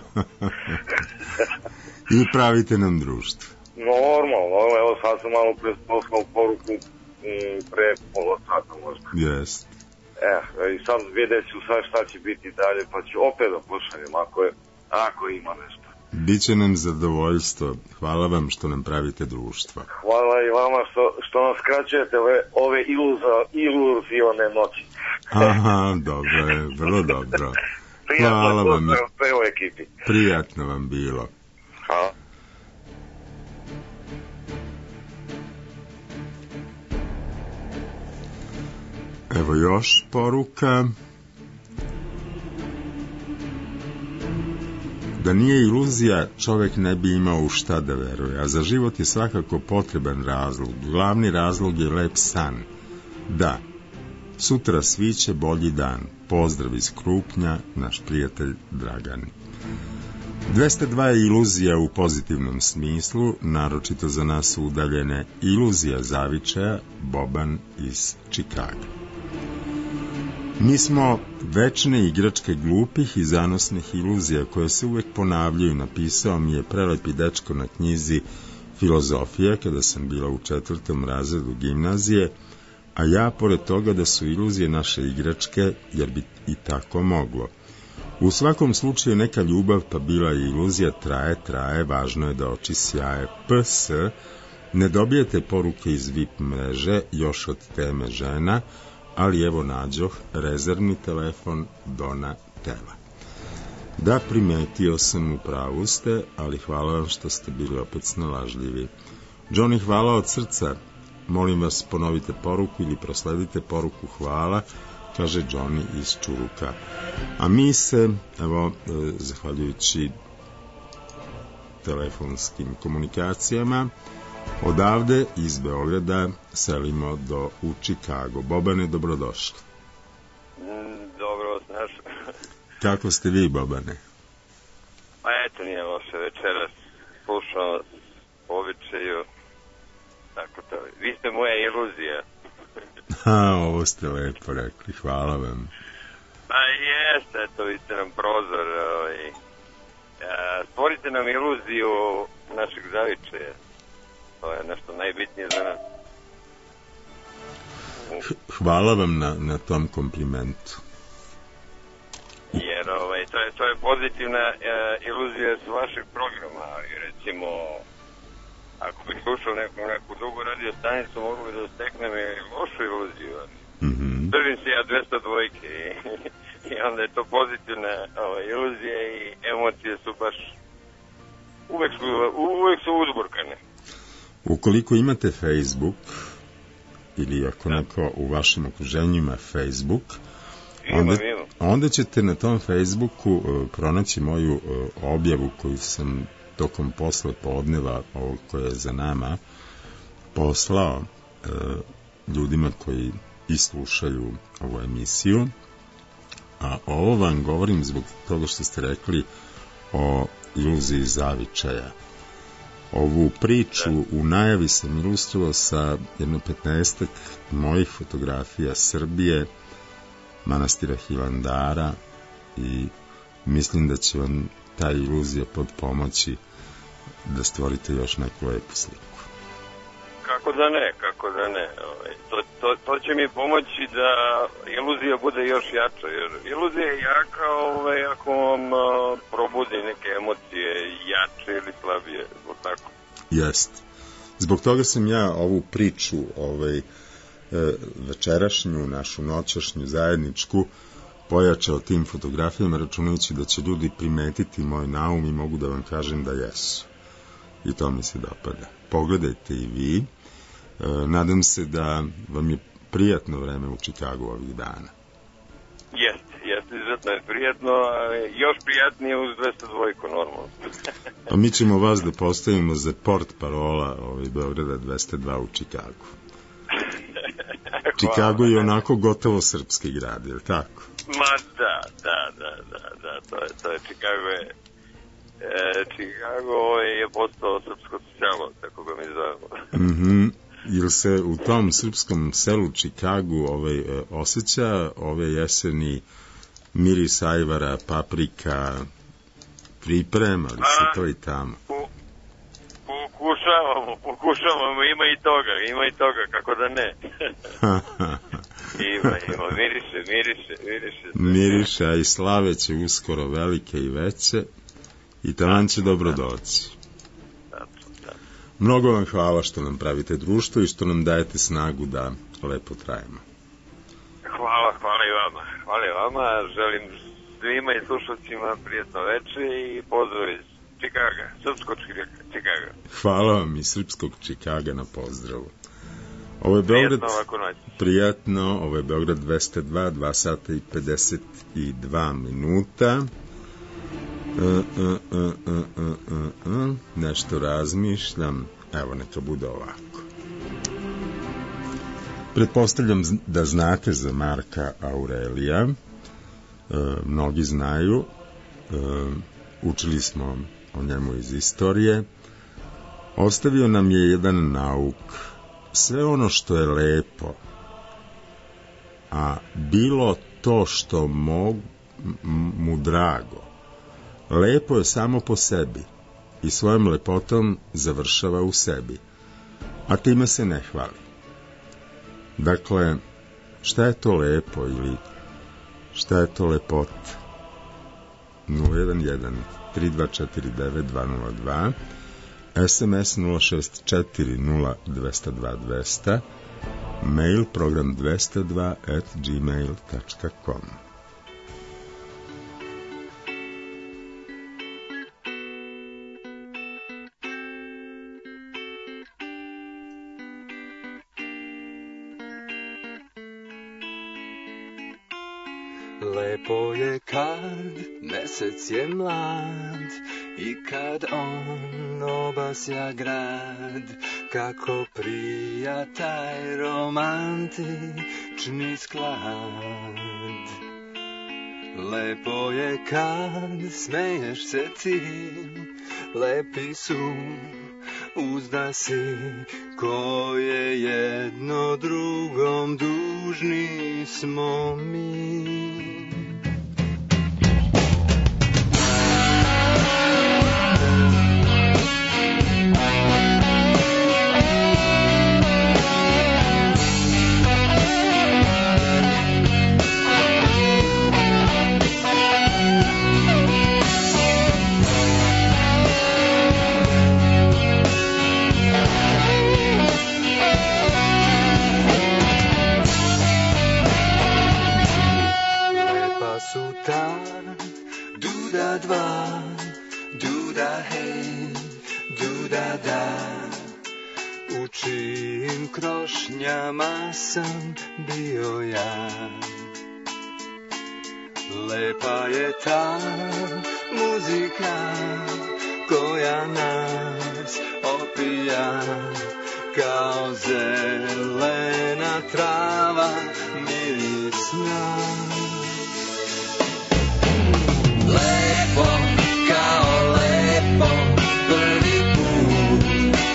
I pravite nam društvo. Normalno, evo sad sam malo poslao poruku pre pola sata možda. Jest. I sad vidjet ću sad šta će biti dalje, pa ću opet da pošaljem ako ima nešto. Biće nam zadovoljstvo. Hvala vam što nam pravite društva. Hvala i vama što nam skraćujete ove iluzione noći. Aha, dobro je, vrlo dobro. Hvala vam. Prijatno vam bilo. Hvala. Evo još poruka. Da nije iluzija, čovjek ne bi imao u šta da veruje, a za život je svakako potreban razlog. Glavni razlog je lep san. Da, sutra sviće bolji dan. Pozdrav iz Krupnja, naš prijatelj Dragan. 202 je iluzija u pozitivnom smislu, naročito za nas udaljene. Iluzija zavičaja, Boban iz Čikaga. Mi smo večne igračke glupih i zanosnih iluzija koje se uvek ponavljaju, napisao mi je prelepi dečko na knjizi Filozofija kada sam bila u 4. razredu gimnazije, a ja pored toga da su iluzije naše igračke, jer bi i tako moglo. U svakom slučaju neka ljubav, pa bila je iluzija, traje, važno je da oči sjaje. PS, ne dobijete poruke iz VIP mreže, još od teme žena, ali evo nađoh rezervni telefon Dona Tela. Da, primetio sam, u pravu ste, ali hvala vam što ste bili opet snalažljivi. Johnny, hvala od srca. Molim vas, ponovite poruku ili prosledite poruku hvala, kaže Johnny iz Čuruka. A mi se, evo, zahvaljujući telefonskim komunikacijama, odavde iz Beograda selimo u Čikago. Bobane, dobrodošli. Dobro vas našao. Kako ste vi, Bobane? Pa eto, nije loše večeras. Slušao običaju. Tako to. Vi ste moja iluzija. Ovo ste lepo rekli. Hvala vam. Pa jeste, eto, vi ste nam prozor. Stvorite nam iluziju našeg zavičaja. To je nešto najbitnije za nas. Hvala vam na tom komplimentu. Jer to je pozitivna iluzija s vašeg programa. Recimo, ako bih slušao neku dugu radio stanicu, mogu bi da steknem i lošu iluziju. Držim se ja 200 dvojke i onda je to pozitivna iluzija i emocije su baš uvek su uzburkane. Ukoliko imate Facebook ili ako neko u vašem okruženju ima Facebook, onda ćete na tom Facebooku pronaći moju objavu koju sam tokom posle podneva ovog koje je za nama poslao ljudima koji islušaju ovu emisiju. A ovo vam govorim zbog toga što ste rekli o iluziji zavičaja. Ovu priču u najavi sam ilustrovao sa jedno 15 mojih fotografija Srbije, manastira Hilandara i mislim da će vam ta iluzija pomoći da stvorite još neku lepu sliku. Kako da ne. To će mi pomoći da iluzija bude još jača, jer iluzija je jaka ako vam probudi neke emocije jače ili slabije, zbog tako. Jest. Zbog toga sam ja ovu priču večerašnju, našu noćašnju zajedničku pojačao tim fotografijama, računajući da će ljudi primetiti moj naum i mogu da vam kažem da jesu. I to mi se dopada. Pogledajte i vi. Nadam se da vam je prijatno vreme u Čikagu ovih dana. Jeste, izuzetno je prijatno, još prijatnije uz 202 normalno. Pa mi ćemo vas da postavimo za port parola Beograda 202 u Čikagu. Čikago je onako gotovo srpski grad, je li tako? Ma da, to je Čikago je postao srpsko selo, tako ga mi zovemo. Jel se u tom srpskom selu Čikagu osjeća ove jeseni miris ajvara, paprika, priprema li se to i tamo? Pokušavamo, ima i toga, kako da ne. Ima, miriše. Miriše, a i slave će uskoro velike i veće i taman će dobro doći. Mnogo vam hvala što nam pravite društvo i što nam dajete snagu da lepo trajemo. Hvala i vama. Želim svima i slušalcima prijetno veče i pozdrav iz Čikaga, srpskog Čikaga. Hvala vam iz srpskog Čikaga na pozdravu. Ovo je Beograd, prijatno, ovo je Beograd 202, 2 sata i 52 minuta. Nešto razmišljam, evo neka bude ovako. Pretpostavljam da znate za Marka Aurelija, mnogi znaju, učili smo o njemu iz istorije. Ostavio nam je jedan nauk: sve ono što je lepo, a bilo to što mu drago, lepo je samo po sebi i svojom lepotom završava u sebi, a time se ne hvali. Dakle, šta je to lepo ili šta je to lepota? 011 3249 202, SMS 064 0202 200, mail program 202@gmail.com. Lepo je kad mesec je mlad i kad on obasja grad, kako prija taj romantični sklad. Lepo je kad smeješ se ti, lepi su uzdasi koje jedno drugom dužni smo mi. Duda dva, duda hej, duda da, u čijim krošnjama sam bio ja. Lepa je ta muzika koja nas opija, kao zelena trava mirisna. Lepo, kao lepo, prvi put.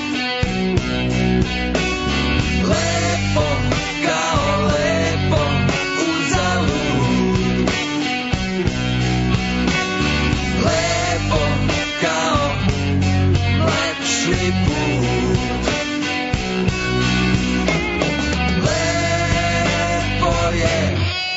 Lepo, kao lepo, uzalud. Lepo, kao mlečni put. Lepo je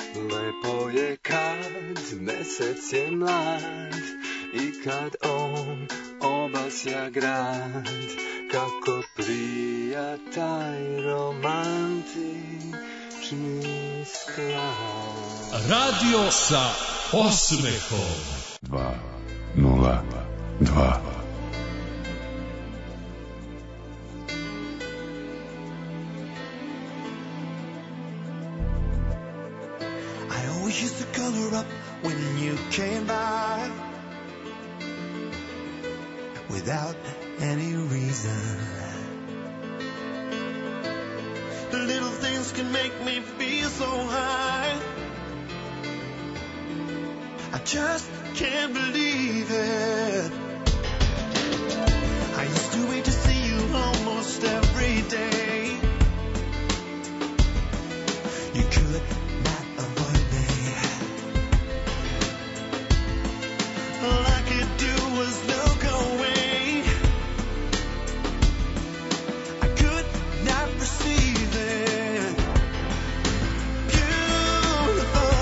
Lepo je kad mesec je mlad i kad on obasja grad, kako prija taj romantični sklad. Radio sa osmehom. 202. I always used to color up when you came by without any reason. The little things can make me feel so high. I just can't believe it. I used to wait to see you almost every day. You could not avoid me. All I could do was look away. I could not perceive it. Beautiful,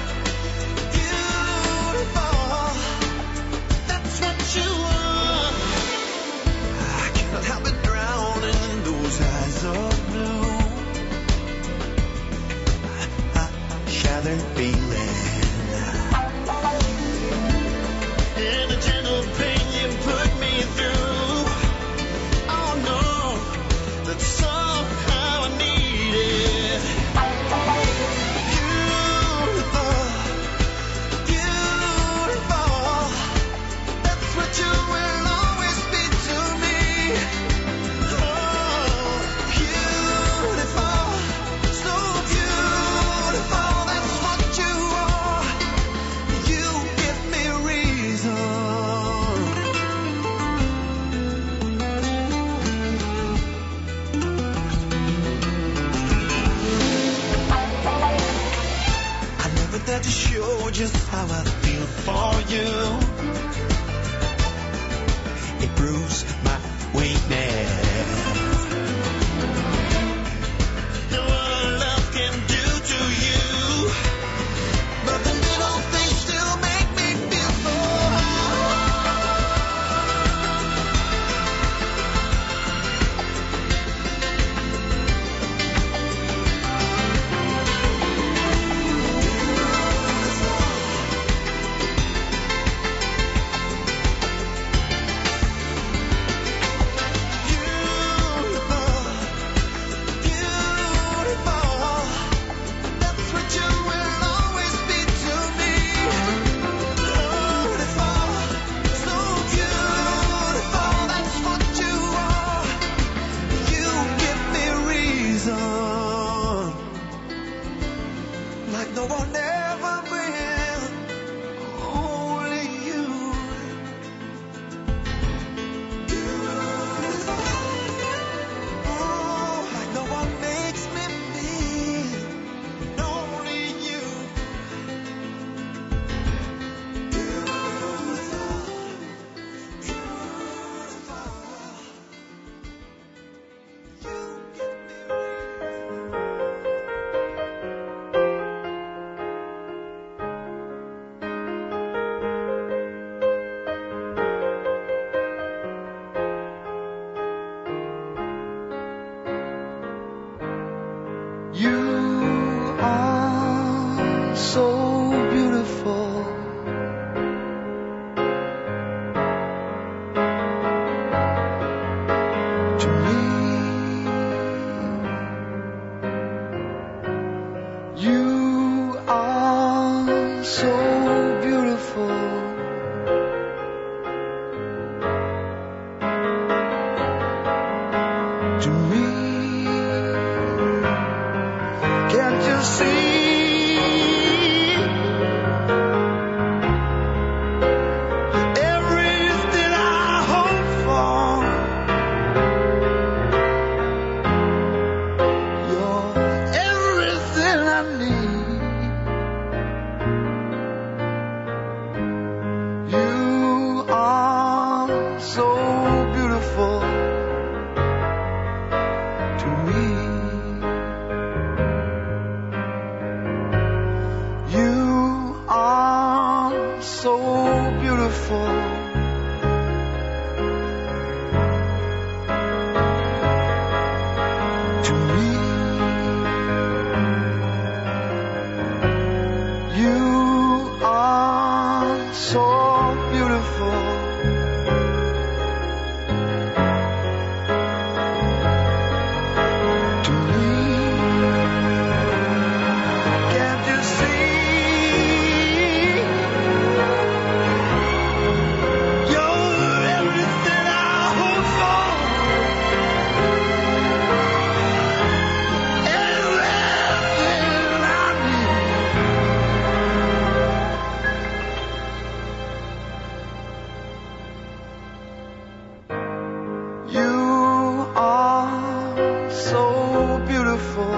beautiful, that's what you are. I cannot help but drown in those eyes of blue. Gathered feeling and the gentle pain you put me through. Oh no, that somehow I needed. Beautiful, beautiful, that's what you will always be to me. Oh, beautiful, so beautiful. To show just how I feel for you. It proves my weakness. No what love can do to you, but the little things still make me feel so Can't you see beautiful. To me, you are so beautiful. To me, can't you see? You're everything I hope for. Everything I need. You are so beautiful.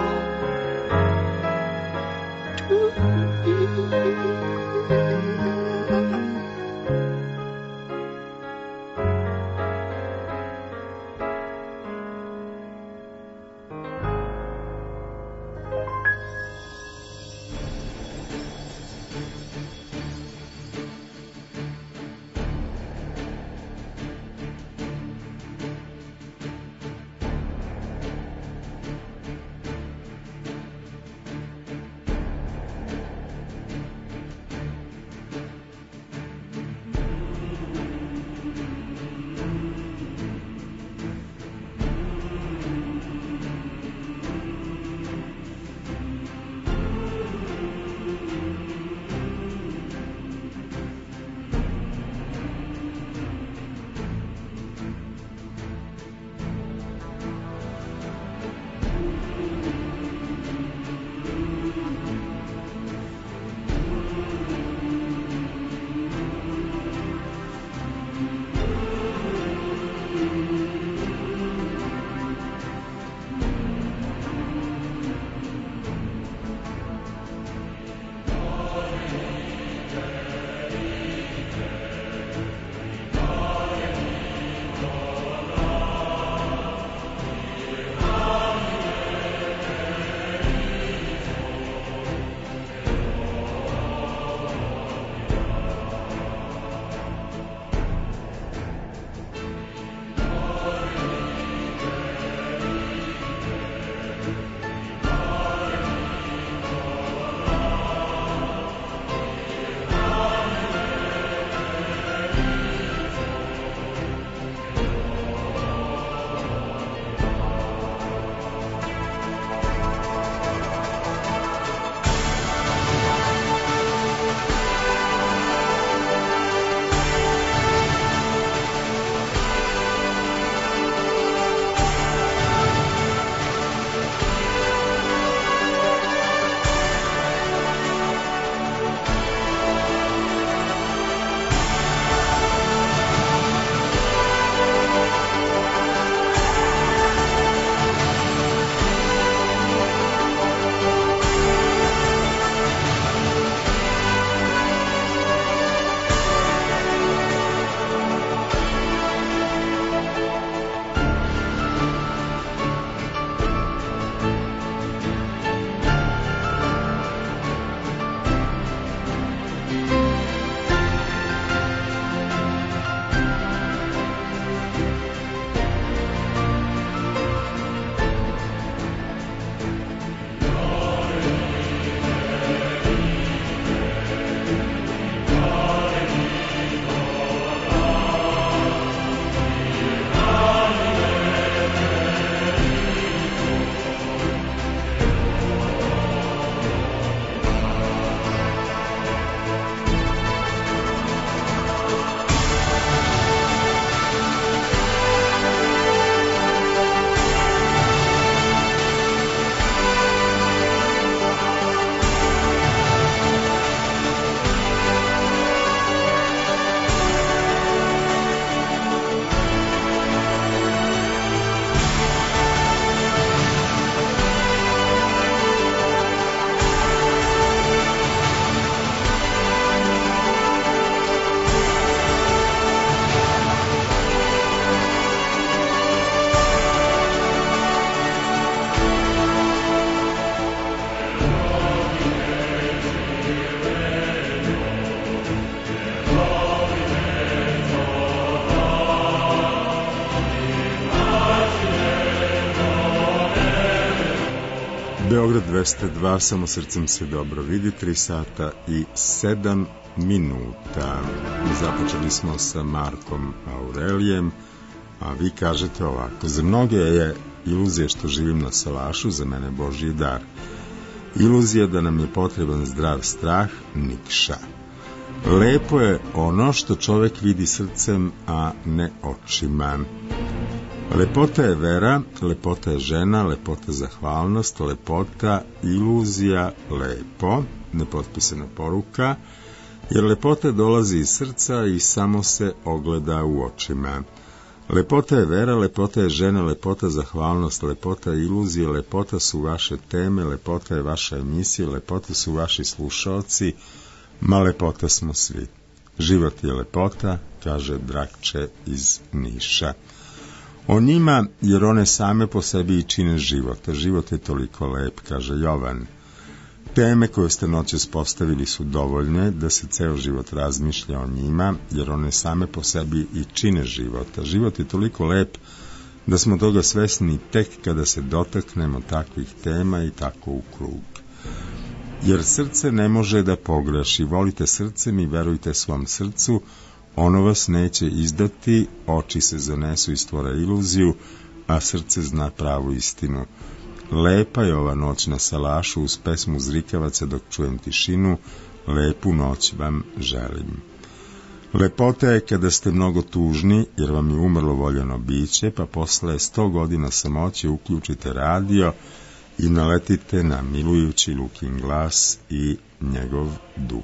Beograd 202, samo srcem se dobro vidi, 3 sata i 7 minuta. Započeli smo sa Markom Aurelijem, a vi kažete ovako: za mnoge je iluzija što živim na salašu, za mene Božji dar. Iluzija da nam je potreban zdrav strah, nikša. Lepo je ono što čovek vidi srcem, a ne očima. Lepota je vera, lepota je žena, lepota zahvalnost, lepota iluzija, lepo, nepotpisana poruka, jer lepota dolazi iz srca i samo se ogleda u očima. Lepota je vera, lepota je žena, lepota zahvalnost, lepota iluzije, lepota su vaše teme, lepota je vaša emisija, lepota su vaši slušaoci, ma lepota smo svi. Život je lepota, kaže Drakče iz Niša. O njima, jer one same po sebi i čine život. Život je toliko lep, kaže Jovan. Teme koje ste noćas postavili su dovoljne da se ceo život razmišlja o njima, jer one same po sebi i čine život. Život je toliko lep da smo toga svesni tek kada se dotaknemo takvih tema i tako u krug. Jer srce ne može da pogreši. Volite srcem i verujte svom srcu, ono vas neće izdati, oči se zanesu i stvore iluziju, a srce zna pravu istinu. Lepa je ova noć na salašu uz pesmu zrikavaca dok čujem tišinu, lepu noć vam želim. Lepota je kada ste mnogo tužni, jer vam je umrlo voljeno biće, pa posle 100 godina samoće uključite radio i naletite na milujući Lukin glas i njegov duh.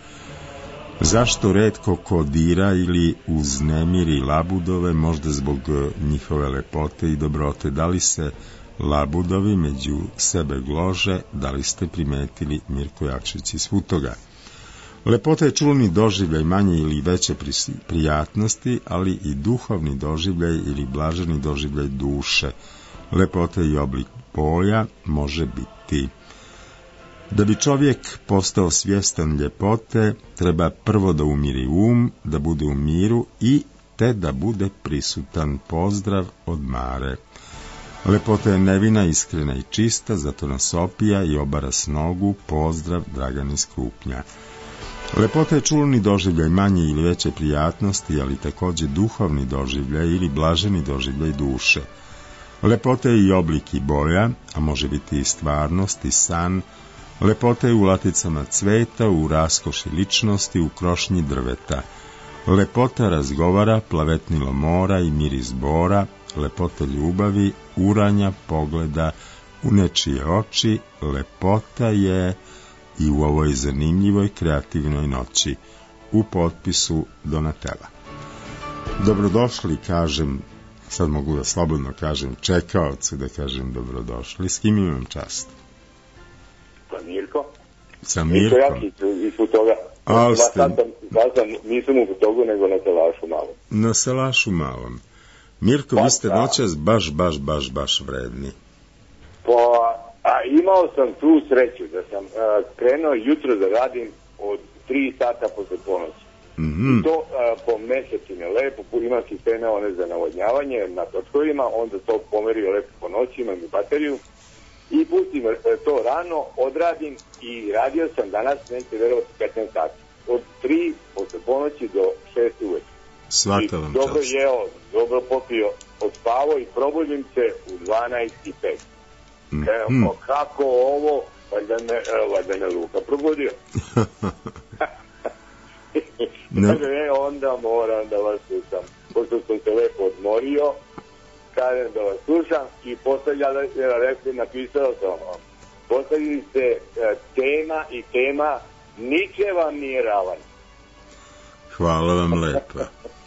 Zašto retko ko dira ili uznemiri labudove, možda zbog njihove lepote i dobrote? Da li se labudovi među sebe glože, da li ste primetili Mirko Jakšić iz Futoga? Lepota je čulni doživljaj manje ili veće prijatnosti, ali i duhovni doživljaj ili blaženi doživljaj duše. Lepota i oblik polja može biti. Da bi čovjek postao svjestan ljepote, treba prvo da umiri da bude u miru i te da bude prisutan. Pozdrav od Mare. Lepota je nevina, iskrena i čista, zato nas opija i obara s nogu. Pozdrav Dragan iz Krupnja. Lepota je čulni doživljaj manje ili veće prijatnosti, ali također duhovni doživljaj ili blaženi doživljaj duše. Lepota je i oblik i boja, a može biti i stvarnost i san. Lepota je u laticama cveta, u raskoši ličnosti, u krošnji drveta. Lepota razgovara, plavetnilo mora i miris bora. Lepota ljubavi, uranja pogleda u nečije oči. Lepota je i u ovoj zanimljivoj kreativnoj noći. U potpisu Donatela. Dobrodošli, kažem, sad mogu da slobodno kažem čekaocu, da kažem dobrodošli. S kim imam čast? Mirko. Sa Mirkom. Mirko Jakšić iz Futoga. Nisam u Futogu, nego na Salašu malom. Na Salašu malom. Mirko, vi ste noćas baš vredni. Imao sam tu sreću da sam krenuo jutro da radim od 3 sata posle ponoći. I to po mesecine lepo, imam sisteme one za navodnjavanje na točkovima, onda to pomerio lepo po noći, imam i bateriju. I pustim to rano, odradim i radio sam danas, nećete verovati, 15 sati. Od 3 posle ponoći do 6 uveče. Svaka vam čast. Dobro jeo, dobro popio, odspavao i probudim se u 12:05. Evo, kako ovo, valjda me Luka probudio. Onda moram da vas slušam. Pošto sam se lepo odmorio, kažem da vas slušam i napisao sam postavili ste tema niče vam nije ravan. Hvala vam lepa.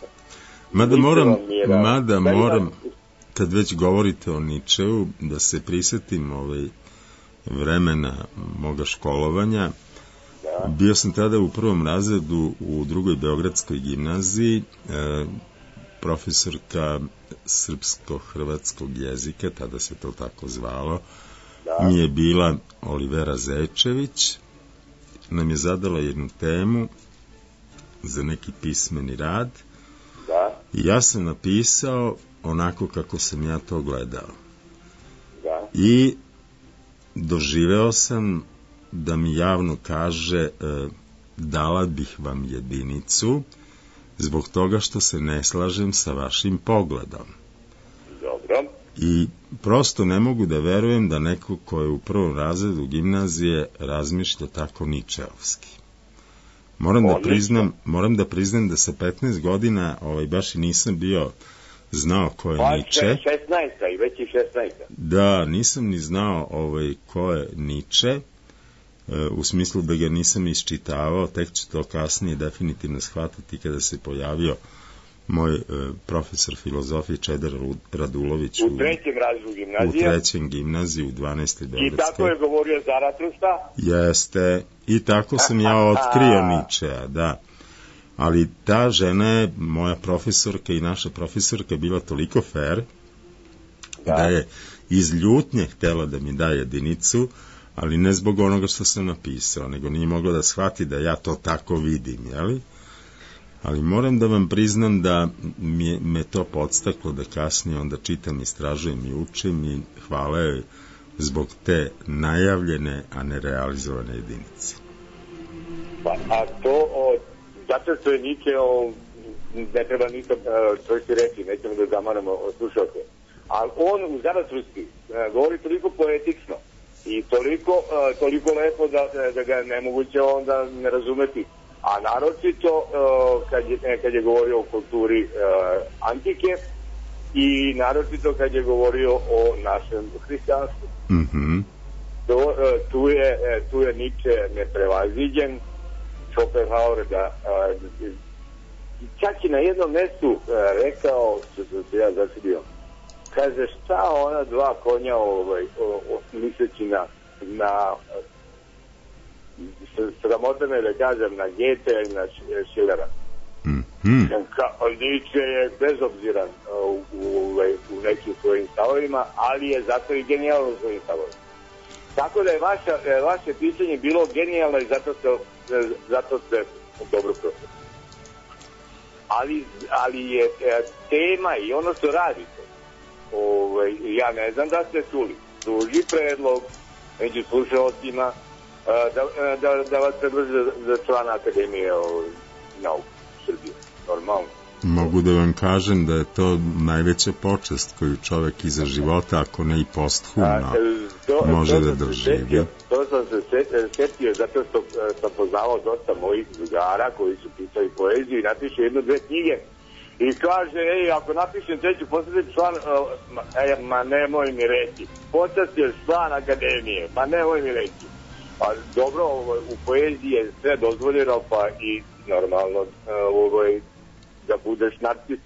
Mada moram, kad već govorite o Ničeu, da se prisetim vremena moga školovanja. Bio sam tada u 1. razredu u 2. beogradskoj gimnaziji. Profesorka srpsko-hrvatskog jezika, tada se to tako zvalo, mi je bila Olivera Zečević. Nam je zadala jednu temu za neki pismeni rad i ja sam napisao onako kako sam ja to gledao. I doživeo sam da mi javno kaže dala bih vam jedinicu zbog toga što se ne slažem sa vašim pogledom. Dobro. I prosto ne mogu da verujem da neko ko je u prvom razredu gimnazije razmišlja tako ničeovski. Moram da priznam da sa 15 godina baš i nisam bio znao ko je Niče. 16 i već i 16. Da, nisam ni znao ko je Niče, u smislu da ga nisam iščitavao, tek ću to kasnije definitivno shvatiti kada se pojavio moj profesor filozofije Čedar Radulović u trećem razredu gimnazije. U trećem gimnaziji u 12. Beogradskoj. I tako je govorio Zaratrusta? Jeste, i tako sam ja otkrio Ničea, da. Ali ta žena je, moja profesorka i naša profesorka, bila toliko fair da je iz ljutnje htela da mi da jedinicu, ali ne zbog onoga što sam napisao, nego nije mogla da shvati da ja to tako vidim, jeli? Ali moram da vam priznam da me to podstaklo da kasnije onda čitam, istražujem i učim i hvala joj zbog te najavljene, a ne realizovane jedinice. Pa, a to, zato što je Niče, ne treba ništa čovjek reći, nećemo da zamaramo slušalke. Ali on u Zaratrusti govori toliko poetično i toliko lepo da ga je nemoguće onda ne razumeti. A naročito kad je govorio o kulturi antike i naročito kad je govorio o našem hrišćanstvu. Mm-hmm. Tu je Niče neprevaziđen. Schopenhauer čak i na jednom mjestu rekao, što sam se ja začudio, kaže šta ona dva konja misleći na sramotene da kažem na Goethe i na Schillera. Nietzsche je bezobziran u nekim svojim stavovima, ali je zato i genijalan u svojim stavovima. Tako da je vaše pisanje bilo genijalno i zato ste dobro prošli. Ali je tema i ono što radite, ja ne znam da ste čuli, drugi predlog među slušalcima da vas predlože za člana Akademije nauke Srbije, normalno. Mogu da vam kažem da je to najveća počast koju čovek iza života, ako ne i posthumno, može da doživi. To sam se setio zato što sam poznavao dosta mojih drugara koji su pisali poeziju i napišu 1-2 knjige i kaže, ako napišem treću, postaćeš član, ma nemoj mi reći, postaćeš član Akademije, ma nemoj mi reći. Pa dobro, u poeziji je sve dozvoljeno, pa i normalno da budeš narcis.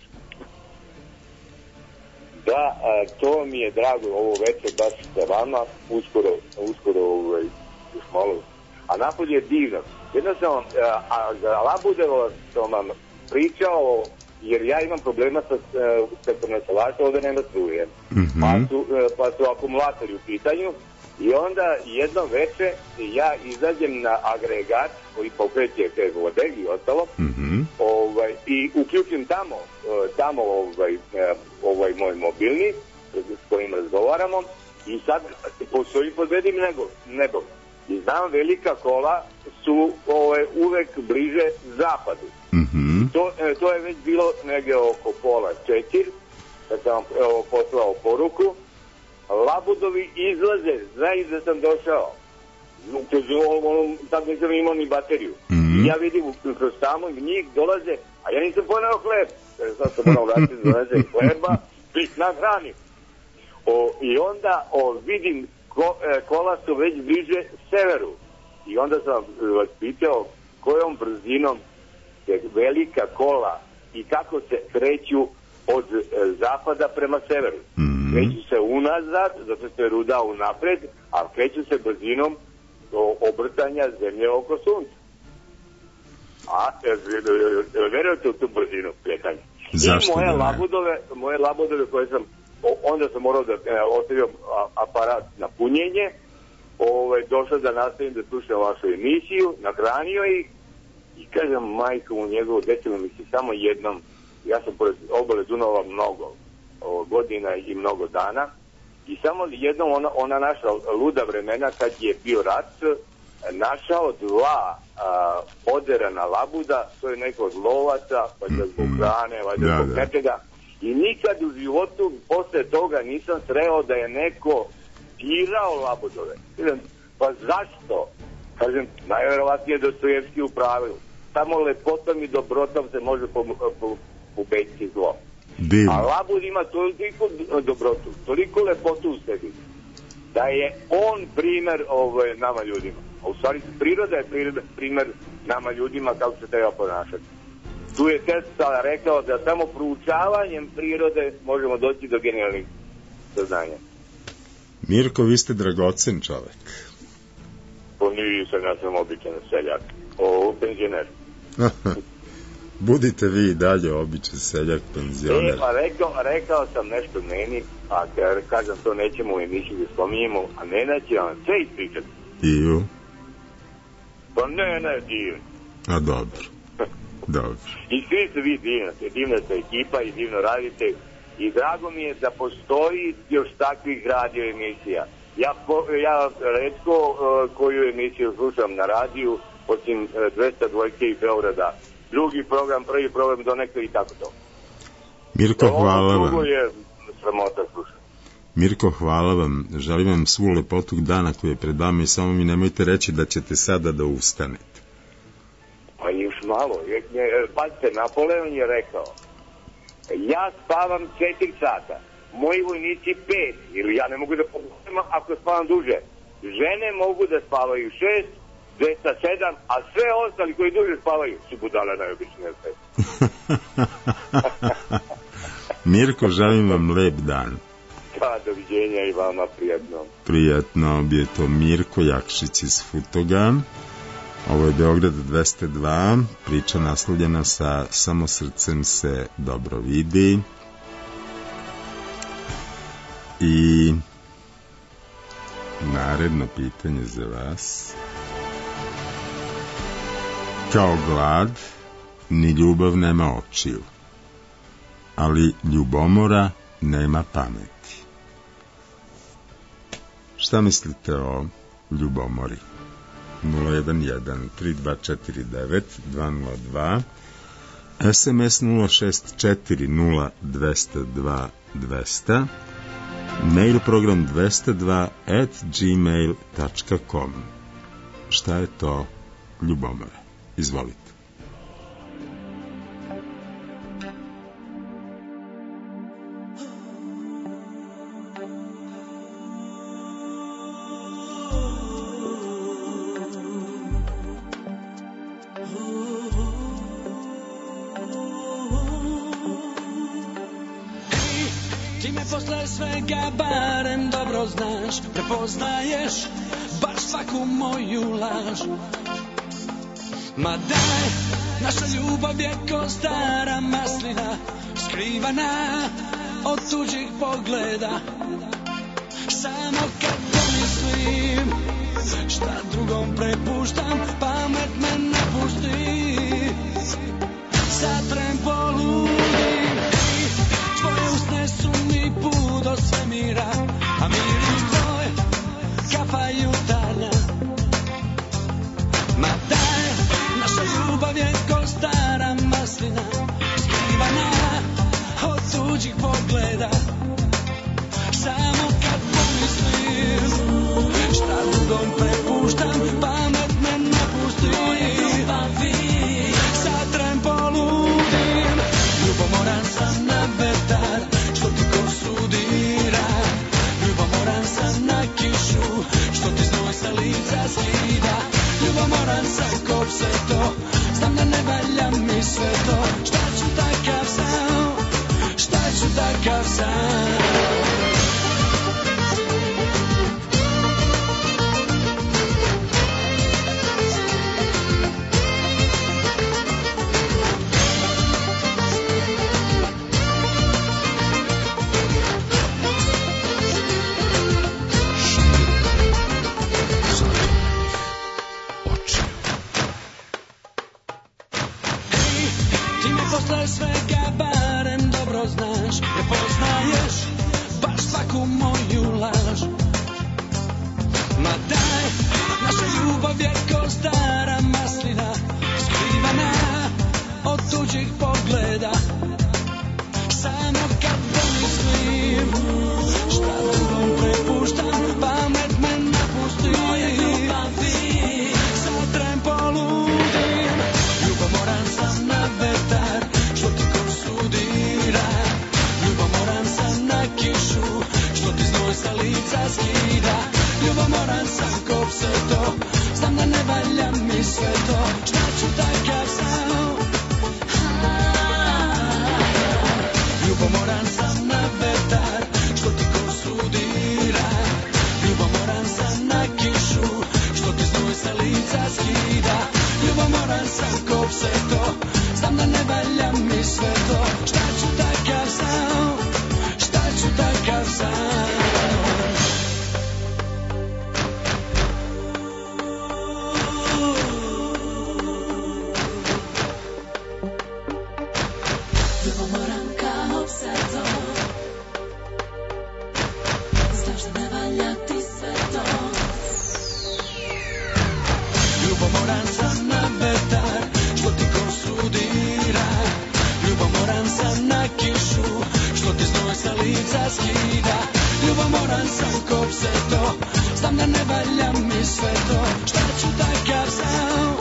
Da, to mi je drago ovo večer baš sa vama, uskoro još malo. A napolje je divno. Jednostavno, za Labudevo sam vam pričao, jer ja imam problema sa salašom, ovdje nema struje. Pa su akumulatori u pitanju. I onda jedno veče ja izađem na agregat koji pokreće te vode i ostalo, i uključim tamo ovaj moj mobilni s kojim razgovaramo i sad postoji podvedim nebom. I znam, velika kola su uvek bliže zapadu. To je već bilo negdje oko 3:30 kad sam poslao poruku. Labudovi izlaze, znaš da sam došao. Tako nisam imao ni bateriju. I ja vidim kroz tamo njih dolaze, a ja nisam poneo hleb. Sad sam morao vratiti dolaze hleba, ih nahranim. I onda vidim kola su već bliže severu. I onda sam vas pitao kojom brzinom je velika kola i kako se kreću od zapada prema severu. Kreću se unazad, zato što je ruda unapred, a kreću se brzinom obrtanja zemlje oko sunca. A verujete u tu brzinu kretanja. I moje labudove koje sam, onda sam morao da ostavio aparat na punjenje, došao da nastavim da slušam vašu emisiju, nahranio ih i kažem majku u njegovu, desilo mi se samo jednom, ja sam pored obale Dunava mnogo godina i mnogo dana i samo jednom ona naša luda vremena kad je bio rat, našao dva oderana labuda, to je neko od lovaca, valjda zbog hrane, valjda zbog nečega, i nikad u životu posle toga nisam sreo da je neko tirao labudove. Pa zašto? Kažem, najverovatnije Dostojevski u pravilu. Samo lepotom i dobrotom se može pobediti zlo. Divno. A labud ima toliko dobrotu, toliko lepotu u sebi, da je on primer nama ljudima. A u stvari priroda je primer nama ljudima kako se treba ponašati. Tu je Tesla rekao da samo proučavanjem prirode možemo doći do genijalnih saznanja. Mirko, vi ste dragocen čovek. Pa nisam, ja sam običan seljak, penzioner. Budite vi dalje običan seljak, penzioner. Pa rekao sam nešto meni, a kažem to nećemo u emisiji da spominjemo, a Nenad će vam sve ispričati. Iju? Pa ne, divno. A dobro. Dobro. I svi se vi divna ste ekipa i divno radite i drago mi je da postoji još takvih radio emisija. Ja retko koju emisiju slušam na radiju, osim 202 i Beograda. Drugi program, prvi program, donekle i tako to. Mirko, hvala vam. Ovo je sramota slušati. Mirko, hvala vam. Želim vam svu lepotu dana koji je pred vama i samo mi nemojte reći da ćete sada da ustanete. Pa još malo. Pazite, Napoleon je rekao, ja spavam 4 sata, moji vojnici 5, ili ja ne mogu da pomoćem ako spavam duže. Žene mogu da spavaju 6, 207, a sve ostali koji duže spavaju su budale najobičnije sve. Mirko, želim vam lep dan. Pa, doviđenja i vama, prijatno. Prijatno, je to Mirko Jakšić iz Futoga. Ovo je Beograd 202, priča naslovljena sa Samo srcem se dobro vidi. I naredno pitanje za vas. Kao glad, ni ljubav nema očiju, ali ljubomora nema pameti. Šta mislite o ljubomori? 011-3249-202, SMS 064-0202, mail program 202@gmail.com. Šta je to ljubomora? Izvolite. Barem dobro znaš, prepoznaješ baš svaku moju laž. Ma daj, naša ljubav je ko stara maslina, skrivana od tuđih pogleda. Samo kad pomislim šta drugom prepuštam, pamet me napušti. Zatrem poludim, tvoje usne su mi put do svemira, a miris tvoj kafa jutarnja. Ma daj, naša ljubav je ko stara maslina, skrivana od tuđih pogleda. Samo kad pomislim šta drugom prepuštam, pamet me napusti. Zatrem poludim, ljubomoran sam na vetar što ti kosu dira. Ljubomoran sam na kišu što ti znoj sa lica skida. Ljubomoran sam ko pse to, znam da ne valja mi sve to. Šta ću takav sam, šta ću takav sam. Svega barem dobro znaš, prepoznaješ baš svaku moju laž. da ne valja mi sve to. Šta ću takav sam?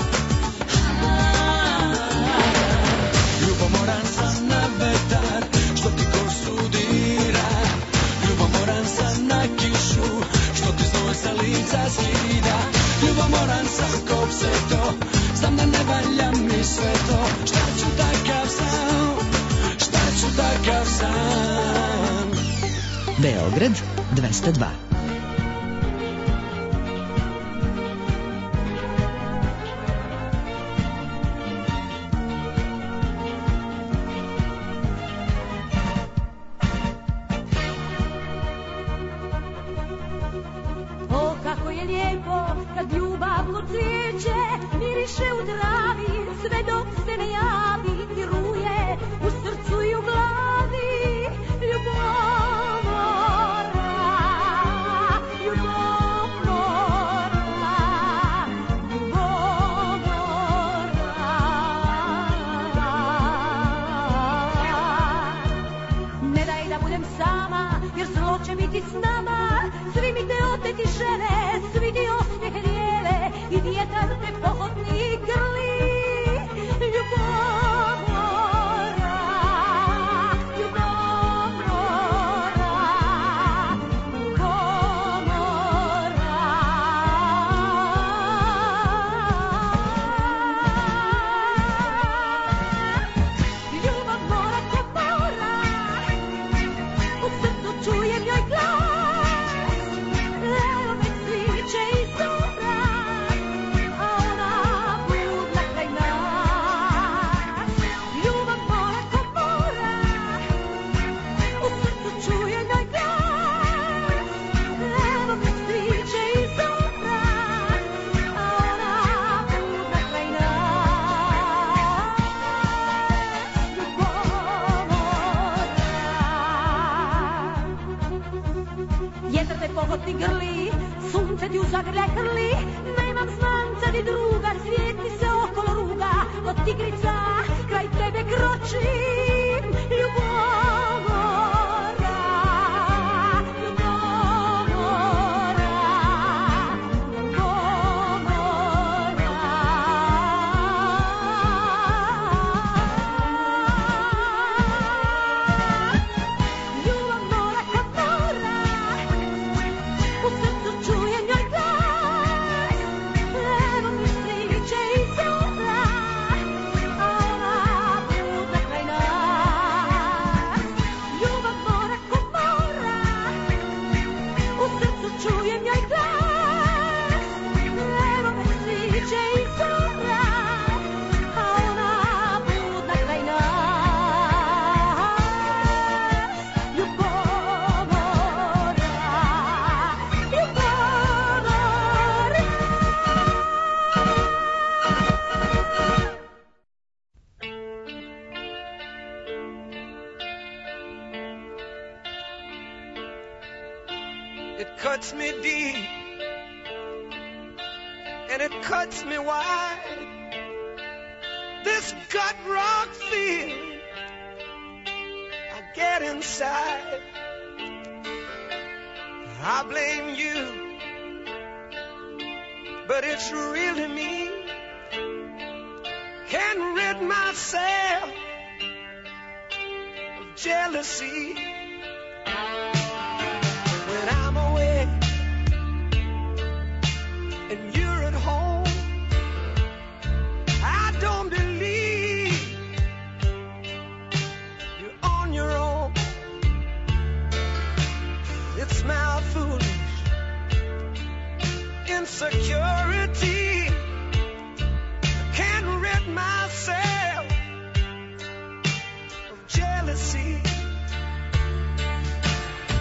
Ljubomoran sam na vetar što ti kosu dira. Ljubomoran sam na kišu što ti znoj sa lica skida. Ljubomoran sam ko pse to, znam da ne valja mi sve to. Šta ću takav sam? Šta ću takav sam? Beograd 202. O, kako je lijepo kad ljubavno cvijeće miriše u travi, sve dok se ne javi ti ruje u srcu i u glavi. Ljubomora, ljubomora, ljubomora. Ne daj da budem sama, jer zlo će biti s nama. Svi mi te oteti žene, svi ti osmijehe dijele i vjetar te pohotni grli. Ljubomora, ljubomora, ljubav mora ko mora, u srcu čujem joj glas. Evo me cviće i zora, a ona budna kraj nas. Ljubav mora ko mora, u srcu čujem joj glas. Evo me cviće i zora, a ona budna kraj nas. Vjetar te pohotni grli, sunce ti u zagrljaj hrli. Nemam znanca ni druga, svijet mi se okolo ruga. Od tigrica kraj tebe kročim. Ljubomora, ljubomora, ljubav mora kad mora, u srcu čujem joj glas. Evo mi sviće i zora, a ona budna kraj nas. Ljubav mora ko mora, u srcu čujem joj glas. Evo me sviće i zora, a ona budna kraj nas. Ljubomora, It cuts me deep and it cuts me wide. This gut rock feeling I get inside. I blame you, but it's really me. Can't rid myself of jealousy. When I'm away and you're at home, I don't believe you're on your own. It's my foolish insecurity. I can't rid myself of jealousy.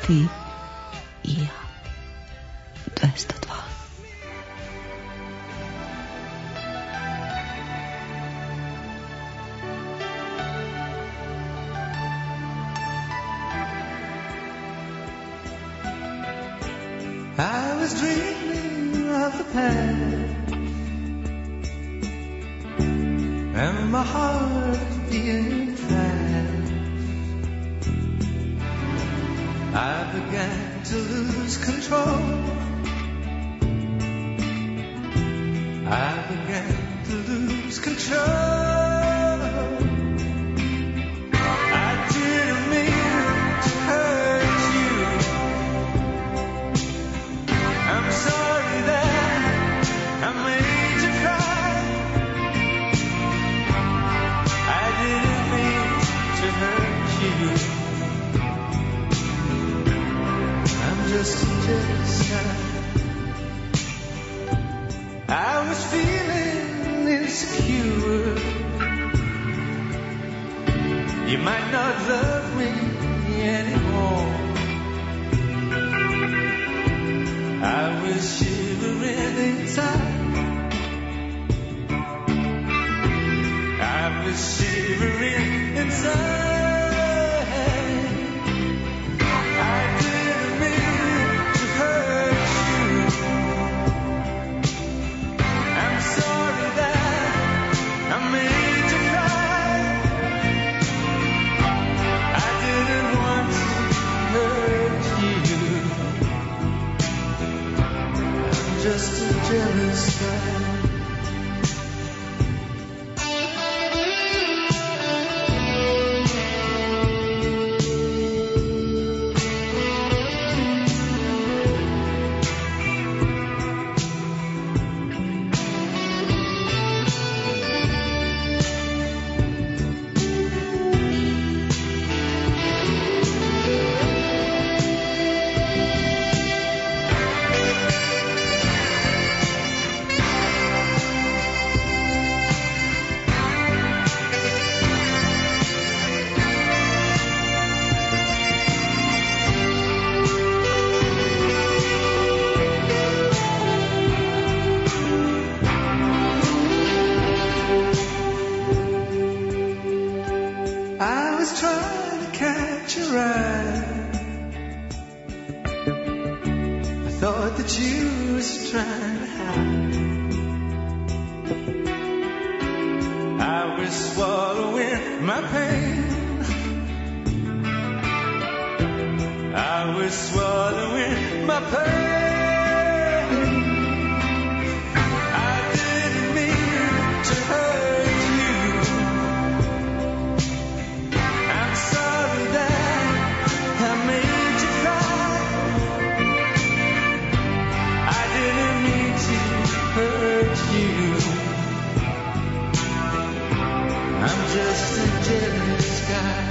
Ti i ja. 202. I was dreaming of the past, and my heart beating fast. I began to lose control. I began to lose control. I didn't mean to hurt you. I'm sorry that I made you cry. I didn't mean to hurt you. I'm just a jealous guy. I was feeling insecure. You might not love me anymore. I was shivering inside. I was shivering inside. I didn't mean to hurt you. I'm sorry that I made you cry. I didn't want to hurt you. Just a jealous guy. I was trying to catch your eye. I thought that you was trying to hide. I was swallowing my pain. I was swallowing my pain. I didn't mean to hurt you. I'm sorry that I made you cry. I didn't mean to hurt you. I'm just a jealous guy.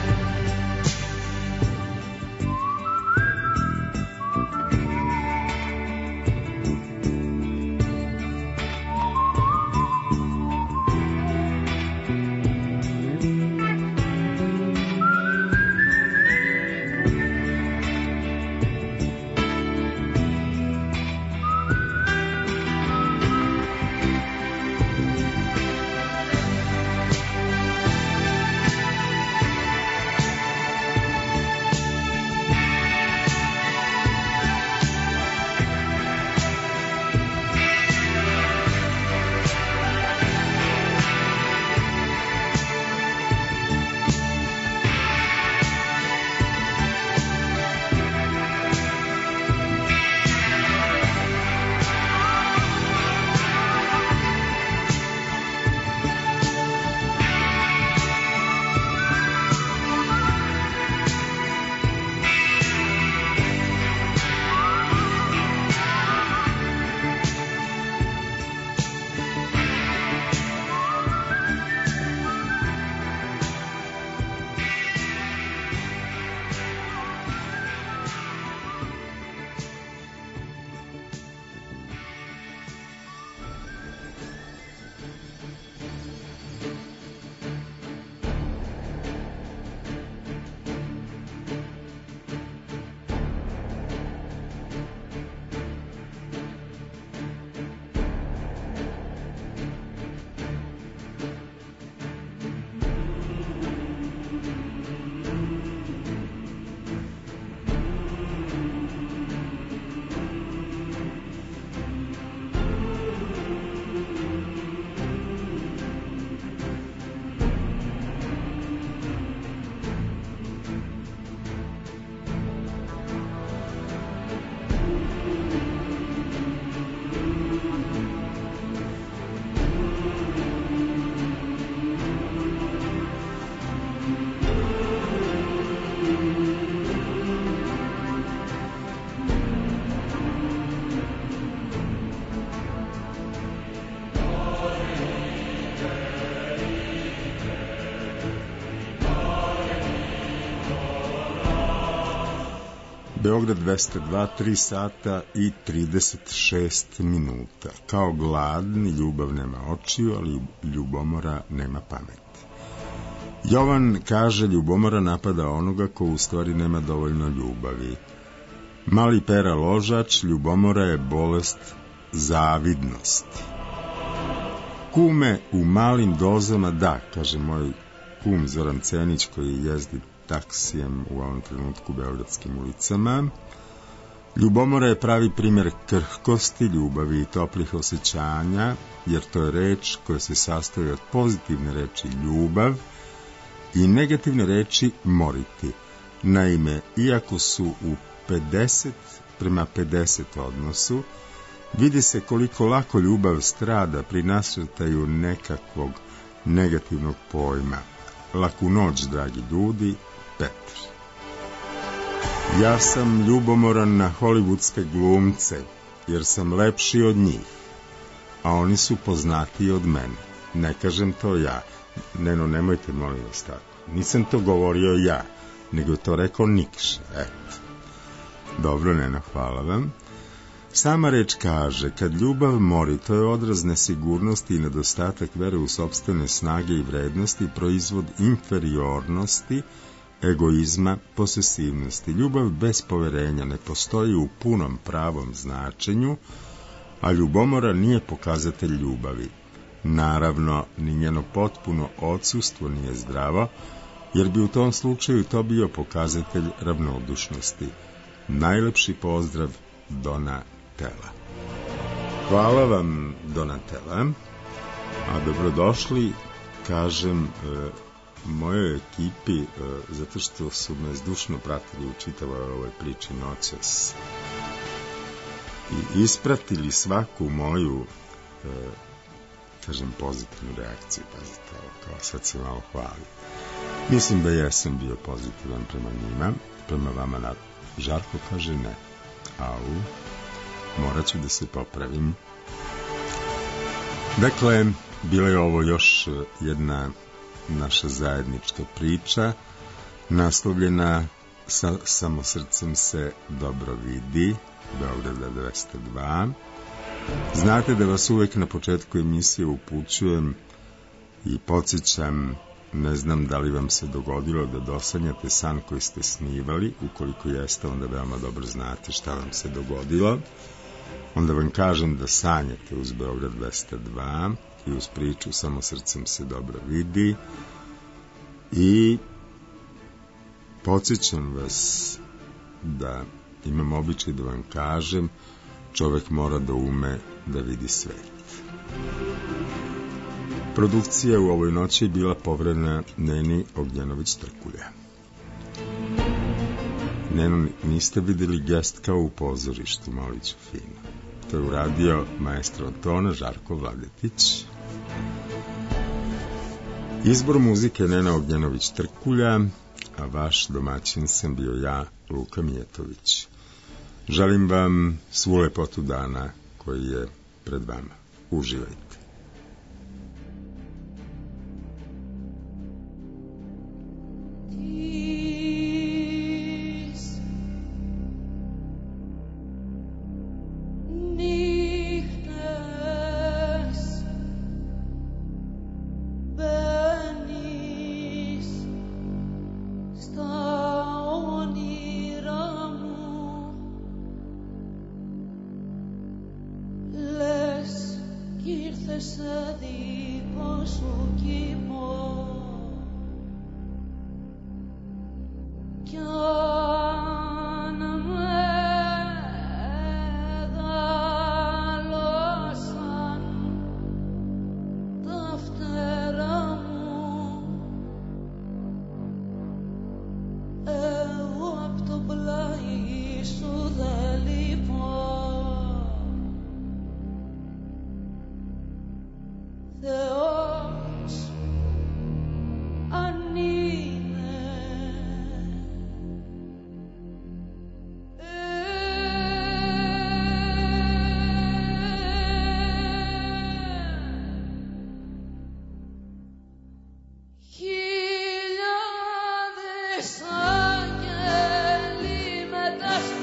Beograd 202, 3 sata i 36 minuta. Kao gladni, ljubav nema očiju, ali ljubomora nema pamet. Jovan kaže, ljubomora napada onoga ko u stvari nema dovoljno ljubavi. Mali Pera Ložač, ljubomora je bolest zavidnosti. Kume, u malim dozama da, kaže moj kum Zoran Cenić koji jezdi taksijem u ovom trenutku beogradskim ulicama. Ljubomora je pravi primjer krhkosti, ljubavi i toplih osjećanja, jer to je reč koja se sastoji od pozitivne reči ljubav i negativne reči moriti. Naime, iako su u 50 prema 50 odnosu, vidi se koliko lako ljubav strada pri nasrtaju nekakvog negativnog pojma. Laku noć, dragi ljudi, Petar. Ja sam ljubomoran na hollywoodske glumce, jer sam lepši od njih, a oni su poznatiji od mene. Ne kažem to ja. Neno, nemojte molim vas tako. Nisam to govorio ja, nego je to rekao Nikša. Eto. Dobro, Neno, hvala vam. Sama reč kaže, kad ljubav mori, to je odraz nesigurnosti i nedostatak vere u sopstvene snage i vrednosti, proizvod inferiornosti, egoizma, posesivnosti. Ljubav bez poverenja ne postoji u punom pravom značenju, a ljubomora nije pokazatelj ljubavi. Naravno, ni njeno potpuno odsustvo nije zdravo, jer bi u tom slučaju to bio pokazatelj ravnodušnosti. Najlepši pozdrav, Donatela. Hvala vam, Donatela. A dobrodošli, kažem, mojoj ekipi, zato što su me zdušno pratili u čitavoj ovoj priči noćas i ispratili svaku moju, kažem, pozitivnu reakciju. Pazite, ovo, kao sad se malo hvali. Mislim da jesam bio pozitivan prema njima, prema vama. Na Žarko kaže ne. Au, morat ću da se popravim. Dakle, bila je ovo još jedna naša zajednička priča, naslovljena Samo srcem se dobro vidi, Beograda 202. Znate da vas uvek na početku emisije upućujem i podsjećam, ne znam da li vam se dogodilo da dosanjate san koji ste snivali. Ukoliko jeste, onda veoma dobro znate šta vam se dogodilo. Onda vam kažem da sanjate uz Beograd 202 i uz priču Samo srcem se dobro vidi. I podsjećam vas da imam običaj da vam kažem, čovek mora da ume da vidi svet. Produkcija u ovoj noći je bila poverena Neni Ognjanović-Trkulja. Neno, niste videli gest kao u pozorištu, molit ću fino. To je uradio maestro tona Žarko Vladetić. Izbor muzike Nena Ognjanović-Trkulja, a vaš domaćin sam bio ja, Luka Mijetović. Želim vam svu lepotu dana koji je pred vama. Uživajte. Σαν γέλη με τα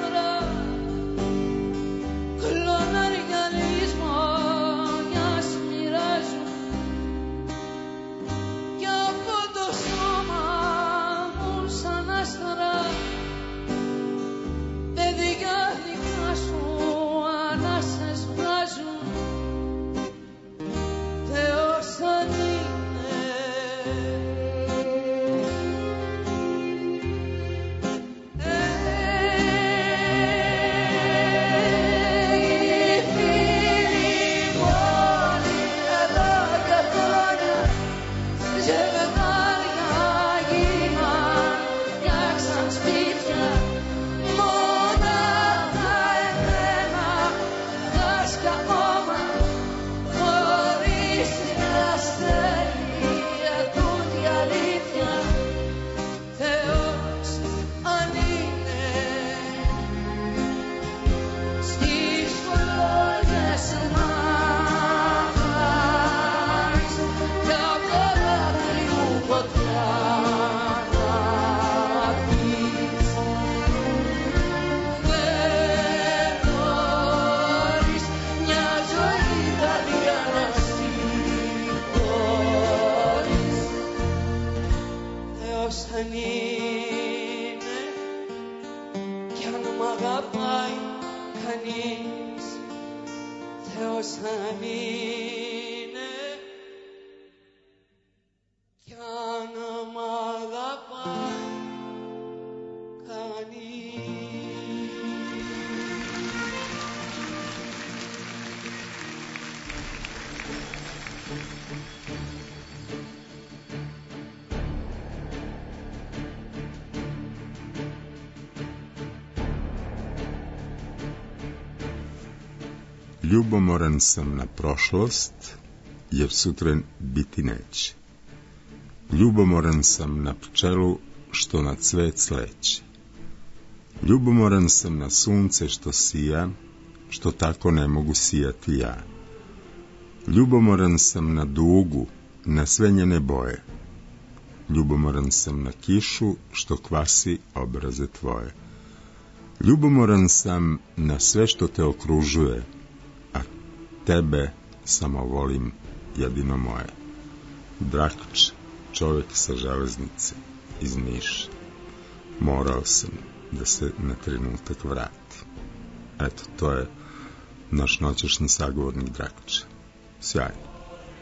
Ljubomoran sam na prošlost, jer sutra biti neće. Ljubomoran sam na pčelu što na cvet sleće. Ljubomoran sam na sunce što sija, što tako ne mogu sijati ja. Ljubomoran sam na dugu, na sve njene boje. Ljubomoran sam na kišu što kvasi obraze tvoje. Ljubomoran sam na sve što te okružuje, a tebe samo volim jedino moje. Drakč, čovjek sa železnice iz Niša. Morao sam da se na trenutak vrati. Eto, to je naš noćašnji sagovornik Drakč. Sjajno.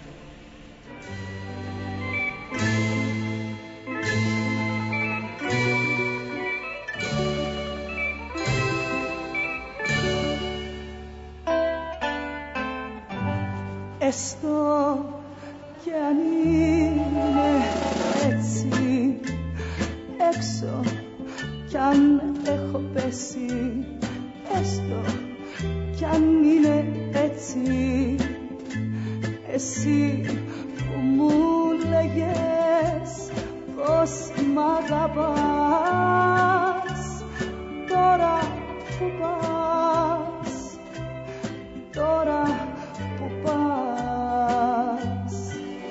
Έστω κι αν είναι έτσι, έξω κι αν έχω πέσει, έστω κι αν είναι έτσι, εσύ που μου λέγες πως μ' αγαπάς, τώρα που πας, τώρα που πας.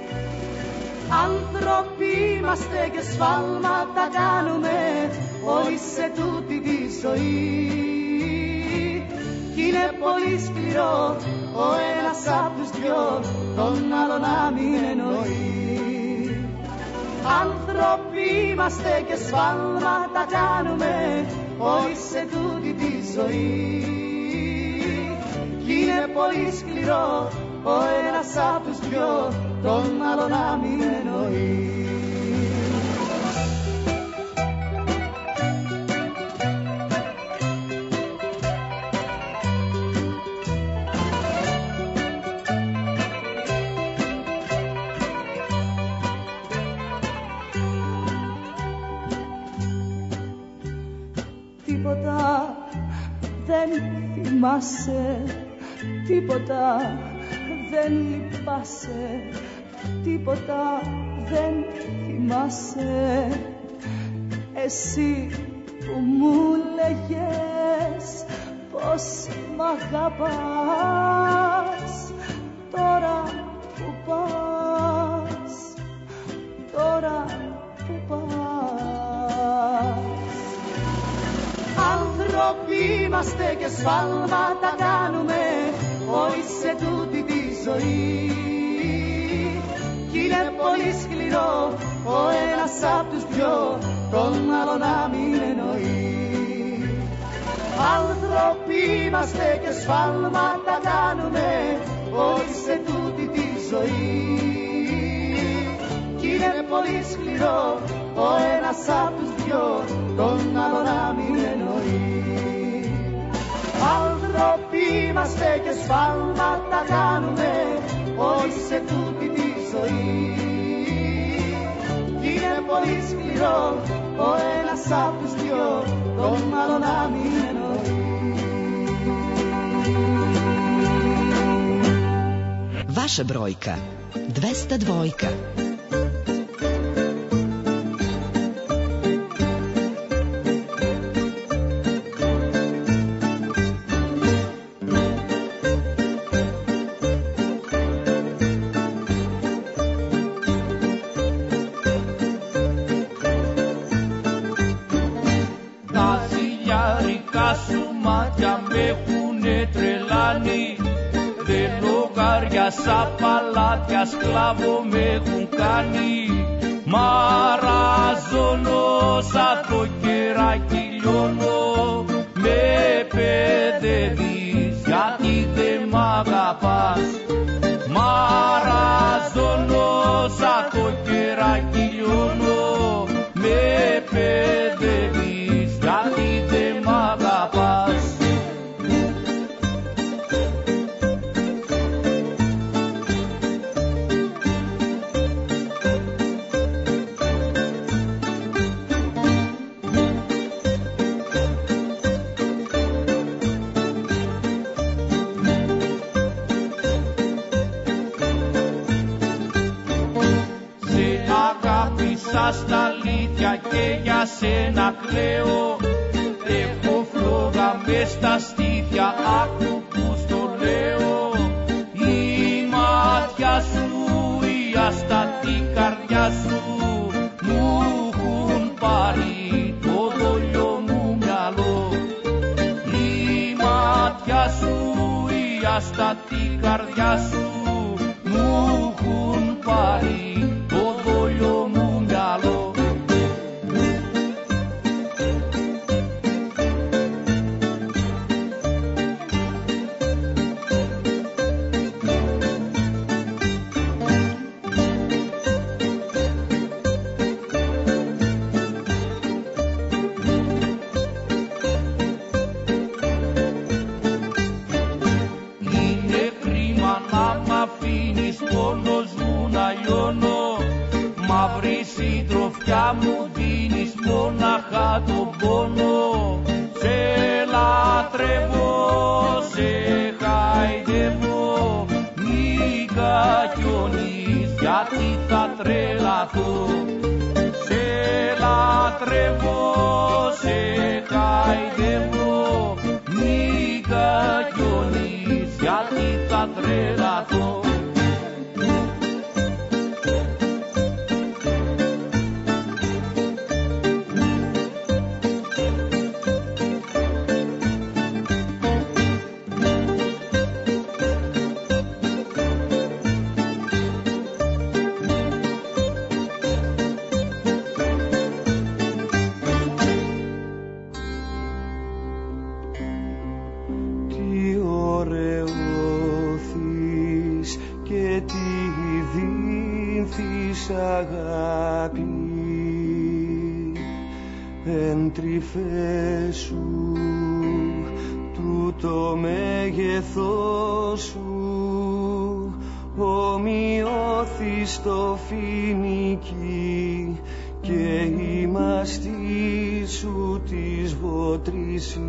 Άνθρωποι είμαστε και σφάλματα κάνουμε όλοι σε τούτη τη ζωή. Κι είναι πολύ σκληρό ο ένας απ' τους δυο τον άλλο να μην εννοεί. Άνθρωποι είμαστε και σφάλματα κάνουμε όλοι σε τούτη τη ζωή. Κι είναι πολύ σκληρό ο ένας απ' τους δυο τον άλλο να μην εννοεί. Τίποτα δεν θυμάσαι, τίποτα δεν λυπάσαι, τίποτα δεν θυμάσαι. Εσύ που μου λέγες πως μ' αγαπάς, τώρα που πας, τώρα που πας. Άνθρωποι είμαστε και σφάλματα κάνουμε όλοι σε τούτη τη ζωή. Κι είναι πολύ σκληρό ο ένας απ' τους δυο τον άλλο να μην εννοεί. Άνθρωποι είμαστε και σφάλματα κάνουμε όλοι σε τούτη τη ζωή. Κι είναι πολύ σκληρό ο ένας απ' τους δυο τον άλλο να μην εννοεί. Άνθρωποι είμαστε και σφάλματα κάνουμε όλοι σε τούτη τη ζωή. Κι είναι πολύ σκληρό ο ένας απ' τους δυο τον άλλο να μην εννοεί. Vaša brojka 202. Σαν παλάτια σκλάβο με έχουν κάνει. Μαραζώνω σαν το κεράκι λιώνω. Με παιδεύεις γιατί δεν μ' αγαπάς. Μαραζώνω σαν το κεράκι λιώνω. Με παιδεύεις γιατί δεν μ' αγαπάς. μέσα στα αλήθεια και για σένα κλαίω. Έχω φλόγα μες στα στήθια, άκου που στο λέω. Η μάτια σου, η αστατή καρδιά σου μου έχουν πάρει το δόλιο μου μυαλό. Η μάτια σου, η αστατή καρδιά σου μου έχουν πάρει το δόλιο μου μυαλό. Μαύρη συντροφιά μου δίνεις μονάχα τον πόνο. Σε λατρεύω, σε χαϊδεύω, μη κακιώνεις γιατί θα τρελαθώ. Σε λατρεύω, σε χαϊδεύω, μη κακιώνεις γιατί θα τρελαθώ. Αγάπη εν τρυφές σου, τούτο μέγεθός σου ομοιώθη στο φοινική και η μαστή σου της βοτρήσης.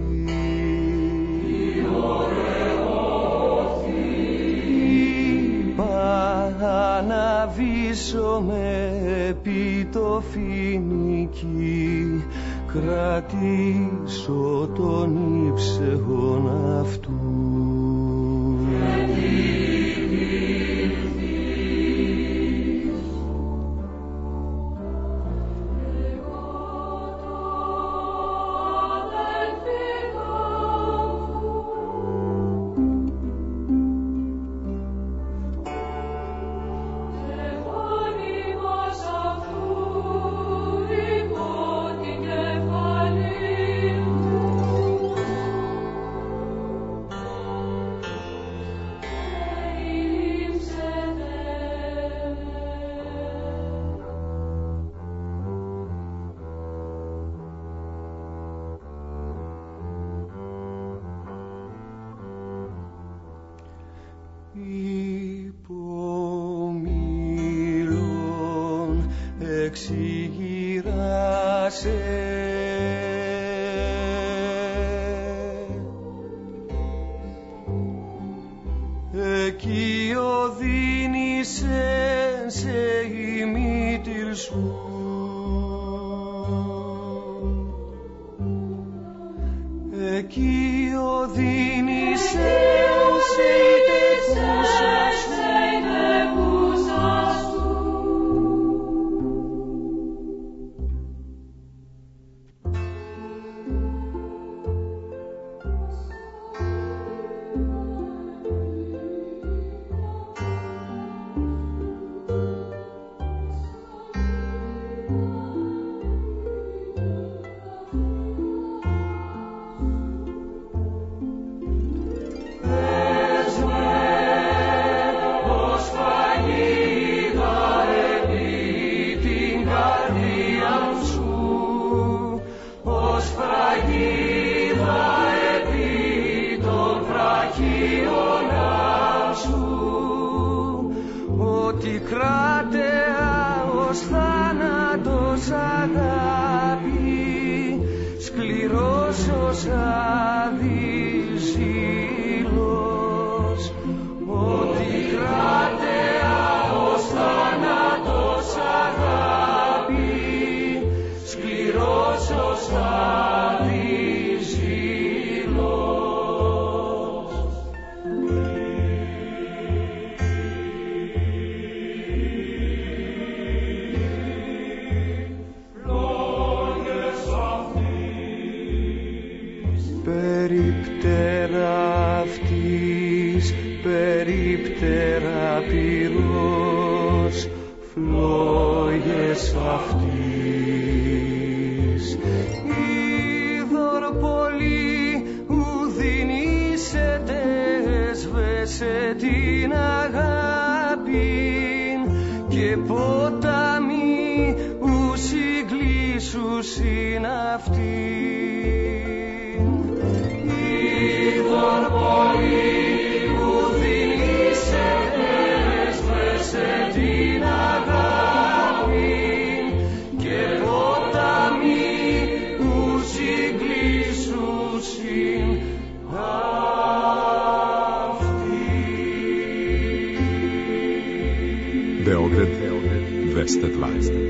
Αναβήσομαι επί το φοινική, κρατήσω τον ύψεγον αυτού. Υπομήλων εξηγηράσαι, εκεί οδύνησεν σε η μήτηρ σου. Εκεί οδύνησεν σε η τεκούσα σου. Κράτεα ως θάνατος αγάπη, σκληρός ως άδης ζήλος. Ότι κράτεα ως θάνατος αγάπη, λες αυτής. Είδωρ πολύ ουδινήσετε, σβέσε την αγάπη και ποτάμι ου συγκλήσουσιν αυτήν. Είδωρ πολύ ουδινήσετε, σβέσε την αγάπη και ποτάμι ου συγκλήσουσιν αυτήν. Beograd 220.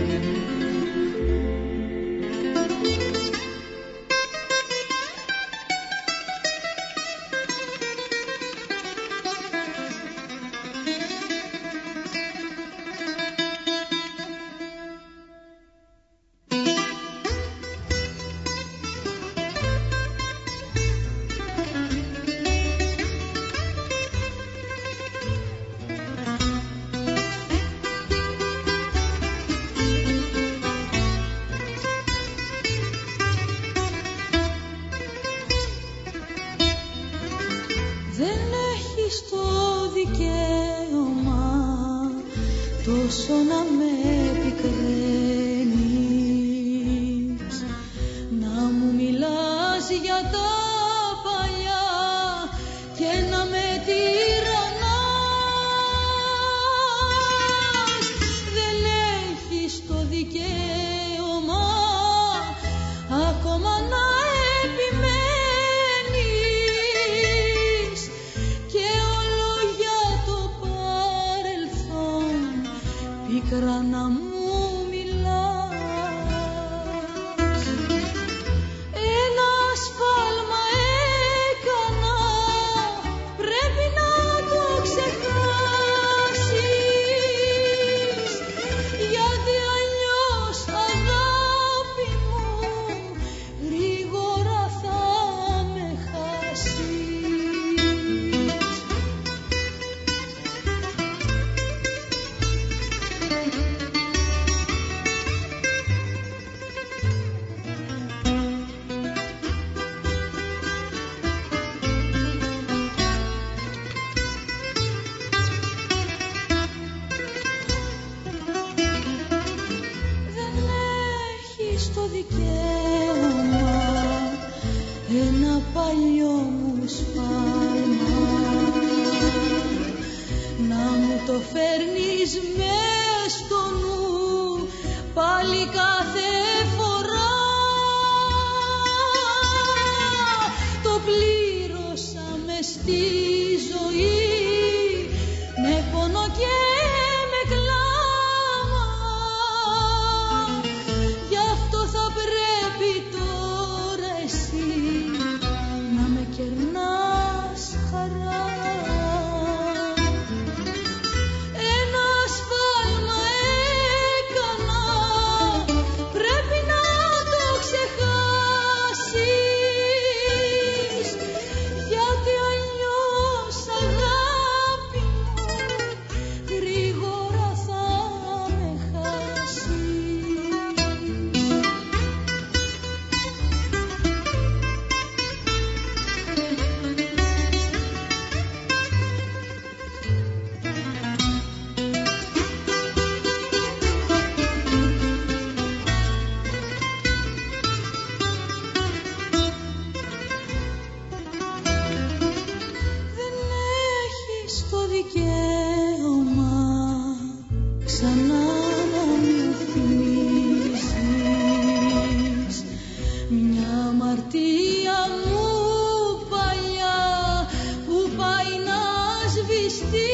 Δεν έχεις το δικαίωμα τόσο να με πικραίνεις, να μου μιλάς για τα παλιά και να με τυραννάς. Δεν έχεις το δικαίωμα ακόμα να επιμένεις και όλο για το παρελθόν πίκρα να μου μιλάς. Ένα σφάλμα έκανα, πρέπει να το ξεχάσεις, γιατί αλλιώς αγάπη μου γρήγορα θα με χάσεις. Δεν έχεις το δικαίωμα ένα παλιό μου σφάλμα να μου το φέρνεις μες στο νου πάλι κάθε φορά. Το πλήρωσα μες στη ζωή με πόνο και με κλάμα, γι' αυτό θα πρέπει τώρα εσύ να με κερνάς χαρά. Ένα σφάλμα έκανα, πρέπει να το ξεχάσεις, γιατί αλλιώς αγάπη μου γρήγορα θα με χάσεις. Δεν έχεις το δικαίωμα ξανά να μου θυμίζεις μια αμαρτία μου παλιά που πάει να σβηστεί.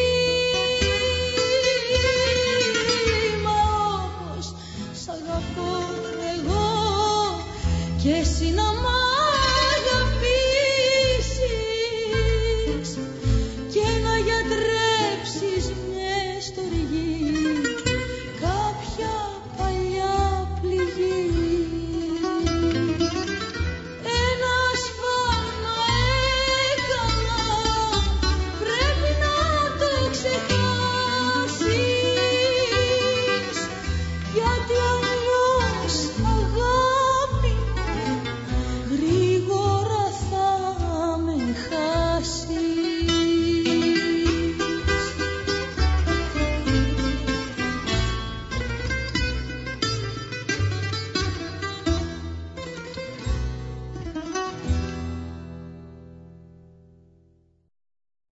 Μα όπως σ' αγαπώ εγώ και εσύ να μ'